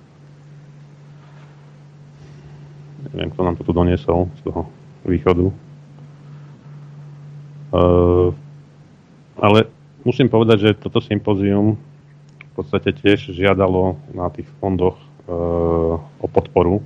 S11: Neviem, kto nám to tu doniesol z toho východu. Ale musím povedať, že toto sympózium v podstate tiež žiadalo na tých fondoch o podporu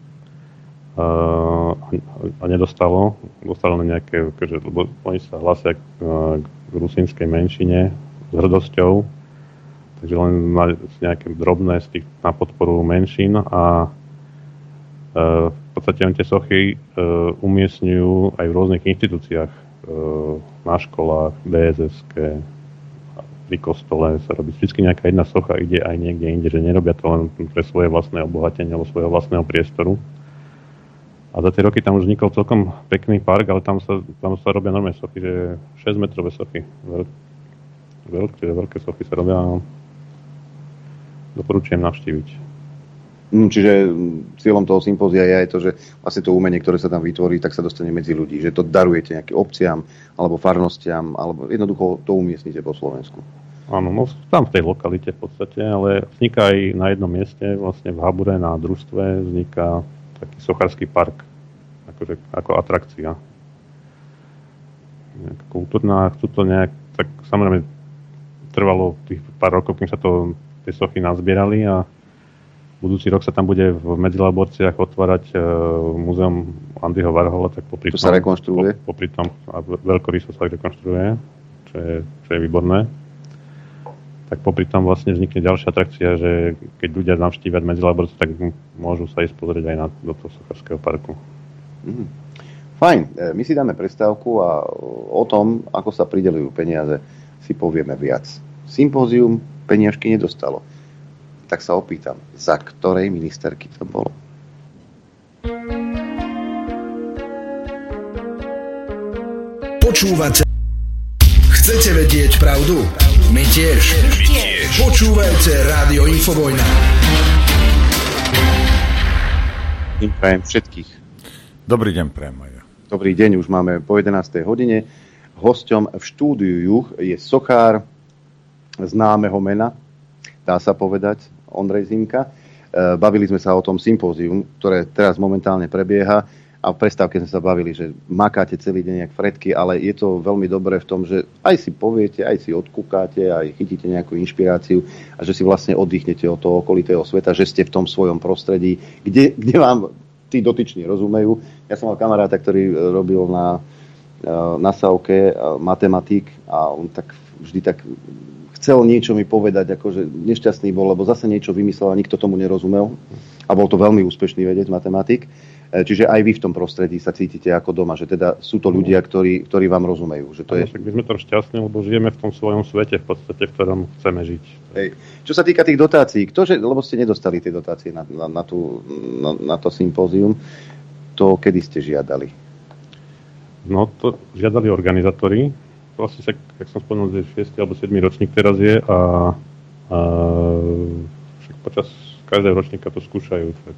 S11: a nedostalo. Dostalo na nejaké, lebo oni sa hlásia k rusínskej menšine s hrdosťou, takže len nejaké drobné z tých na podporu menšín a v podstate oni tie sochy umiestňujú aj v rôznych inštitúciách, na školách, DSS-ke, pri kostole sa robí vždy nejaká jedna socha, ide aj niekde inde, že nerobia to len pre svoje vlastné obohatenie alebo svojho vlastného priestoru. A za tie roky tam už vznikol celkom pekný park, ale tam sa robia normálne sochy, že 6-metrové sochy. Veľké sochy sa robia a doporučujem navštíviť.
S2: Čiže cieľom toho sympózia je aj to, že vlastne to umenie, ktoré sa tam vytvorí, tak sa dostane medzi ľudí. Že to darujete nejakým obciam, alebo farnostiam, alebo jednoducho to umiestnite po Slovensku.
S11: Áno, no tam v tej lokalite v podstate, ale vzniká aj na jednom mieste, vlastne v Habure na družstve, vzniká taký sochársky park, akože, ako atrakcia. Nejaká kultúrna, chcú to nejak, tak samozrejme trvalo tých pár rokov, kým sa tie sochy nazbierali a budúci rok sa tam bude v Medzilaborciach otvárať múzeum Andyho Warhola, tak popri tom...
S2: To sa rekonštruuje?
S11: Popri tom, a veľkoryso sa rekonštruuje, čo je výborné. Tak popri tom vlastne vznikne ďalšia atrakcia, že keď ľudia navštívia Medzilaborce, tak môžu sa ísť pozrieť aj do toho sochárskeho parku.
S2: Fajn, my si dáme prestávku a o tom, ako sa prideľujú peniaze, si povieme viac. Sympózium peniažky nedostalo. Tak sa opýtam, za ktorej ministerky to bolo?
S7: Počúvate. Chcete vedieť pravdu? My tiež. Počúvajte Rádio Infovojna.
S2: Prajem všetkých.
S3: Dobrý deň, prajem aj ja.
S2: Dobrý deň, už máme po 11. hodine. Hosťom v štúdiu Juh je sochár známeho mena, dá sa povedať, Ondrej Zimka. Bavili sme sa o tom sympózium, ktoré teraz momentálne prebieha a v prestávke sme sa bavili, že makáte celý deň jak fretky, ale je to veľmi dobré v tom, že aj si poviete, aj si odkúkáte, aj chytíte nejakú inšpiráciu a že si vlastne oddychnete od toho okolitého sveta, že ste v tom svojom prostredí, kde vám tí dotyční rozumejú. Ja som mal kamaráta, ktorý robil na SAUke matematik a on tak vždy tak chcel niečo mi povedať, akože nešťastný bol, lebo zase niečo vymyslel a nikto tomu nerozumel. A bol to veľmi úspešný vedec, matematik. Čiže aj vy v tom prostredí sa cítite ako doma, že teda sú to ľudia, ktorí vám rozumejú. Že to je...
S11: My sme tam šťastní, lebo žijeme v tom svojom svete, v podstate, v ktorom chceme žiť.
S2: Hej. Čo sa týka tých dotácií, lebo ste nedostali tie dotácie na to sympózium, to kedy ste žiadali?
S11: No, to žiadali organizátori. Vlastne sa, jak som spomenul, že 6. alebo 7. ročník teraz je a však počas každého ročníka to skúšajú, tak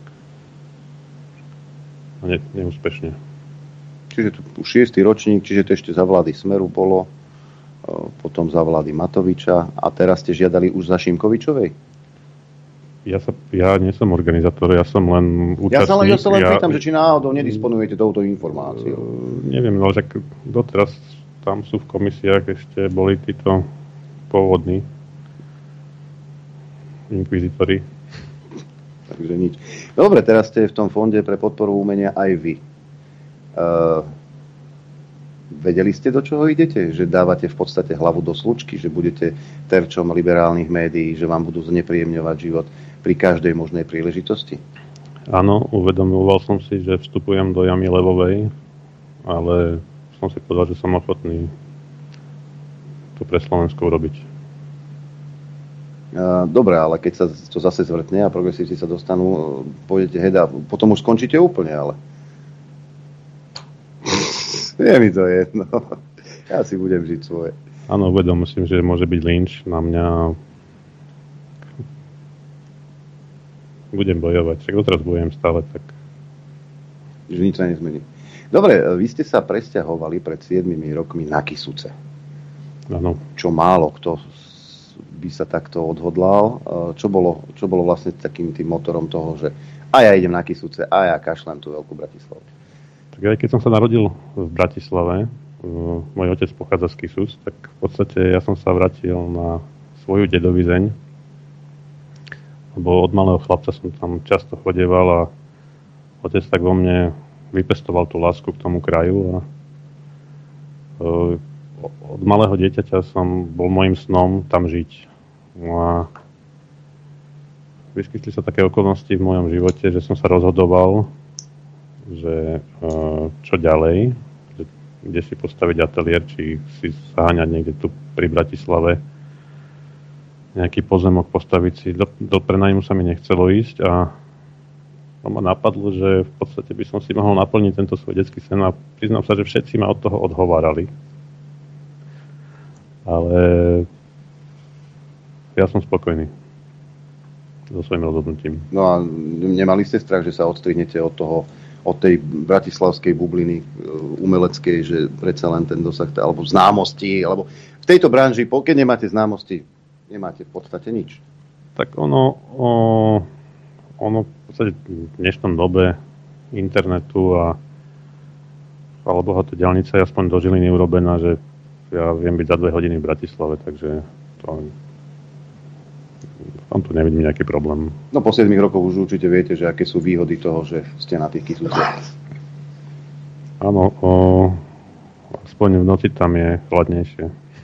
S11: a neúspešne.
S2: Čiže to už 6. ročník, čiže to ešte za vlády Smeru bolo, potom za vlády Matoviča a teraz ste žiadali už za Šimkovičovej?
S11: Ja nie som organizátor, ja som len účastník.
S2: Ja sa len pýtam, že či náhodou nedisponujete touto informáciou.
S11: Neviem, no však doteraz tam sú v komisiách ešte boli títo pôvodní inkvizitori.
S2: Takže nič. Dobre, teraz ste v tom fonde pre podporu umenia aj vy. Vedeli ste, do čoho idete? Že dávate v podstate hlavu do slučky, že budete terčom liberálnych médií, že vám budú znepríjemňovať život pri každej možnej príležitosti?
S11: Áno, uvedomoval som si, že vstupujem do jamy levovej, ale som si povedal, že som ochotný to pre Slovensko urobiť.
S2: Dobre, ale keď sa to zase zvrtne a progresívci sa dostanú, pôjdete heda, potom už skončíte úplne, ale... Je mi to jedno. Ja si budem žiť svoje.
S11: Áno, uvedom, myslím, že môže byť lynč na mňa. Budem bojovať. Však doteraz bojujem stále, tak...
S2: Že nič sa nezmení. Dobre, vy ste sa presťahovali pred 7 rokmi na Kysuce.
S11: Áno.
S2: Čo málo kto by sa takto odhodlal. Čo bolo vlastne takým tým motorom toho, že a ja idem na Kysuce, a ja kašlem tú veľkú Bratislavu?
S11: Tak aj keď som sa narodil v Bratislave, môj otec pochádza z Kysus, tak v podstate ja som sa vrátil na svoju dedovizeň, lebo od malého chlapca som tam často chodieval a otec tak vo mne vypestoval tú lásku k tomu kraju a od malého dieťaťa bol môjim snom tam žiť. No a vyskytli sa také okolnosti v mojom živote, že som sa rozhodoval, že čo ďalej, že kde si postaviť ateliér, či si zaháňať niekde tu pri Bratislave nejaký pozemok postaviť si. Do prenájmu sa mi nechcelo ísť a ma napadlo, že v podstate by som si mohol naplniť tento svoj detský sen a priznám sa, že všetci ma od toho odhovárali. Ale ja som spokojný so svojím rozhodnutím.
S2: No a nemali ste strach, že sa odstrihnete od tej bratislavskej bubliny umeleckej, že predsa len ten dosah, alebo známosti, alebo v tejto branži, keď nemáte známosti, nemáte v podstate nič.
S11: Tak ono v podstate v dnešnom dobe internetu ale bohatá diaľnica je aspoň do Žiliny urobená, že ja viem byť za 2 hodiny v Bratislave, takže tam tu nevidím nejaký problém.
S2: No po 7 rokoch už určite viete, že aké sú výhody toho, že ste na tých Kysuciach.
S11: Áno, aspoň v noci tam je chladnejšie.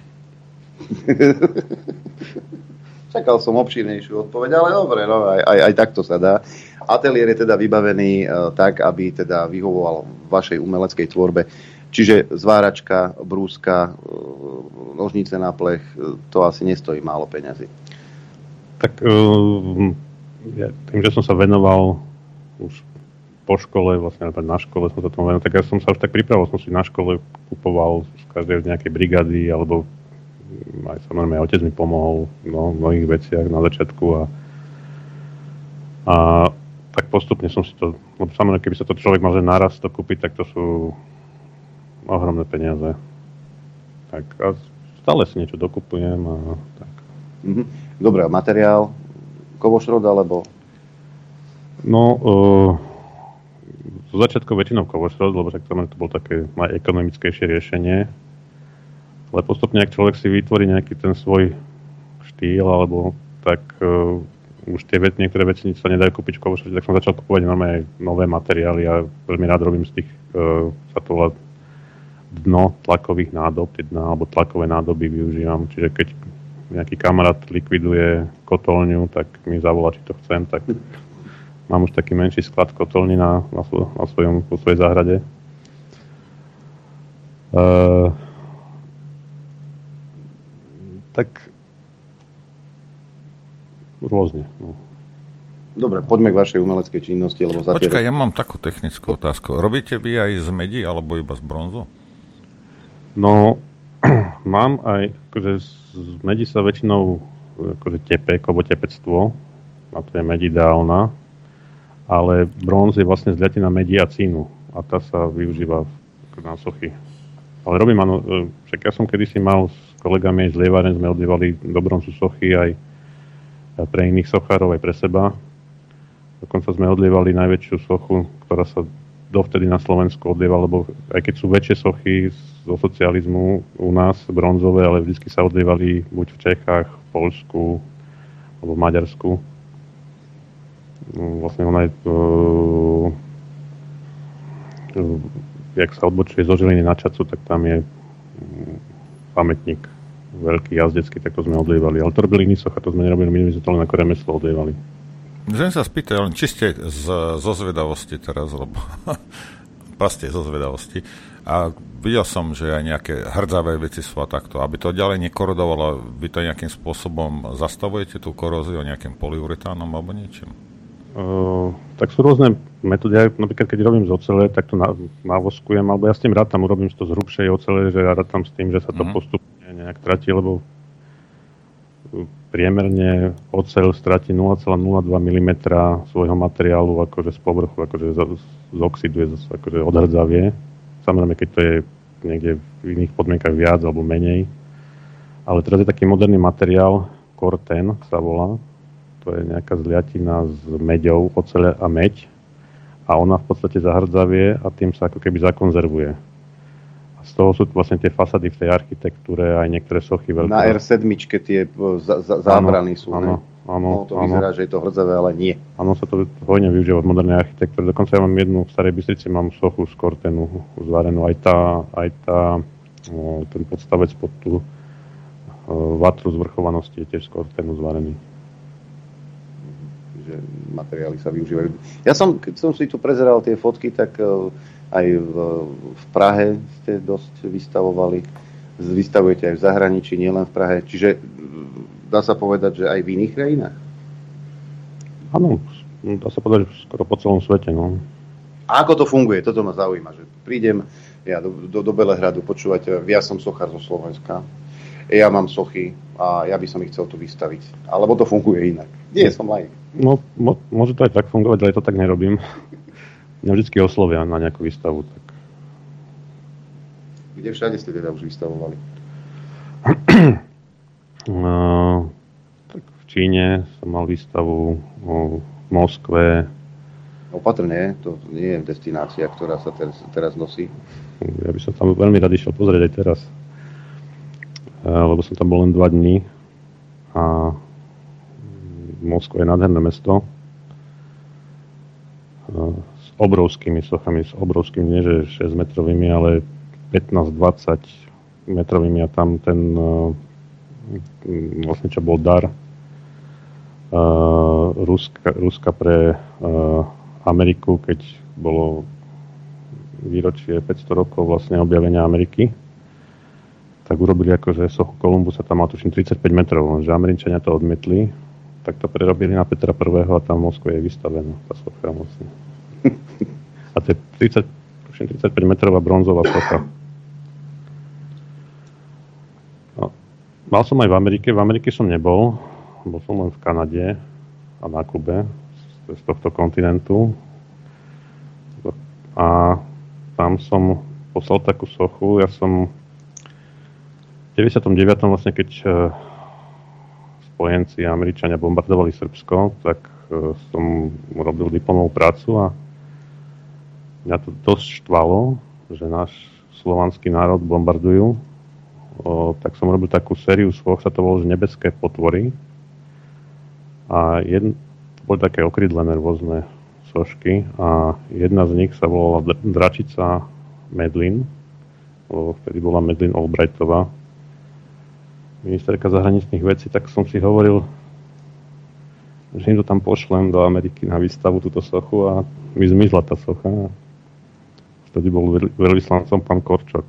S2: Čakal som obšírnejšiu odpoveď, ale dobre, no, aj takto sa dá. Ateliér je teda vybavený tak, aby teda vyhovoval vašej umeleckej tvorbe. Čiže zváračka, brúska, nožnice na plech, to asi nestojí málo peňazí.
S11: Tak tým, že som sa venoval už po škole, vlastne na škole som sa tomu venoval, tak ja som sa už tak pripravoval, som si na škole kupoval z každej nejakej brigady, alebo aj samozrejme otec mi pomohol v mnohých veciach na začiatku a tak postupne som si to, lebo samozrejme, keby sa to človek mal naraz to kúpiť, tak to sú ohromné peniaze. Tak a stále si niečo dokupujem a tak.
S2: Dobre, materiál kovošrod alebo?
S11: No, zo začiatku väčšinou kovošrod, lebo tak to bolo také ekonomickejšie riešenie. Ale postupne, ak človek si vytvorí nejaký ten svoj štýl, alebo tak už niektoré veci sa nedajú kúpiť v kovošrode, tak som začal kupovať normálne nové materiály a veľmi rád robím z tých, sa to volá dno tlakových nádob, alebo tlakové nádoby využívam. Čiže keď nejaký kamarát likviduje kotolňu, tak mi zavolá, či to chcem, tak mám už taký menší sklad kotolní vo svojej záhrade. Tak rôzne. No.
S2: Dobre, poďme k vašej umeleckej činnosti.
S3: Počkaj, ja mám takú technickú otázku. Robíte vy aj z medi, alebo iba z bronzu?
S11: No, mám aj, akože z medi sa väčšinou akože tepe, kovotepectvo, a to je med ideálna, ale bronz je vlastne zliatina medi a cínu a tá sa využíva na sochy. Ale robím, áno, však ja som kedysi mal s kolegami z lieváren, sme odlievali do bronzu sochy aj pre iných sochárov, aj pre seba. Dokonca sme odlievali najväčšiu sochu, ktorá sa dovtedy na Slovensku odlievala, lebo aj keď sú väčšie sochy zo socializmu u nás, bronzové, ale vždy sa odlievali buď v Čechách, v Poľsku alebo v Maďarsku. vlastne ona je, jak sa odbočuje zo Žiliny na Čacu, tak tam je pamätník veľký jazdecký, tak to sme odlievali. Ale to robili iní socha, to sme nerobili, my sme to len ako remeslo odlievali.
S3: Môžem sa spýtať, len čiste zo zvedavosti teraz, lebo proste zo zvedavosti. A videl som, že aj nejaké hrdzavé veci sú a takto. Aby to ďalej nekorodovalo, vy to nejakým spôsobom zastavujete tú koróziu nejakým polyuretánom alebo niečím?
S11: Tak sú rôzne metódy. Ja napríklad, keď robím z ocele, tak to navoskujem, alebo ja s tým rátam, urobím to z hrubšej ocele, že ja rátam s tým, že sa to postupne nejak tratí, lebo priemerne oceľ stratí 0,02 mm svojho materiálu akože z povrchu, akože zoxiduje, akože odhrdzavie. Samozrejme, keď to je niekde v iných podmienkach viac alebo menej. Ale teraz je taký moderný materiál, Corten sa volá. To je nejaká zliatina s meďou, oceľ a meď. A ona v podstate zahrdzavie a tým sa ako keby zakonzervuje. Z toho sú vlastne tie fasady v tej architektúre, aj niektoré sochy veľké.
S2: Na R7 tie zábrany sú,
S11: áno,
S2: to vyzerá, že je to hrdzavé, ale nie.
S11: Áno, sa to hojne využíva v modernej architektúre. Dokonca ja mám jednu v Starej Bystrici, mám sochu z Cortenu zvarenú. Ten podstavec pod tú vatru zvrchovanosti je tiež z Cortenu zvarený.
S2: Že materiály sa využívajú. Ja keď som si tu prezeral tie fotky, tak aj v Prahe ste dosť vystavujete aj v zahraničí, nielen v Prahe. Čiže dá sa povedať, že aj v iných krajinách?
S11: Áno, dá sa povedať skoro po celom svete. No.
S2: A ako to funguje? Toto ma zaujíma. Že prídem ja do Belehradu, počúvať, ja som sochár zo Slovenska, ja mám sochy a ja by som ich chcel tu vystaviť. Alebo to funguje inak? Nie, som laik.
S11: No, môže to aj tak fungovať, ale to tak nerobím. Mňa vždycky oslovia na nejakú výstavu. Tak.
S2: Kde všade ste teda už vystavovali?
S11: Tak v Číne som mal výstavu, v Moskve.
S2: Opatrne, to nie je destinácia, ktorá sa teraz nosí.
S11: Ja by som tam veľmi rád išiel pozrieť aj teraz. Lebo som tam bol len 2 dní. A Moskva je nádherné mesto. S obrovskými sochami, nie že 6 metrovými, ale 15-20 metrovými a tam ten vlastne čo bol dar Ruska pre Ameriku, keď bolo výročie 500 rokov vlastne objavenia Ameriky, tak urobili akože sochu Kolumbusa, tam má tuším 35 metrov, lenže Američania to odmietli, tak to prerobili na Petra I. a tam v Moskve je vystavená tá socha vlastne. A to je 35 metrová bronzová socha. No, mal som aj v Amerike som nebol som len v Kanade a na Kube z tohto kontinentu. A tam som poslal takú sochu, ja som v 99. vlastne keď spojenci a Američania bombardovali Srbsko, tak som robil diplomovú prácu a mňa to dosť štvalo, že náš slovanský národ bombardujú. Tak som robil takú sériu soch, sa to volalo, že Nebeské potvory. A boli také okrydlené rôzne sošky a jedna z nich sa volala Dračica Medlin, lebo vtedy bola Medlin Albrightová, ministerka zahraničných vecí, tak som si hovoril, že im to tam pošlem do Ameriky na výstavu, túto sochu a mi zmizla tá socha. Vtedy bol veľvyslancom pán Korčok.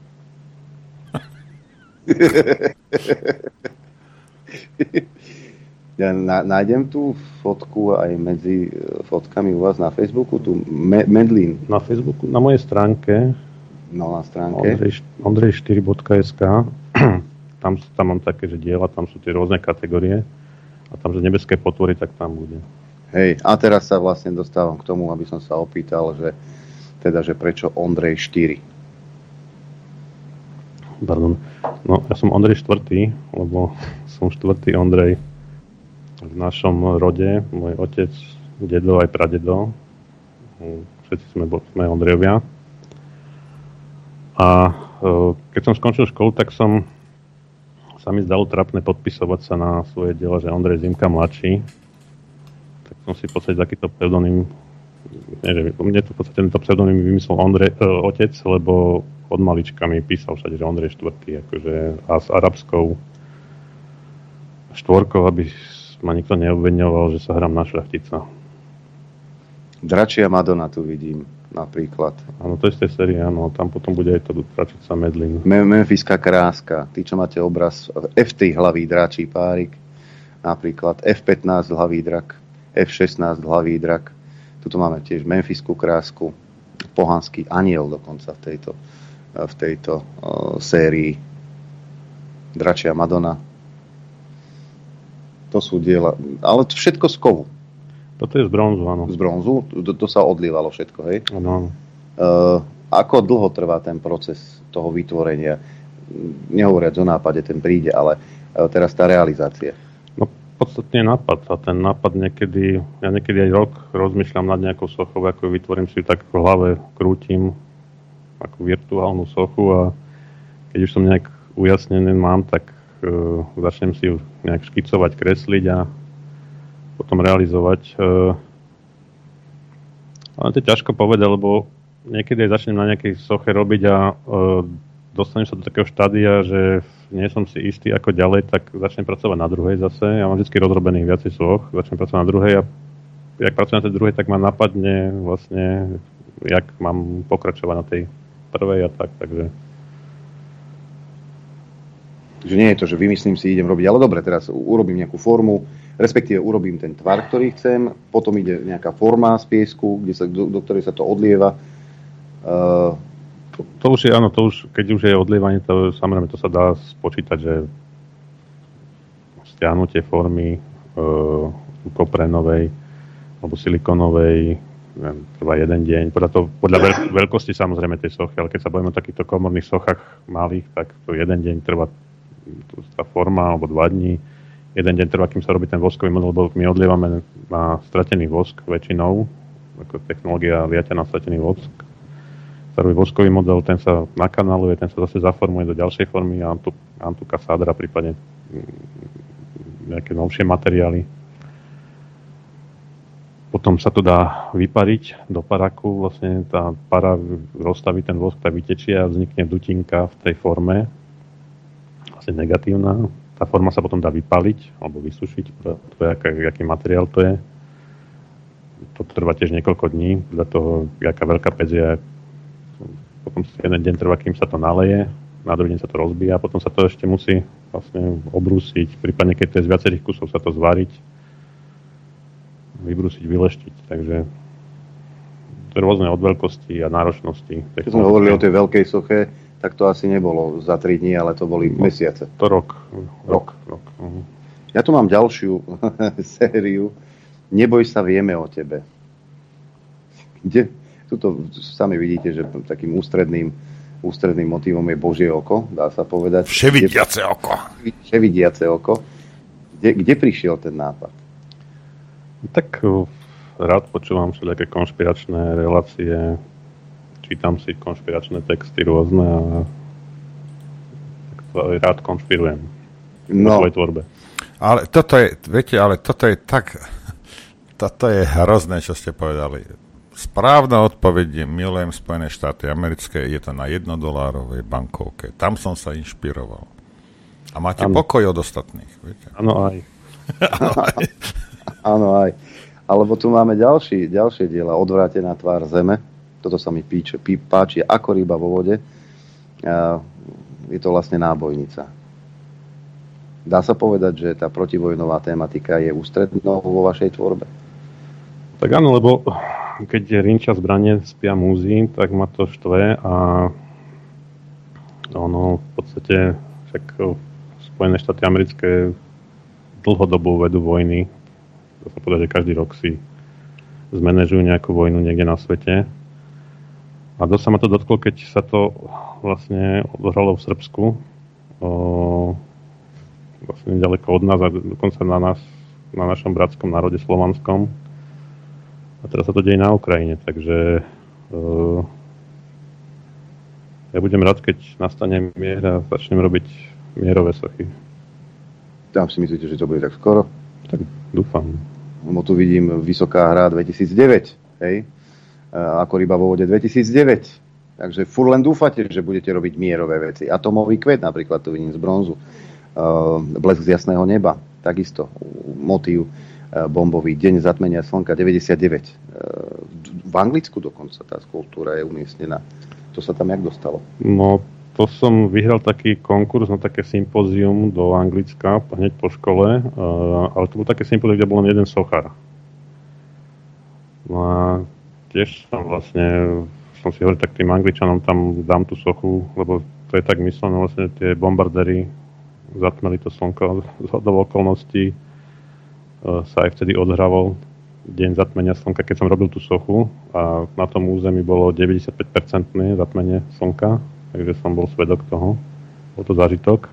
S2: Ja nájdem tú fotku aj medzi fotkami u vás na Facebooku, tú Medlin.
S11: Na Facebooku, na mojej stránke.
S2: No, na stránke.
S11: Ondrej4.sk. Tam mám také, že diela, tam sú tie rôzne kategórie. A tam, že Nebeské potvory, tak tam bude.
S2: Hej, a teraz sa vlastne dostávam k tomu, aby som sa opýtal, že prečo Ondrej 4?
S11: Pardon. No, ja som Ondrej 4, lebo som 4. Ondrej v našom rode. Môj otec, dedo aj pradedo. Všetci sme Ondrejovia. A keď som skončil školu, tak sa mi zdalo trapné podpisovať sa na svoje diela, že Ondrej Zimka mladší. Tak som si v podstate takýto pseudonym, mne to v podstate tento pseudonym vymyslel otec, lebo od malička mi písal všade, že Ondrej IV, akože, a s arabskou štvorkou, aby ma nikto neobviňoval, že sa hrám na šľachtica.
S2: Dračia Madonna tu vidím, napríklad.
S11: Áno, to je z tej série, áno, tam potom bude aj to Dračica Medlin.
S2: Memphyská kráska, tí, čo máte obraz, F3 hlavý dračí párik, napríklad F15 hlavý drak, F16 hlavý drak. Tuto máme tiež Memphiskú krásku, pohanský aniel dokonca v tejto sérii. Dračia Madonna. To sú diela, ale všetko z kovu.
S11: Toto je z bronzu, áno.
S2: Z bronzu? To sa odlievalo všetko, hej?
S11: Áno.
S2: Ako dlho trvá ten proces toho vytvorenia? Nehovoriac o nápade, ten príde, ale teraz tá realizácia.
S11: No podstatne nápad. A ten nápad ja niekedy aj rok rozmýšľam nad nejakou sochou, ako vytvorím si ju tak v hlave, krútim ako virtuálnu sochu a keď už som nejak ujasnený mám, tak začnem si ju nejak škicovať, kresliť a potom realizovať. Ale to je ťažko povedať, lebo niekedy aj začnem na nejakej soche robiť a dostanem sa do takého štádia, že nie som si istý ako ďalej, tak začnem pracovať na druhej zase. Ja mám vždy rozrobených viacej soch, začnem pracovať na druhej a jak pracujem na tej druhej, tak ma napadne vlastne, jak mám pokračovať na tej prvej a tak, takže...
S2: Že nie je to, že vymyslím si, idem robiť, ale dobre, teraz urobím nejakú formu, respektíve urobím ten tvar, ktorý chcem, potom ide nejaká forma z piesku, do ktorej sa to odlieva.
S11: To už je, áno, keď už je odlievanie, to samozrejme to sa dá spočítať, že stiahnutie formy koprenovej alebo silikonovej trvá jeden deň. Podľa veľkosti samozrejme tej sochy, ale keď sa bavíme o takýchto komorných sochách malých, tak to jeden deň trvá tá forma, alebo 2 dní. Jeden deň trvá, kým sa robí ten voskový model, lebo my odlievame na stratený vosk väčšinou, ako technológia liatia na stratený vosk. Sa robí voskový model, ten sa nakanáluje, ten sa zase zaformuje do ďalšej formy, antuka, sádra, prípadne nejaké novšie materiály. Potom sa to dá vypariť do paraku, vlastne tá para rozstaví ten vosk, tak vytečie a vznikne dutinka v tej forme, vlastne negatívna. Tá forma sa potom dá vypaliť alebo vysušiť, to je aký materiál to je. To trvá tiež niekoľko dní, podľa toho, aká veľká pec je. Potom jeden deň trvá, kým sa to naleje, na druhý deň sa to rozbíja a potom sa to ešte musí vlastne obrúsiť, prípadne keď to je z viacerých kusov, sa to zvariť, vybrúsiť, vyleštiť, takže to je rôzne od veľkosti a náročnosti.
S2: Keď sme hovorili o tej veľkej soche, tak to asi nebolo za 3 dní, ale to boli mesiace.
S11: To rok.
S2: Ja tu mám ďalšiu sériu Neboj sa, vieme o tebe. Kde, tuto sami vidíte, že takým ústredným motívom je Božie oko, dá sa povedať.
S3: Vševidiace oko.
S2: Vševidiace oko. Kde prišiel ten nápad?
S11: Tak rád počúvam všelijaké konšpiračné relácie, čítam si konšpiračné texty rôzne a tak to rád konšpirujem vo svojej tvorbe.
S3: Ale toto je, viete, toto je hrozné, čo ste povedali. Správna odpoveď je: milujem Spojené štáty americké, je to na $1 bankovke. Tam som sa inšpiroval. A máte pokoj od ostatných, viete?
S11: Áno aj.
S2: Áno aj. Alebo tu máme ďalšie diela. Odvrátená tvár zeme. Toto sa mi páči ako ryba vo vode. Je to vlastne nábojnica. Dá sa povedať, že tá protivojnová tematika je ústrednou vo vašej tvorbe?
S11: Tak áno, lebo keď rinčia zbranie, spia múzy, tak ma to štve a ono v podstate však Spojené štáty americké dlhodobo vedú vojny. Dá sa povedať, že každý rok si zmanéžujú nejakú vojnu niekde na svete. A dosť sa ma to dotklo, keď sa to vlastne odohralo v Srbsku. Vlastne ďaleko od nás a dokonca na našom bratskom národe slovanskom. A teraz sa to deje na Ukrajine, takže ja budem rád, keď nastane mier a začnem robiť mierové sochy.
S2: Tam si myslíte, že to bude tak skoro?
S11: Tak dúfam.
S2: Lebo tu vidím Vysoká hra 2009, hej? Ako ryba vo vode 2009. Takže furt len dúfate, že budete robiť mierové veci. Atomový kvet napríklad, tu vidím z bronzu. Blesk z jasného neba, takisto. Motív bombový, deň zatmenia slnka 99. V Anglicku dokonca tá skulptúra je umiestnená. To sa tam jak dostalo?
S11: No, to som vyhral taký konkurs na také sympózium do Anglicka hneď po škole, ale to bol také sympózium, kde bol len jeden sochár. No a tiež som si hovoril tak tým Angličanom, tam dám tú sochu, lebo to je tak myslené, vlastne tie bombardéry zatmeli to slnko do okolností, sa aj vtedy odhravol deň zatmenia slnka, keď som robil tú sochu a na tom území bolo 95% zatmenie slnka, takže som bol svedok toho. Bol to zážitok.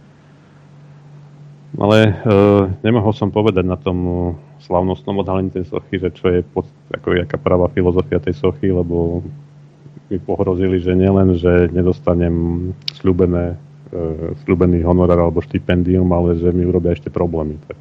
S11: Ale nemohol som povedať na tom slavnostnom odhalení tej sochy, že čo je jaká pravá filozofia tej sochy, lebo mi pohrozili, že nielen, že nedostanem sľúbený honorár alebo štipendium, ale že mi urobia ešte problémy. Tak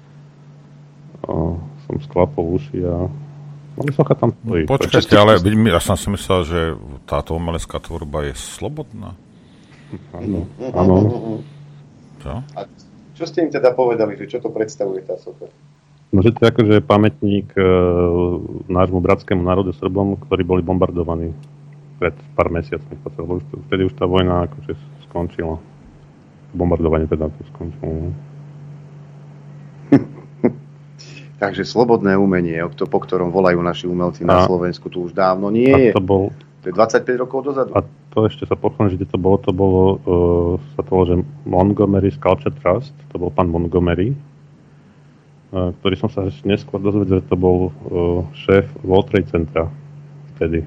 S11: som sklapol uši a socha tam stojí.
S3: Počkajte, ale ja som si myslel, že táto umelecká tvorba je slobodná.
S11: Áno.
S3: Čo?
S2: A čo ste im teda povedali, že čo to predstavuje tá socha?
S11: No, že to je akože pamätník nášmu bratskému národu Srbom, ktorí boli bombardovaní pred pár mesiacmi. Vtedy už tá vojna akože skončila. Bombardovanie teda to skončilo.
S2: Takže slobodné umenie, po ktorom volajú naši umelci na Slovensku, tu už dávno nie je. To je 25 rokov dozadu.
S11: A to ešte sa pochválim, že to bolo, sa to volalo, že Montgomery Sculpture Trust, to bol pán Montgomery, ktorý som sa neskôr dozvedel, že to bol šéf World Trade Centra vtedy.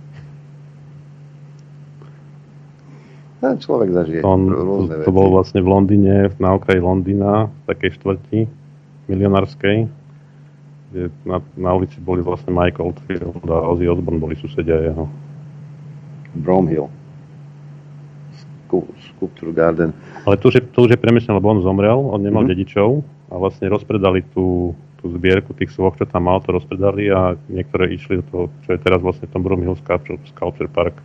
S2: Človek zažije rôzne veci.
S11: To bolo vlastne v Londýne, na okraji Londýna, v takej štvrti milionárskej, kde na ulici boli vlastne Mike Oldfield a Ozzy Osbourne boli susedia jeho.
S2: Bromhill. Sculpture Garden.
S11: Ale to už je premyslené, lebo on zomrel, on nemal dedičov a vlastne rozpredali tú zbierku tých svoch, čo tam mal, to rozpredali a niektoré išli do toho, čo je teraz vlastne v tom Bromhill Sculpture Park.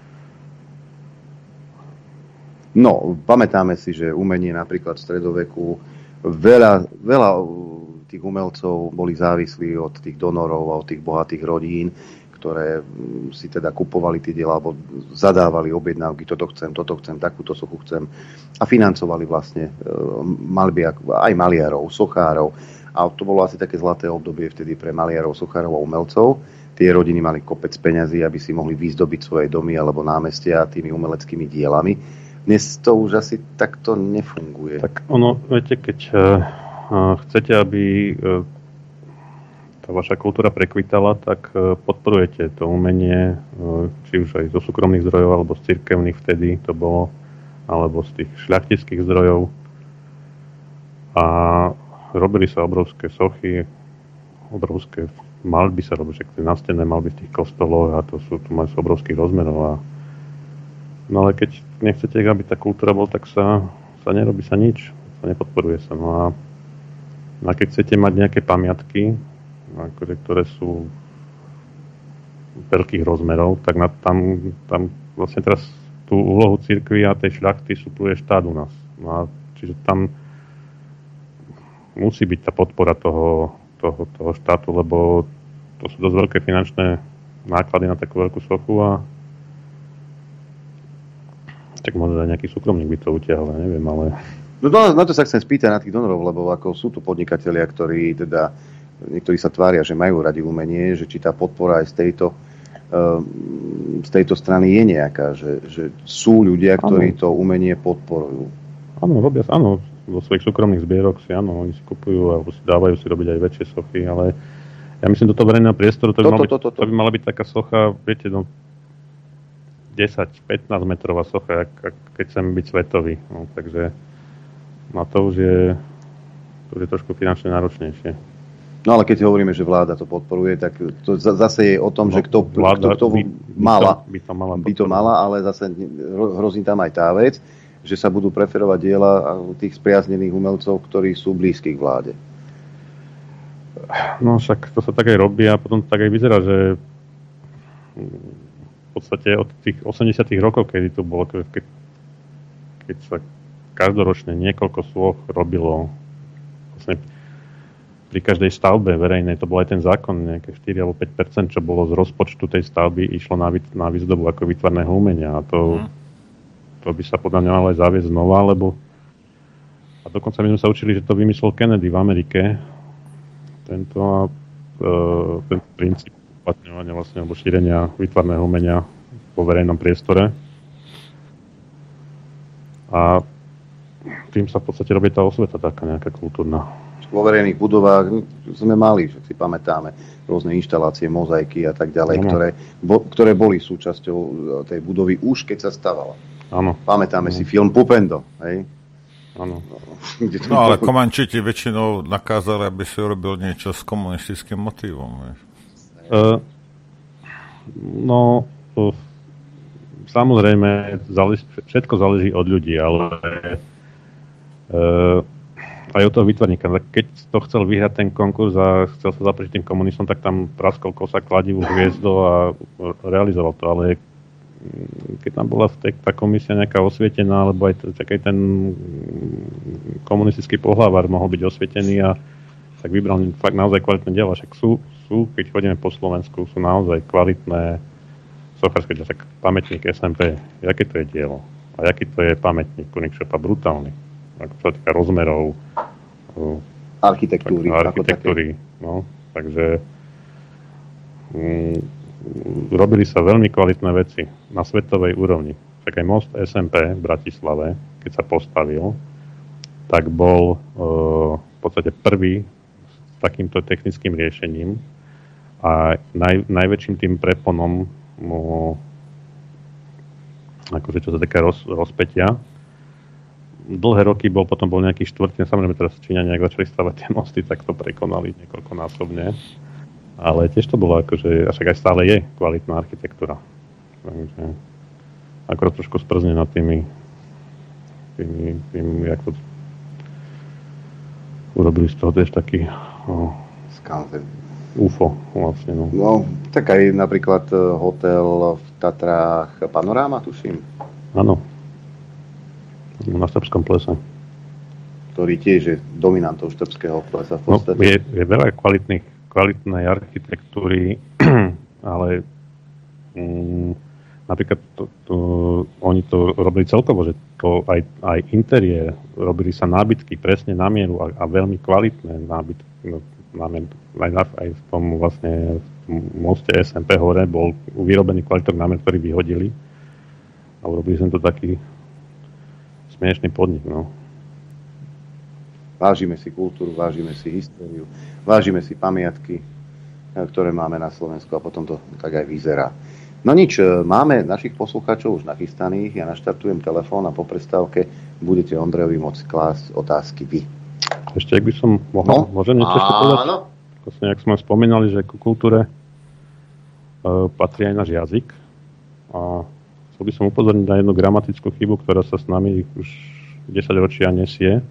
S2: No, pamätáme si, že umenie napríklad v stredoveku veľa tých umelcov boli závislí od tých donorov a od tých bohatých rodín, ktoré si teda kupovali tie diela alebo zadávali objednávky, toto chcem, takúto sochu chcem a financovali vlastne maľby aj maliarov, sochárov a to bolo asi také zlaté obdobie vtedy pre maliarov, sochárov a umelcov. Tie rodiny mali kopec peňazí, aby si mohli vyzdobiť svoje domy alebo námestia tými umeleckými dielami. Dnes to už asi takto nefunguje.
S11: Tak ono, viete, keď chcete, aby tá vaša kultúra prekvitala, tak podporujete to umenie, či už aj zo súkromných zdrojov, alebo z cirkevných vtedy to bolo, alebo z tých šľachtických zdrojov. A robili sa obrovské sochy, obrovské maľby sa robili, však tie nástenné maľby v tých kostoloch a to sú obrovských rozmerov. No ale keď nechcete, aby tá kultúra bola, tak sa nerobí sa nič, sa nepodporuje sa. No a keď chcete mať nejaké pamiatky, akože, ktoré sú veľkých rozmerov, tak tam vlastne teraz tú úlohu cirkvi a tej šľachty supluje štát u nás. No a čiže tam musí byť tá podpora toho štátu, lebo to sú dosť veľké finančné náklady na takú veľkú sochu a tak možno aj nejaký súkromník by to utiahol, neviem, ale...
S2: No na to sa chcem spýtať na tých donorov, lebo ako sú tu podnikatelia, ktorí teda, niektorí sa tvária, že majú radi umenie, že či tá podpora aj z tejto strany je nejaká, že sú ľudia, ktorí to umenie podporujú.
S11: Áno, robia, áno, vo svojich súkromných zbierok si, áno, oni si kupujú a dávajú si robiť aj väčšie sochy, ale ja myslím, do toho verejného priestoru to by mala byť taká socha, viete, 10-15 metrová socha, keď chcem byť svetový. No, takže to už je trošku finančne náročnejšie.
S2: No ale keď hovoríme, že vláda to podporuje, tak to zase je o tom, že kto by to mala, ale zase hrozí tam aj tá vec, že sa budú preferovať diela tých spriaznených umelcov, ktorí sú blízki k vláde.
S11: No však to sa tak aj robí a potom to tak aj vyzerá, že v podstate od tých 80 rokov, kedy to bolo, keď sa každoročne niekoľko sôch robilo vlastne pri každej stavbe verejnej, to bol aj ten zákon, nejaké 4 alebo 5%, čo bolo z rozpočtu tej stavby, išlo na výzdobu ako výtvarného umenia a to by sa podľa mňa malo aj zaviesť znova, lebo a dokonca my sme sa učili, že to vymyslel Kennedy v Amerike, ten princíp uplatňovania vlastne, alebo šírenia výtvarného umenia vo verejnom priestore. A tým sa v podstate robí tá osveta taká nejaká kultúrna.
S2: Vo verejných budovách sme mali, že si pamätáme, rôzne inštalácie, mozaiky a tak ďalej, ktoré boli súčasťou tej budovy už keď sa stavala.
S11: Áno.
S2: Pamätáme si film Pupendo, hej?
S11: Áno.
S3: No ale Komančiti väčšinou nakázali, aby si urobil niečo s komunistickým motívom.
S11: Samozrejme, všetko záleží od ľudí, ale aj od toho výtvarníka. Keď to chcel vyhrať ten konkurs a chcel sa zaprieť tým komunistom, tak tam praskol kosa kladivú hviezdu a realizoval to, ale keď tam bola tá komisia nejaká osvietená, alebo aj ten komunistický pohlavár mohol byť osvietený a tak vybral fakt naozaj kvalitné diela. Však sú, keď chodíme po Slovensku, sú naozaj kvalitné sochárske diela. Tak pamätník SMP, aké to je dielo? A aký to je pamätník Königshofa? Brutálny. Ako sa týka rozmerov architektúry. No, takže robili sa veľmi kvalitné veci na svetovej úrovni. Tak aj most SMP v Bratislave, keď sa postavil, tak bol v podstate prvý s takýmto technickým riešením a najväčším tým preponom akože čo sa týka rozpätia. Dlhé roky potom bol nejaký štvrtý, samozrejme teraz Číňania, ak začali stavať tie mosty, tak to prekonali niekoľkonásobne. Ale tiež to bolo akože, a však aj stále je kvalitná architektúra. Takže akorát trošku sprzne nad tými jak to urobili z toho tiež taký
S2: skanzen.
S11: UFO vlastne.
S2: No, tak aj napríklad hotel v Tatrách Panoráma, tuším.
S11: Áno. Na Štrbskom plese.
S2: Ktorý tiež je dominantou Štrbského plesa v podstate.
S11: No, je veľa kvalitnej architektúry, ale napríklad oni to robili celkovo, že to aj interiér, robili sa nábytky presne na mieru a veľmi kvalitné nábytky. Aj v tom vlastne v moste SMP hore bol vyrobený kvalitný námet, ktorý vyhodili a urobili sme to taký smiešný podnik. No.
S2: Vážime si kultúru, vážime si históriu, vážime si pamiatky, ktoré máme na Slovensku a potom to tak aj vyzerá. No nič, máme našich poslucháčov už nachystaných, ja naštartujem telefón a po prestávke budete Ondrejovi môcť klásť otázky vy.
S11: Ešte, ak by som mohol, môžem niečo ešte povedať? Áno. Vlastne, ak sme spomínali, že ku kultúre patrí aj náš jazyk a chcel by som upozorniť na jednu gramatickú chybu, ktorá sa s nami už 10 ročia nesie.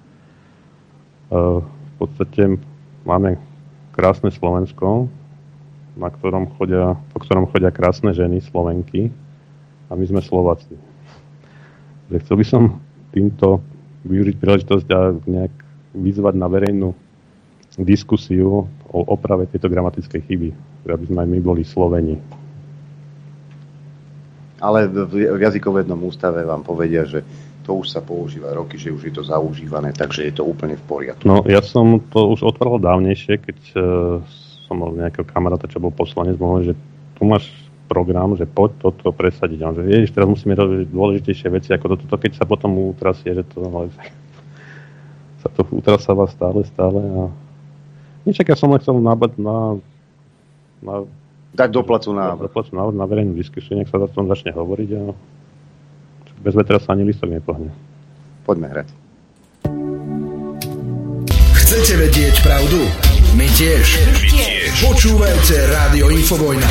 S11: V podstate máme krásne Slovensko, po ktorom chodia krásne ženy, Slovenky, a my sme Slováci. Chcel by som týmto využiť príležitosť a nejak vyzvať na verejnú diskusiu o oprave tejto gramatickej chyby, aby sme aj my boli Sloveni.
S2: Ale v jazykovednom ústave vám povedia, že to už sa používa roky, že už je to zaužívané, takže je to úplne v poriadku.
S11: No, ja som to už otvoril dávnejšie, keď som mal nejakého kamaráta, čo bol poslanec, mohol, že tu máš program, že poď toto presadiť. A on že ježiš, teraz musíme robiť dôležitejšie veci ako toto, keď sa potom utrasie, že to sa to utrasáva stále a niečak, ja som len chcel nabať
S2: dať do placu
S11: na verejnú diskusiu, nech sa o tom začne hovoriť a bez vetra sa ani listok nepohne.
S2: Poďme hrať.
S7: Chcete vedieť pravdu? My tiež. Počúvajte Rádio Infovojna.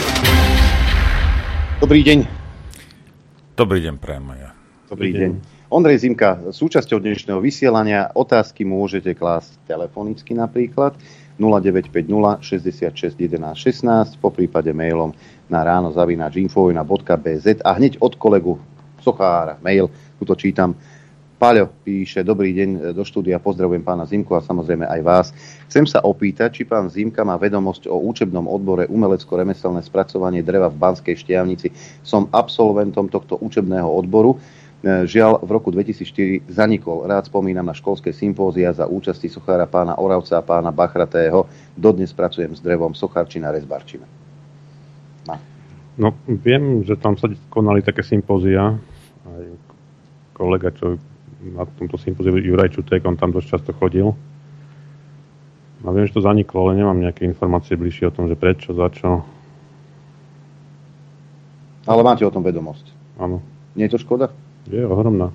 S2: Dobrý deň.
S3: Dobrý deň, prajem ja.
S2: Dobrý deň. Ondrej Zimka, súčasťou dnešného vysielania otázky môžete klásť telefonicky napríklad 0950 66 11 16, poprípade mailom na ráno@infovojna.bz a hneď od kolegu Sochára mail, tu to čítam. Paľo píše, dobrý deň do štúdia, pozdravujem pána Zimku a samozrejme aj vás. Chcem sa opýtať, či pán Zimka má vedomosť o učebnom odbore umelecko-remeselné spracovanie dreva v Banskej Štiavnici. Som absolventom tohto učebného odboru. Žiaľ, v roku 2004 zanikol. Rád spomínam na školské sympózia za účasti sochára pána Oravca a pána Bachratého. Dodnes pracujem s drevom sochárčina, rezbarčina.
S11: No, viem, že tam sa konali také sympózia. Aj kolega, čo na tomto sympóziu Juraj Čutek, on tam dosť často chodil. A viem, že to zaniklo, ale nemám nejaké informácie bližšie o tom, že prečo, za čo.
S2: Ale máte o tom vedomosť?
S11: Áno.
S2: Nie je to škoda?
S11: Je ohromná.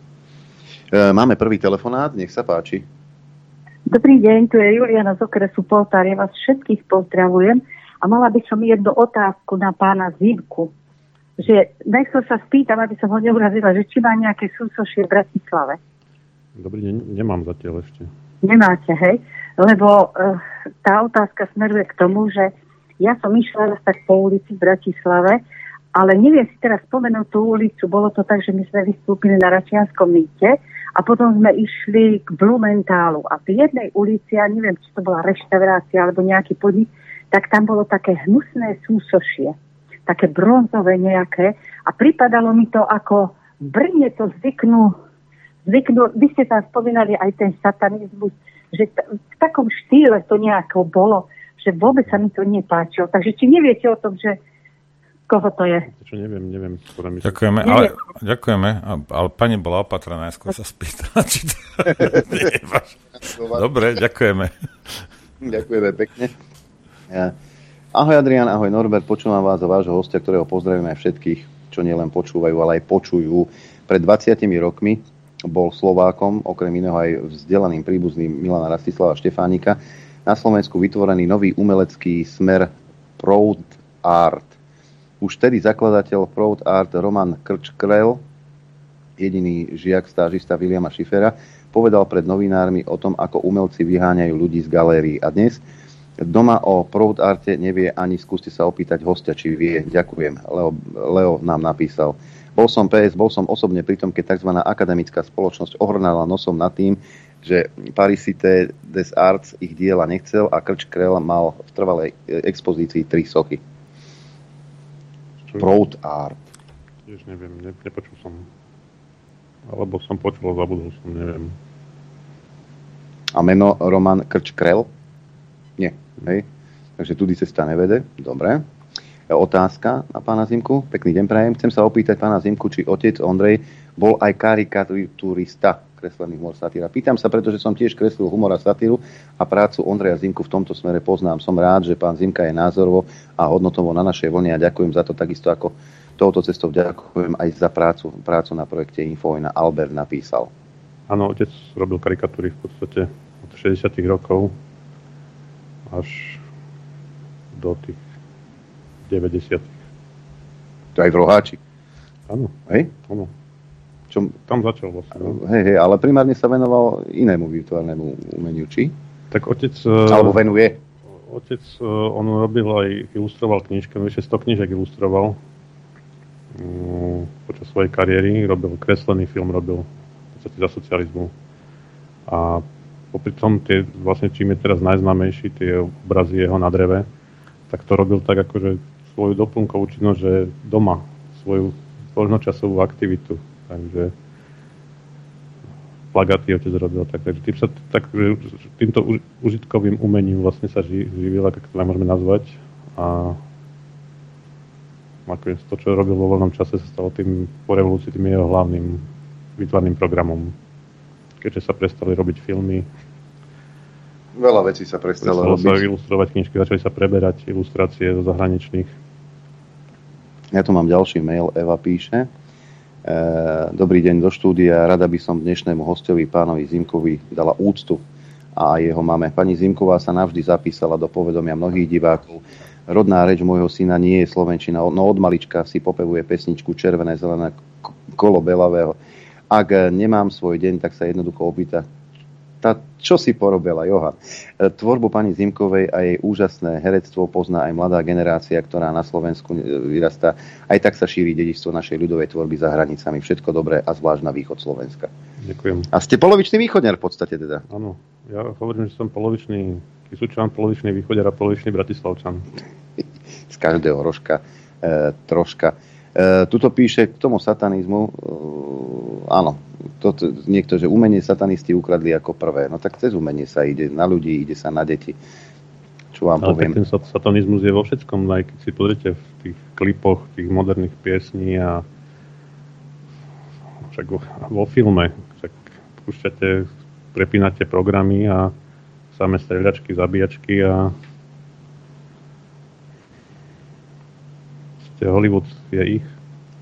S2: Máme prvý telefonát, nech sa páči.
S12: Dobrý deň, tu je Juliana z okresu Poltár, ja vás všetkých pozdravujem a mala by som jednu otázku na pána Zimku. Že nechcel sa spýtam, aby som ho neurazila, že či má nejaké súsošie v Bratislave.
S11: Dobrý deň, nemám zatiaľ ešte.
S12: Nemáte, hej? Lebo tá otázka smeruje k tomu, že ja som išla tak po ulici v Bratislave, ale neviem si teraz spomenúť tú ulicu. Bolo to tak, že my sme vystúpili na Račianskom mýte a potom sme išli k Blumentálu. A v jednej ulici, ja neviem, či to bola reštaurácia alebo nejaký podnik, tak tam bolo také hnusné súsošie. Také bronzové nejaké a pripadalo mi to ako v Brne to zvyknú, vy ste tam spomínali aj ten satanizmus, že v takom štýle to nejako bolo, že vôbec sa mi to nepáčilo. Takže či neviete o tom, že koho to je?
S11: Čo neviem.
S3: Ďakujeme, ale pani bola opatrná, skôr sa spýtala, či to nie je vaš. Dobre, ďakujeme.
S2: Ďakujeme pekne. Ahoj Adrián, ahoj Norbert, počúvam vás a vášho hostia, ktorého pozdravím aj všetkých, čo nielen počúvajú, ale aj počujú. Pred 20 rokmi bol Slovákom, okrem iného aj vzdelaným príbuzným Milana Rastislava Štefánika, na Slovensku vytvorený nový umelecký smer Proud Art. Už vtedy zakladateľ Proud Art Roman Krčkrel, jediný žiak stážista Williama Schiffera, povedal pred novinármi o tom, ako umelci vyháňajú ľudí z galérií. A dnes doma o Proud Arte nevie ani, skúste sa opýtať hostia, či vie. Ďakujem. Leo nám napísal. Bol som osobne pri tom, keď tzv. Akademická spoločnosť ohrnala nosom nad tým, že Parisité des Arts ich diela nechcel a Krčkrel mal v trvalej expozícii 3 sochy. Proud Art.
S11: Tiež neviem, nepočul som. Alebo som počul, zabudol som, neviem.
S2: A meno Roman Krčkrel? Nie. Hej. Takže tudy cesta nevede. Dobre. Otázka na pána Zimku. Pekný deň prajem. Chcem sa opýtať pána Zimku, či otec Ondrej bol aj karikaturista, kreslený humor, satíra. Pýtam sa, pretože som tiež kreslil humor a satíru a prácu Ondreja Zimku v tomto smere poznám. Som rád, že pán Zimka je názorovo a hodnotovo na našej vlne a ďakujem za to, takisto ako touto cestou ďakujem aj za prácu na projekte Infovojna. Albert napísal.
S11: Áno, otec robil karikatúry v podstate od 60 rokov až do tých 90.
S2: To aj v Roháči?
S11: Áno.
S2: Hej?
S11: Áno. Tam začal vlastne.
S2: Hej, ale primárne sa venoval inému virtuálnemu umeniu, či?
S11: Tak otec...
S2: Alebo venuje?
S11: Otec, on robil aj, ilustroval knižky, on vyše 100 knižek ilustroval počas svojej kariéry, robil kreslený film, robil v podstate za socializmu. A popri tom tie, vlastne čím je teraz najznámejší, tie obrazy jeho na dreve, tak to robil tak akože svoju doplnkovú činnosť, že doma, svoju voľnočasovú aktivitu. Takže plagáty otec robil tak. Takže týmto užitkovým umením vlastne sa živil, ako to môžeme nazvať. A nakoniec to, čo robil vo voľnom čase, sa stalo tým po revolúcii tým jeho hlavným výtvarným programom. Keďže sa prestali robiť filmy,
S2: veľa vecí sa prestalo robiť.
S11: Sa ilustrovať knižky, začali sa preberať ilustrácie zo zahraničných.
S2: Ja tu mám ďalší mail, Eva píše. Dobrý deň do štúdia, rada by som dnešnému hostovi, pánovi Zimkovi, dala úctu a jeho mame. Pani Zimková sa navždy zapísala do povedomia mnohých divákov. Rodná reč môjho syna nie je slovenčina, no od malička si popevuje pesničku Červené zelené kolo belavého. Ak nemám svoj deň, tak sa jednoducho opýta, čo si porobila Johan. Tvorbu pani Zimkovej a jej úžasné herectvo pozná aj mladá generácia, ktorá na Slovensku vyrastá. Aj tak sa šíri dedičstvo našej ľudovej tvorby za hranicami. Všetko dobré a zvlášť na východ Slovenska.
S11: Ďakujem.
S2: A ste polovičný východňar v podstate teda.
S11: Áno, ja hovorím, že som polovičný Kysučan, polovičný východňar a polovičný Bratislavčan.
S2: Z každého rožka troška. Tuto píše k tomu satanizmu, áno, niekto, že umenie satanisti ukradli ako prvé. No tak cez umenie sa ide na ľudí, ide sa na deti. Čo vám poviem?
S11: Ale ten satanizmus je vo všetkom, aj keď si pozrite v tých klipoch, tých moderných piesní a však vo filme, však púšťate, prepínate programy a samé streľačky, zabíjačky a Hollywood je ich.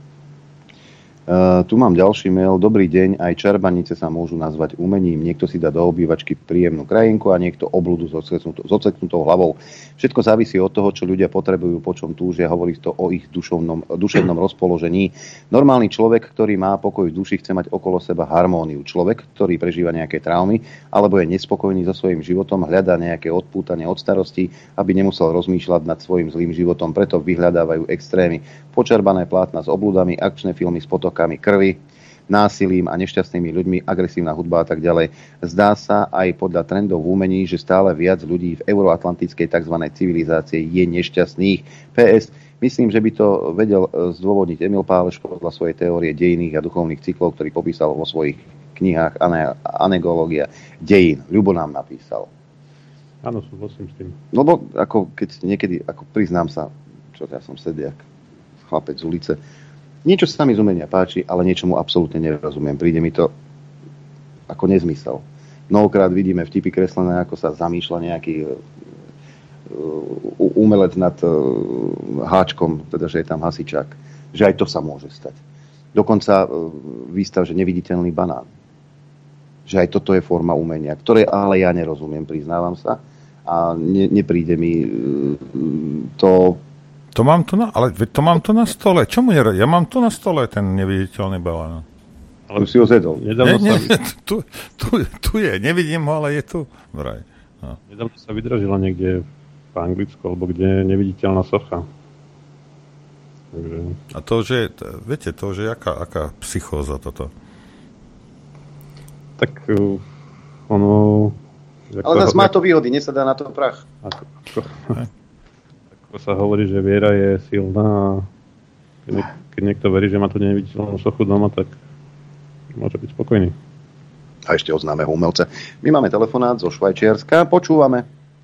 S2: Tu mám ďalší mail. Dobrý deň, aj čarbanice sa môžu nazvať umením. Niekto si dá do obývačky príjemnú krajinku a niekto obľudu s odseknutou hlavou. Všetko závisí od toho, čo ľudia potrebujú, po čom túžia. Hovorí to o ich duševnom rozpoložení. Normálny človek, ktorý má pokoj v duši, chce mať okolo seba harmóniu. Človek, ktorý prežíva nejaké traumy alebo je nespokojný so svojím životom, hľadá nejaké odpútanie od starostí, aby nemusel rozmýšľať nad svojím zlým životom. Preto vyhľadávajú extrémy. Počerbané plátna s obľudami, akčné filmy s potokami krvi, násilím a nešťastnými ľuďmi, agresívna hudba a tak ďalej. Zdá sa aj podľa trendov v umení, že stále viac ľudí v euroatlantickej tzv. Civilizácie je nešťastných. PS, myslím, že by to vedel zdôvodniť Emil Páleško podľa svojej teórie dejinných a duchovných cyklov, ktorý popísal vo svojich knihách Anegológia dejín. Ľubo nám napísal.
S11: Áno, súhlasím s tým.
S2: No bo ako keď niekedy, ako priznám sa, čo ja som sediak, chlapec z ulice, niečo sa mi z umenia páči, ale niečomu absolútne nerozumiem. Príde mi to ako nezmysel. Mnohokrát vidíme vtipy kreslené, ako sa zamýšľa nejaký umelec nad háčkom, teda že je tam hasičák. Že aj to sa môže stať. Dokonca výstav, že neviditeľný banán. Že aj toto je forma umenia, ktoré ale ja nerozumiem, priznávam sa. A nepríde mi to...
S3: To mám tu na stole. Čomu nie? Ja mám tu na stole ten neviditeľný balón.
S2: Ale si ho zjedol.
S3: Tu je. Nevidím ho, ale je tu. Vraj. No.
S11: Nedávno sa vydražila niekde v Anglicku, alebo kde je neviditeľná socha. Takže...
S3: A to, že viete, to, že aká psychóza toto?
S11: Tak ono...
S2: Ale zase má to výhody, nesadá na to prach.
S11: Ako sa hovorí, že viera je silná a keď niekto verí, že má tu neviditeľnú sochu doma, tak môže byť spokojný.
S2: A ešte od známeho umelca. My máme telefonát zo Švajčiarska, počúvame.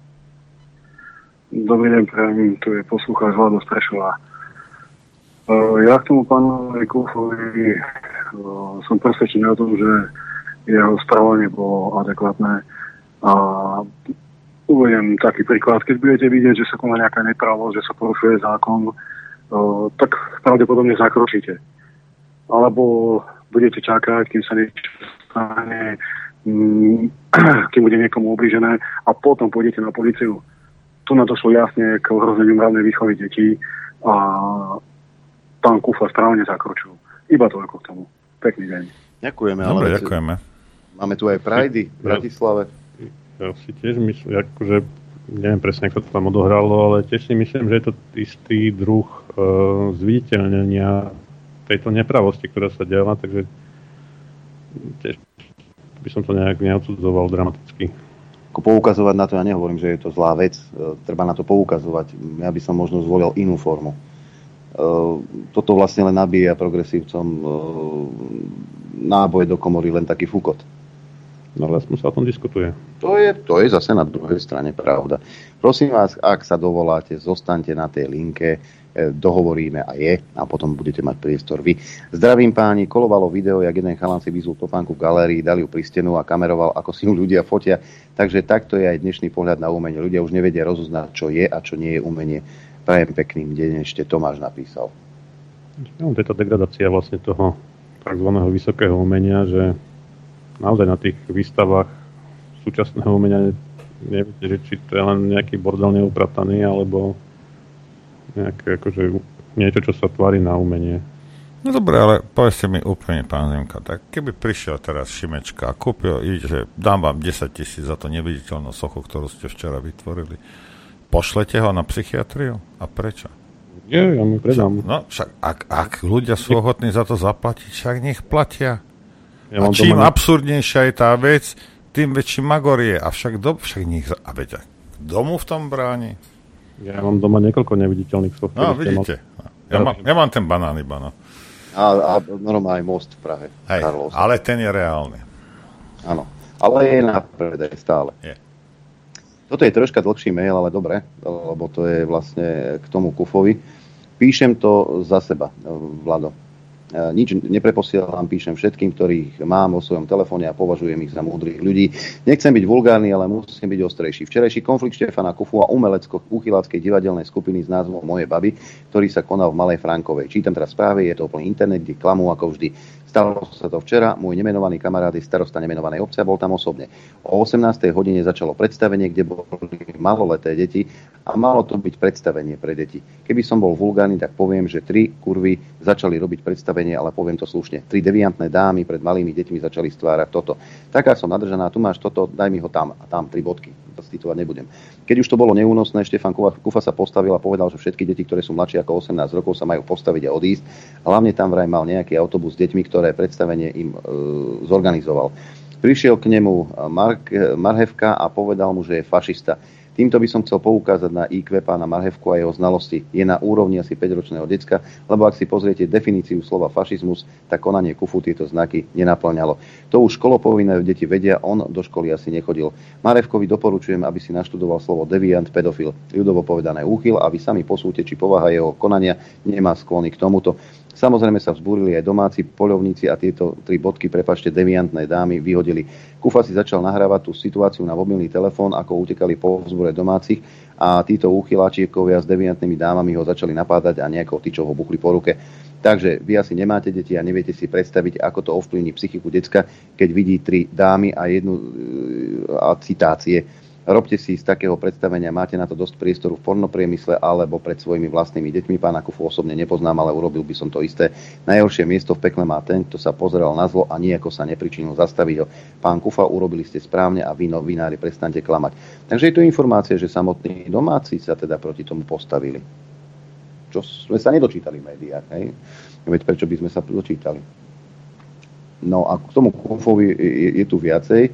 S13: Dobrý deň, tu je poslucháč Vlado Strešová. Ja k tomu pánovi Kufovi som presvedčený o tom, že jeho správanie bolo adekvátne. A uvediem taký príklad, keď budete vidieť, že sa koná nejaká nepravosť, že sa porušuje zákon, tak pravdepodobne zakročíte. Alebo budete čakať, kým sa niečo stane, kým bude niekomu ublížené a potom pôjdete na políciu. Tu na došlo jasne k ohrozeniu mravnej výchovy detí a pán Kufa správne zakročil. Iba toľko k tomu. Pekný deň.
S2: Ďakujeme.
S3: Dobre, ďakujeme.
S2: Máme tu aj Pridey v Bratislave.
S11: Ja si tiež myslím, akože neviem presne, ako to tam odohralo, ale tiež si myslím, že je to istý druh zviditeľnenia tejto nepravosti, ktorá sa diala, takže tiež by som to nejak neodsudzoval dramaticky.
S2: Ako poukazovať na to, ja nehovorím, že je to zlá vec, treba na to poukazovať. Ja by som možno zvolil inú formu. Toto vlastne len nabíja progresívcom náboj do komory, len taký fúkot.
S11: No ale sa o tom diskutuje.
S2: To je zase na druhej strane pravda. Prosím vás, ak sa dovoláte, zostaňte na tej linke, dohovoríme a potom budete mať priestor vy. Zdravím páni, kolovalo video, jak jeden chalan si vyzul topánku v galérii, dal ju pri stenu a kameroval, ako si ju ľudia fotia. Takže takto je aj dnešný pohľad na umenie. Ľudia už nevedia rozoznať, čo je a čo nie je umenie. Prajem pekným deň, ešte Tomáš napísal.
S11: No, to je tá degradácia vlastne toho tzv. Vysokého umenia, že naozaj na tých výstavách súčasného umenia neviete, že či to je len nejaký bordel neuprataný, alebo nejaké akože niečo, čo sa tvári na umenie.
S3: No dobré, ale povedzte mi úplne, pán Zemka, tak keby prišiel teraz Šimečka a kúpil, že dám vám 10 000 za to neviditeľnú sochu, ktorú ste včera vytvorili, pošlete ho na psychiatriu? A prečo?
S11: Ja mu predám.
S3: No však, ak ľudia sú ochotní za to zaplatiť, však nech platia. A čím absurdnejšia je tá vec, tým väčší magor je. A však nech... A veď, kto mu v tom bráni?
S11: Ja mám doma niekoľko neviditeľných soch.
S3: No, vidíte. Ja mám ten banán iba, no.
S2: A normálne aj most v Prahe.
S3: Hej, ale ten je reálny.
S2: Áno, ale je na predaj stále.
S3: Je.
S2: Toto je troška dlhší mail, ale dobre, lebo to je vlastne k tomu Kufovi. Píšem to za seba, Vlado. Nič nepreposielam, píšem všetkým, ktorých mám vo svojom telefóne a považujem ich za múdrych ľudí. Nechcem byť vulgárny, ale musím byť ostrejší. Včerajší konflikt Štefana Kufu a umelecko-uchyláckej divadelnej skupiny s názvom Moje baby, ktorý sa konal v Malej Frankovej. Čítam teraz správy, je to úplný internet, kde klamú ako vždy. Stalo sa to včera, môj nemenovaný kamarát je starosta nemenovanej obce a bol tam osobne. O 18. hodine začalo predstavenie, kde boli maloleté deti a malo to byť predstavenie pre deti. Keby som bol vulgárny, tak poviem, že 3 kurvy začali robiť predstavenie, ale poviem to slušne. 3 deviantné dámy pred malými deťmi začali stvárať toto. Taká som nadržaná, tu máš toto, daj mi ho tam a tam 3 bodky. To citovať nebudem. Keď už to bolo neúnosné, Štefan Kufa sa postavil a povedal, že všetky deti, ktoré sú mladšie ako 18 rokov, sa majú postaviť a odísť. Hlavne tam vraj mal nejaký autobus s deťmi, ktoré predstavenie im zorganizoval. Prišiel k nemu Marhevka a povedal mu, že je fašista. Týmto by som chcel poukázať na IQ pána Marhevku a jeho znalosti. Je na úrovni asi 5-ročného decka, lebo ak si pozriete definíciu slova fašizmus, tak konanie Kufu tieto znaky nenaplňalo. To už školopovinné deti vedia, on do školy asi nechodil. Marhevkovi doporučujem, aby si naštudoval slovo deviant, pedofil, ľudovo povedané úchyl a vy sami posúďte, či povaha jeho konania nemá sklony k tomuto. Samozrejme sa vzbúrili aj domáci poľovníci a tieto 3 bodky, prepáčte, deviantné dámy vyhodili. Kufa si začal nahrávať tú situáciu na mobilný telefón, ako utekali po vzbure domácich a títo úchyláčikovia s deviantnými dámami ho začali napádať a nejakou tyčou ho buchli po ruke. Takže vy asi nemáte deti a neviete si predstaviť, ako to ovplyvní psychiku decka, keď vidí 3 dámy a jednu citácie. Robte si z takého predstavenia, máte na to dosť priestoru v pornopriemysle alebo pred svojimi vlastnými deťmi. Pána Kufu osobne nepoznám, ale urobil by som to isté. Najhoršie miesto v pekle má ten, kto sa pozeral na zlo a nijako sa nepričinil zastaviť ho. Pán Kufa, urobili ste správne a vy novinári prestaňte klamať. Takže je tu informácia, že samotní domáci sa teda proti tomu postavili. Čo sme sa nedočítali v médiách, hej? Veď prečo by sme sa dočítali? No a k tomu Kufovi je tu viacej.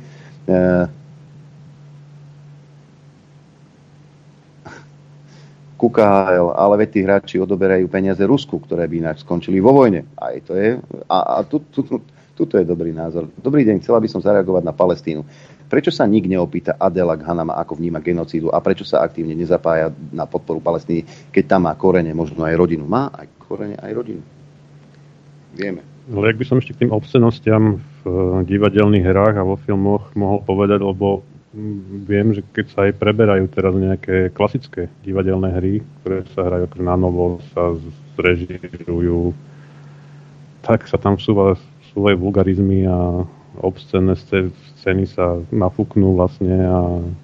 S2: KHL, ale veď tí hráči odoberajú peniaze Rusku, ktoré by ináč skončili vo vojne. Aj to je. A tuto je dobrý názor. Dobrý deň, chcela by som zareagovať na Palestínu. Prečo sa nik neopýta Adela Ghanama, ako vníma genocídu a prečo sa aktívne nezapája na podporu Palestíny, keď tam má korene, možno aj rodinu? Má aj korene, aj rodinu. Vieme.
S11: Ale jak by som ešte k tým obscenostiam v divadelných hrách a vo filmoch mohol povedať, lebo viem, že keď sa aj preberajú teraz nejaké klasické divadelné hry, ktoré sa hrajú na novo, sa zrežírujú, tak sa tam vsúvajú vulgarizmy a obscénne scény sa nafúknú vlastne a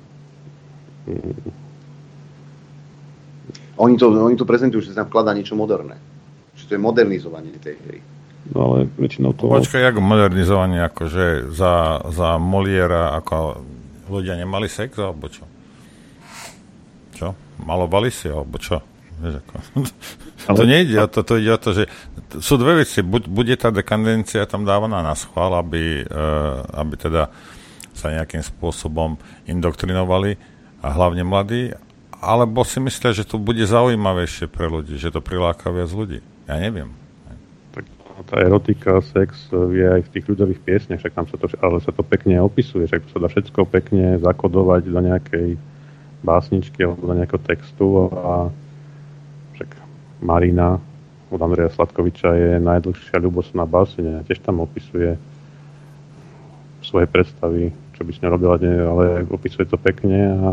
S2: Oni to prezentujú, že sa tam vkladá niečo moderné. Že to je modernizovanie tej hry.
S11: No ale väčšinou to...
S3: Počkaj, ako modernizovanie, akože za Moliera, ako ľudia nemali sex, alebo čo? Čo? Malovali si, alebo čo? Vieš, ako... To nejde o to, ide o to, že sú dve veci. Bude tá dekandencia tam dávaná na schvál, aby teda sa nejakým spôsobom indoktrinovali a hlavne mladí, alebo si myslia, že to bude zaujímavejšie pre ľudí, že to priláka viac ľudí. Ja neviem.
S11: Tak tá erotika, sex je aj v tých ľudových piesniach, však tam ale sa to pekne opisuje, však to sa dá všetko pekne zakodovať do nejakej básničky alebo do nejakého textu a však Marina od Andreja Sladkoviča je najdlhšia ľubostná báseň a tiež tam opisuje svoje predstavy, čo by s ňou robila, ale opisuje to pekne a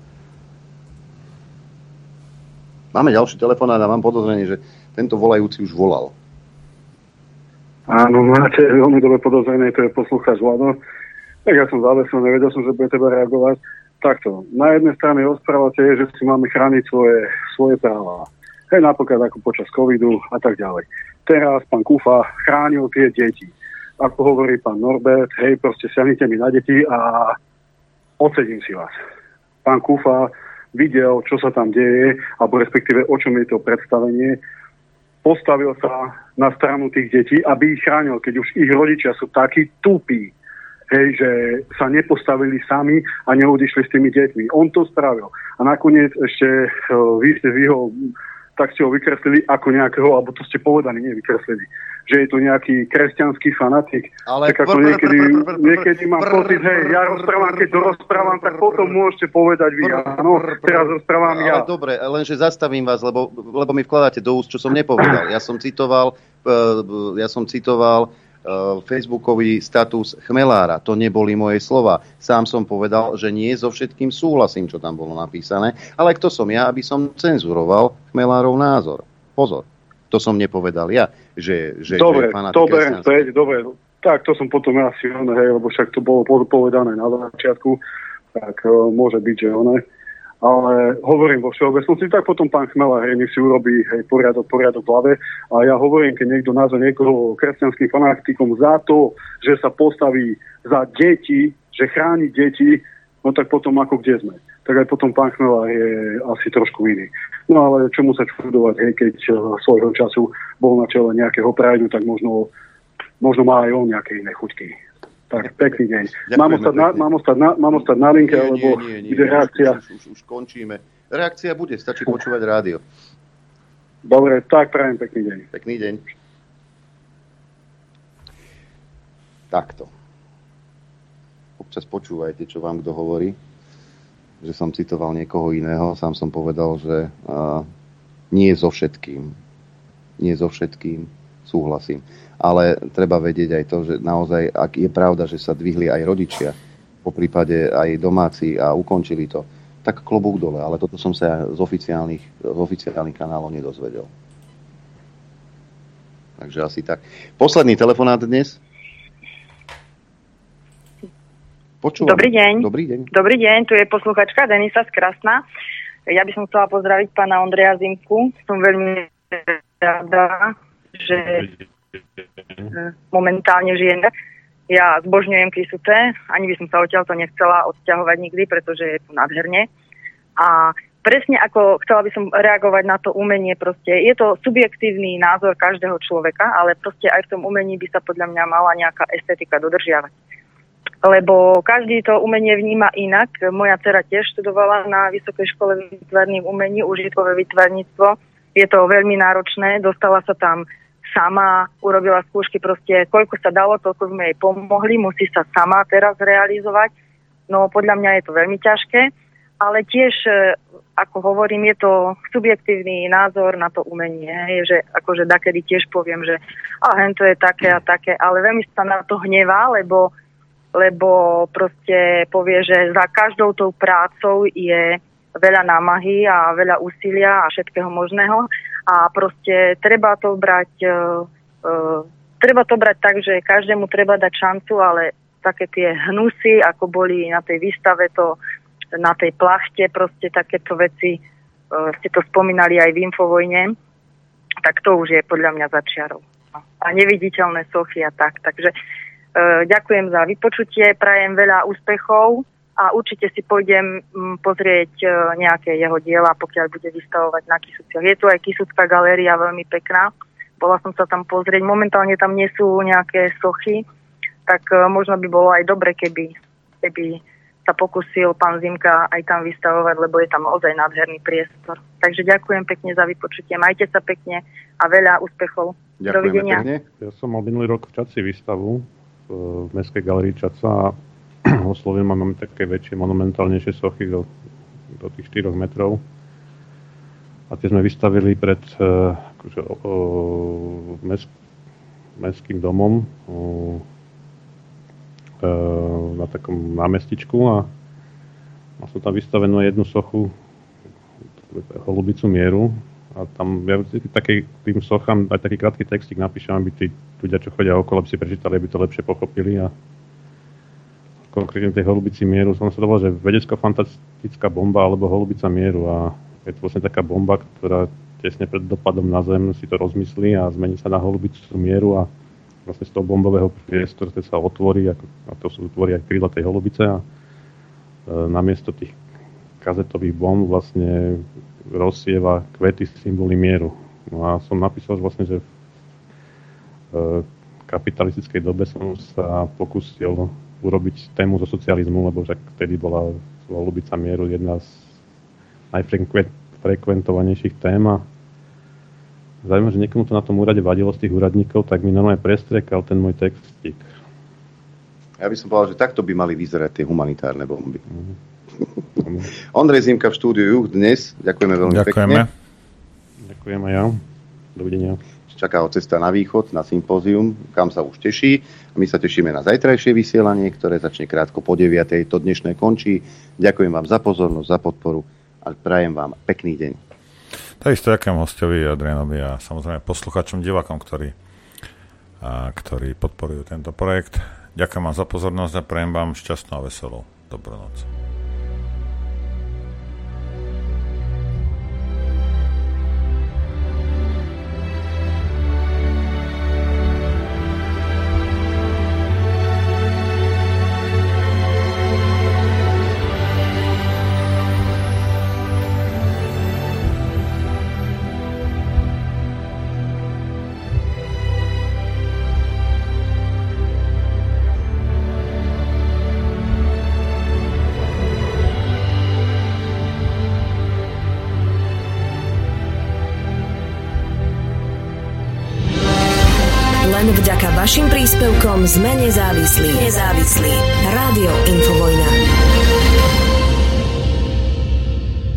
S2: máme ďalší telefonát a mám podozrenie, že tento volajúci už volal.
S13: Áno, máte veľmi dobre podozrenie, to je poslucháč Vlado. Tak ja som závesil, nevedel som, že bude teba reagovať. Takto, na jednej strane rozprávate, že si máme chrániť svoje práva. Hej, napríklad ako počas covidu a tak ďalej. To teraz pán Kufa chránil tie deti. Ako hovorí pán Norbert, hej, proste siahnite mi na deti a odsedím si vás. Pán Kufa videl, čo sa tam deje, alebo respektíve o čom je to predstavenie, postavil sa na stranu tých detí, aby ich chránil, keď už ich rodičia sú takí tupí, hej, že sa nepostavili sami a neodišli s tými deťmi. On to spravil. A nakoniec ešte vy ho tak ste ho vykreslili ako nejakého, alebo to ste povedali, nevykreslili, že je to nejaký kresťanský fanatik.
S2: Ale
S13: tak ako niekedy mám pocit, hej, ja rozprávam, keď dorozprávam, tak potom môžete povedať vy, áno, teraz rozprávam ja.
S2: Ale dobre, lenže zastavím vás, lebo mi vkladáte do úst, čo som nepovedal. Ja som citoval facebookový status Chmelára. To neboli moje slova. Sám som povedal, že nie so všetkým súhlasím, čo tam bolo napísané, ale kto som ja, aby som cenzuroval Chmelárov názor. Pozor, to som nepovedal ja, že
S13: dobre,
S2: je fanatik.
S13: Dobre, tak to som potom asi, hej, lebo však to bolo povedané na začiatku, tak môže byť, že ale hovorím vo všeobecnosti, tak potom pán Chmelár, nech si urobí poriadok v hlave. A ja hovorím, keď niekto nazve niekoho kresťanským fanatikom za to, že sa postaví za deti, že chráni deti, no tak potom ako kde sme. Tak aj potom pán Chmelár je asi trošku iný. No ale čomu sa čudovať, keď svojho času bol na čele nejakého Prideu, tak možno má aj on nejaké iné chuťky. Tak, pekný deň. Mám ostať na linke, alebo ide reakcia?
S2: Už končíme. Reakcia bude, stačí počúvať rádio.
S13: Dobre, tak prajem pekný deň.
S2: Pekný deň. Takto. Občas počúvajte, čo vám kto hovorí. Že som citoval niekoho iného. Sám som povedal, že nie so všetkým súhlasím. Ale treba vedieť aj to, že naozaj, ak je pravda, že sa dvihli aj rodičia, po prípade aj domáci a ukončili to, tak klobúk dole. Ale toto som sa z oficiálnych kanálov nedozvedel. Takže asi tak. Posledný telefonát dnes. Počúvam.
S14: Dobrý deň, tu je posluchačka Denisa z Krasna. Ja by som chcela pozdraviť pána Ondreja Zimku. Som veľmi rada, že momentálne žije. Ja zbožňujem Kisuté, ani by som sa odtiaľto nechcela odsťahovať nikdy, pretože je tu nádherne. A presne ako chcela by som reagovať na to umenie, proste je to subjektívny názor každého človeka, ale proste aj v tom umení by sa podľa mňa mala nejaká estetika dodržiavať. Lebo každý to umenie vníma inak. Moja dcera tiež študovala na Vysokej škole výtvarných umení, užitkové výtvarníctvo. Je to veľmi náročné, dostala sa tam sama, urobila skúšky, proste koľko sa dalo, toľko sme jej pomohli, musí sa sama teraz realizovať. No podľa mňa je to veľmi ťažké, ale tiež, ako hovorím, je to subjektívny názor na to umenie, že akože dakedy tiež poviem, že to je také a také, ale veľmi sa na to hnevá, lebo proste povie, že za každou tou prácou je veľa námahy a veľa úsilia a všetkého možného. A proste treba to brať tak, že každému treba dať šancu, ale také tie hnusy, ako boli na tej výstave, na tej plachte, proste takéto veci, ste to spomínali aj v Infovojne, tak to už je podľa mňa za čiarou. A neviditeľné sochy a tak. Takže ďakujem za vypočutie, prajem veľa úspechov. A určite si pôjdem pozrieť nejaké jeho diela, pokiaľ bude vystavovať na Kisuciach. Je tu aj Kisucká galéria, veľmi pekná. Bola som sa tam pozrieť. Momentálne tam nie sú nejaké sochy, tak možno by bolo aj dobre, keby sa pokusil pán Zimka aj tam vystavovať, lebo je tam ozaj nádherný priestor. Takže ďakujem pekne za vypočutie. Majte sa pekne a veľa úspechov. Dovidenia.
S11: Pekne. Ja som mal minulý rok v Čadci výstavu v Mestskej galérii Čadca. Oslovím, máme také väčšie, monumentálnejšie sochy do tých 4 metrov. A tie sme vystavili pred mestským domom na takom námestičku a mal som tam vystavenú jednu sochu, holubicu mieru. A tam ja tým sochám aj taký krátky textík napíšem, aby tí ľudia, čo chodia okolo, aby si prečítali, aby to lepšie pochopili. A konkrétne tej holubici mieru som sa to volal, že vedecko-fantastická bomba alebo holubica mieru a je to vlastne taká bomba, ktorá tesne pred dopadom na Zem si to rozmyslí a zmení sa na holubicú mieru a vlastne z toho bombového priestoru sa otvorí, a to sú tvorí aj krídla tej holubice a namiesto tých kazetových bomb vlastne rozsieva kvety, symboly mieru. No a som napísal vlastne, že v kapitalistickej dobe som sa pokúsil urobiť tému zo socializmu, lebo že vtedy bola holubica mieru jedna z najfrekventovanejších tém a zaujímavé, že niekomu to na tom úrade vadilo z tých úradníkov, tak mi normálne prestriekal ten môj textík.
S2: Ja by som povedal, že takto by mali vyzerať tie humanitárne bomby. Ondrej Zimka v štúdiu Juh dnes. Ďakujeme veľmi pekne.
S11: Ďakujem aj ja. Dovidenia.
S2: Čaká ho cesta na východ, na sympózium, kam sa už teší. My sa tešíme na zajtrajšie vysielanie, ktoré začne krátko po 9:00. To dnešné končí. Ďakujem vám za pozornosť, za podporu a prajem vám pekný deň.
S3: Takisto ďakujem hostovi Adrianovi a samozrejme poslucháčom, divákom, ktorí podporujú tento projekt. Ďakujem vám za pozornosť a prajem vám šťastnú a veselú dobrú noc.
S1: Vďaka vašim príspevkom sme nezávislí. Rádio Infovojna.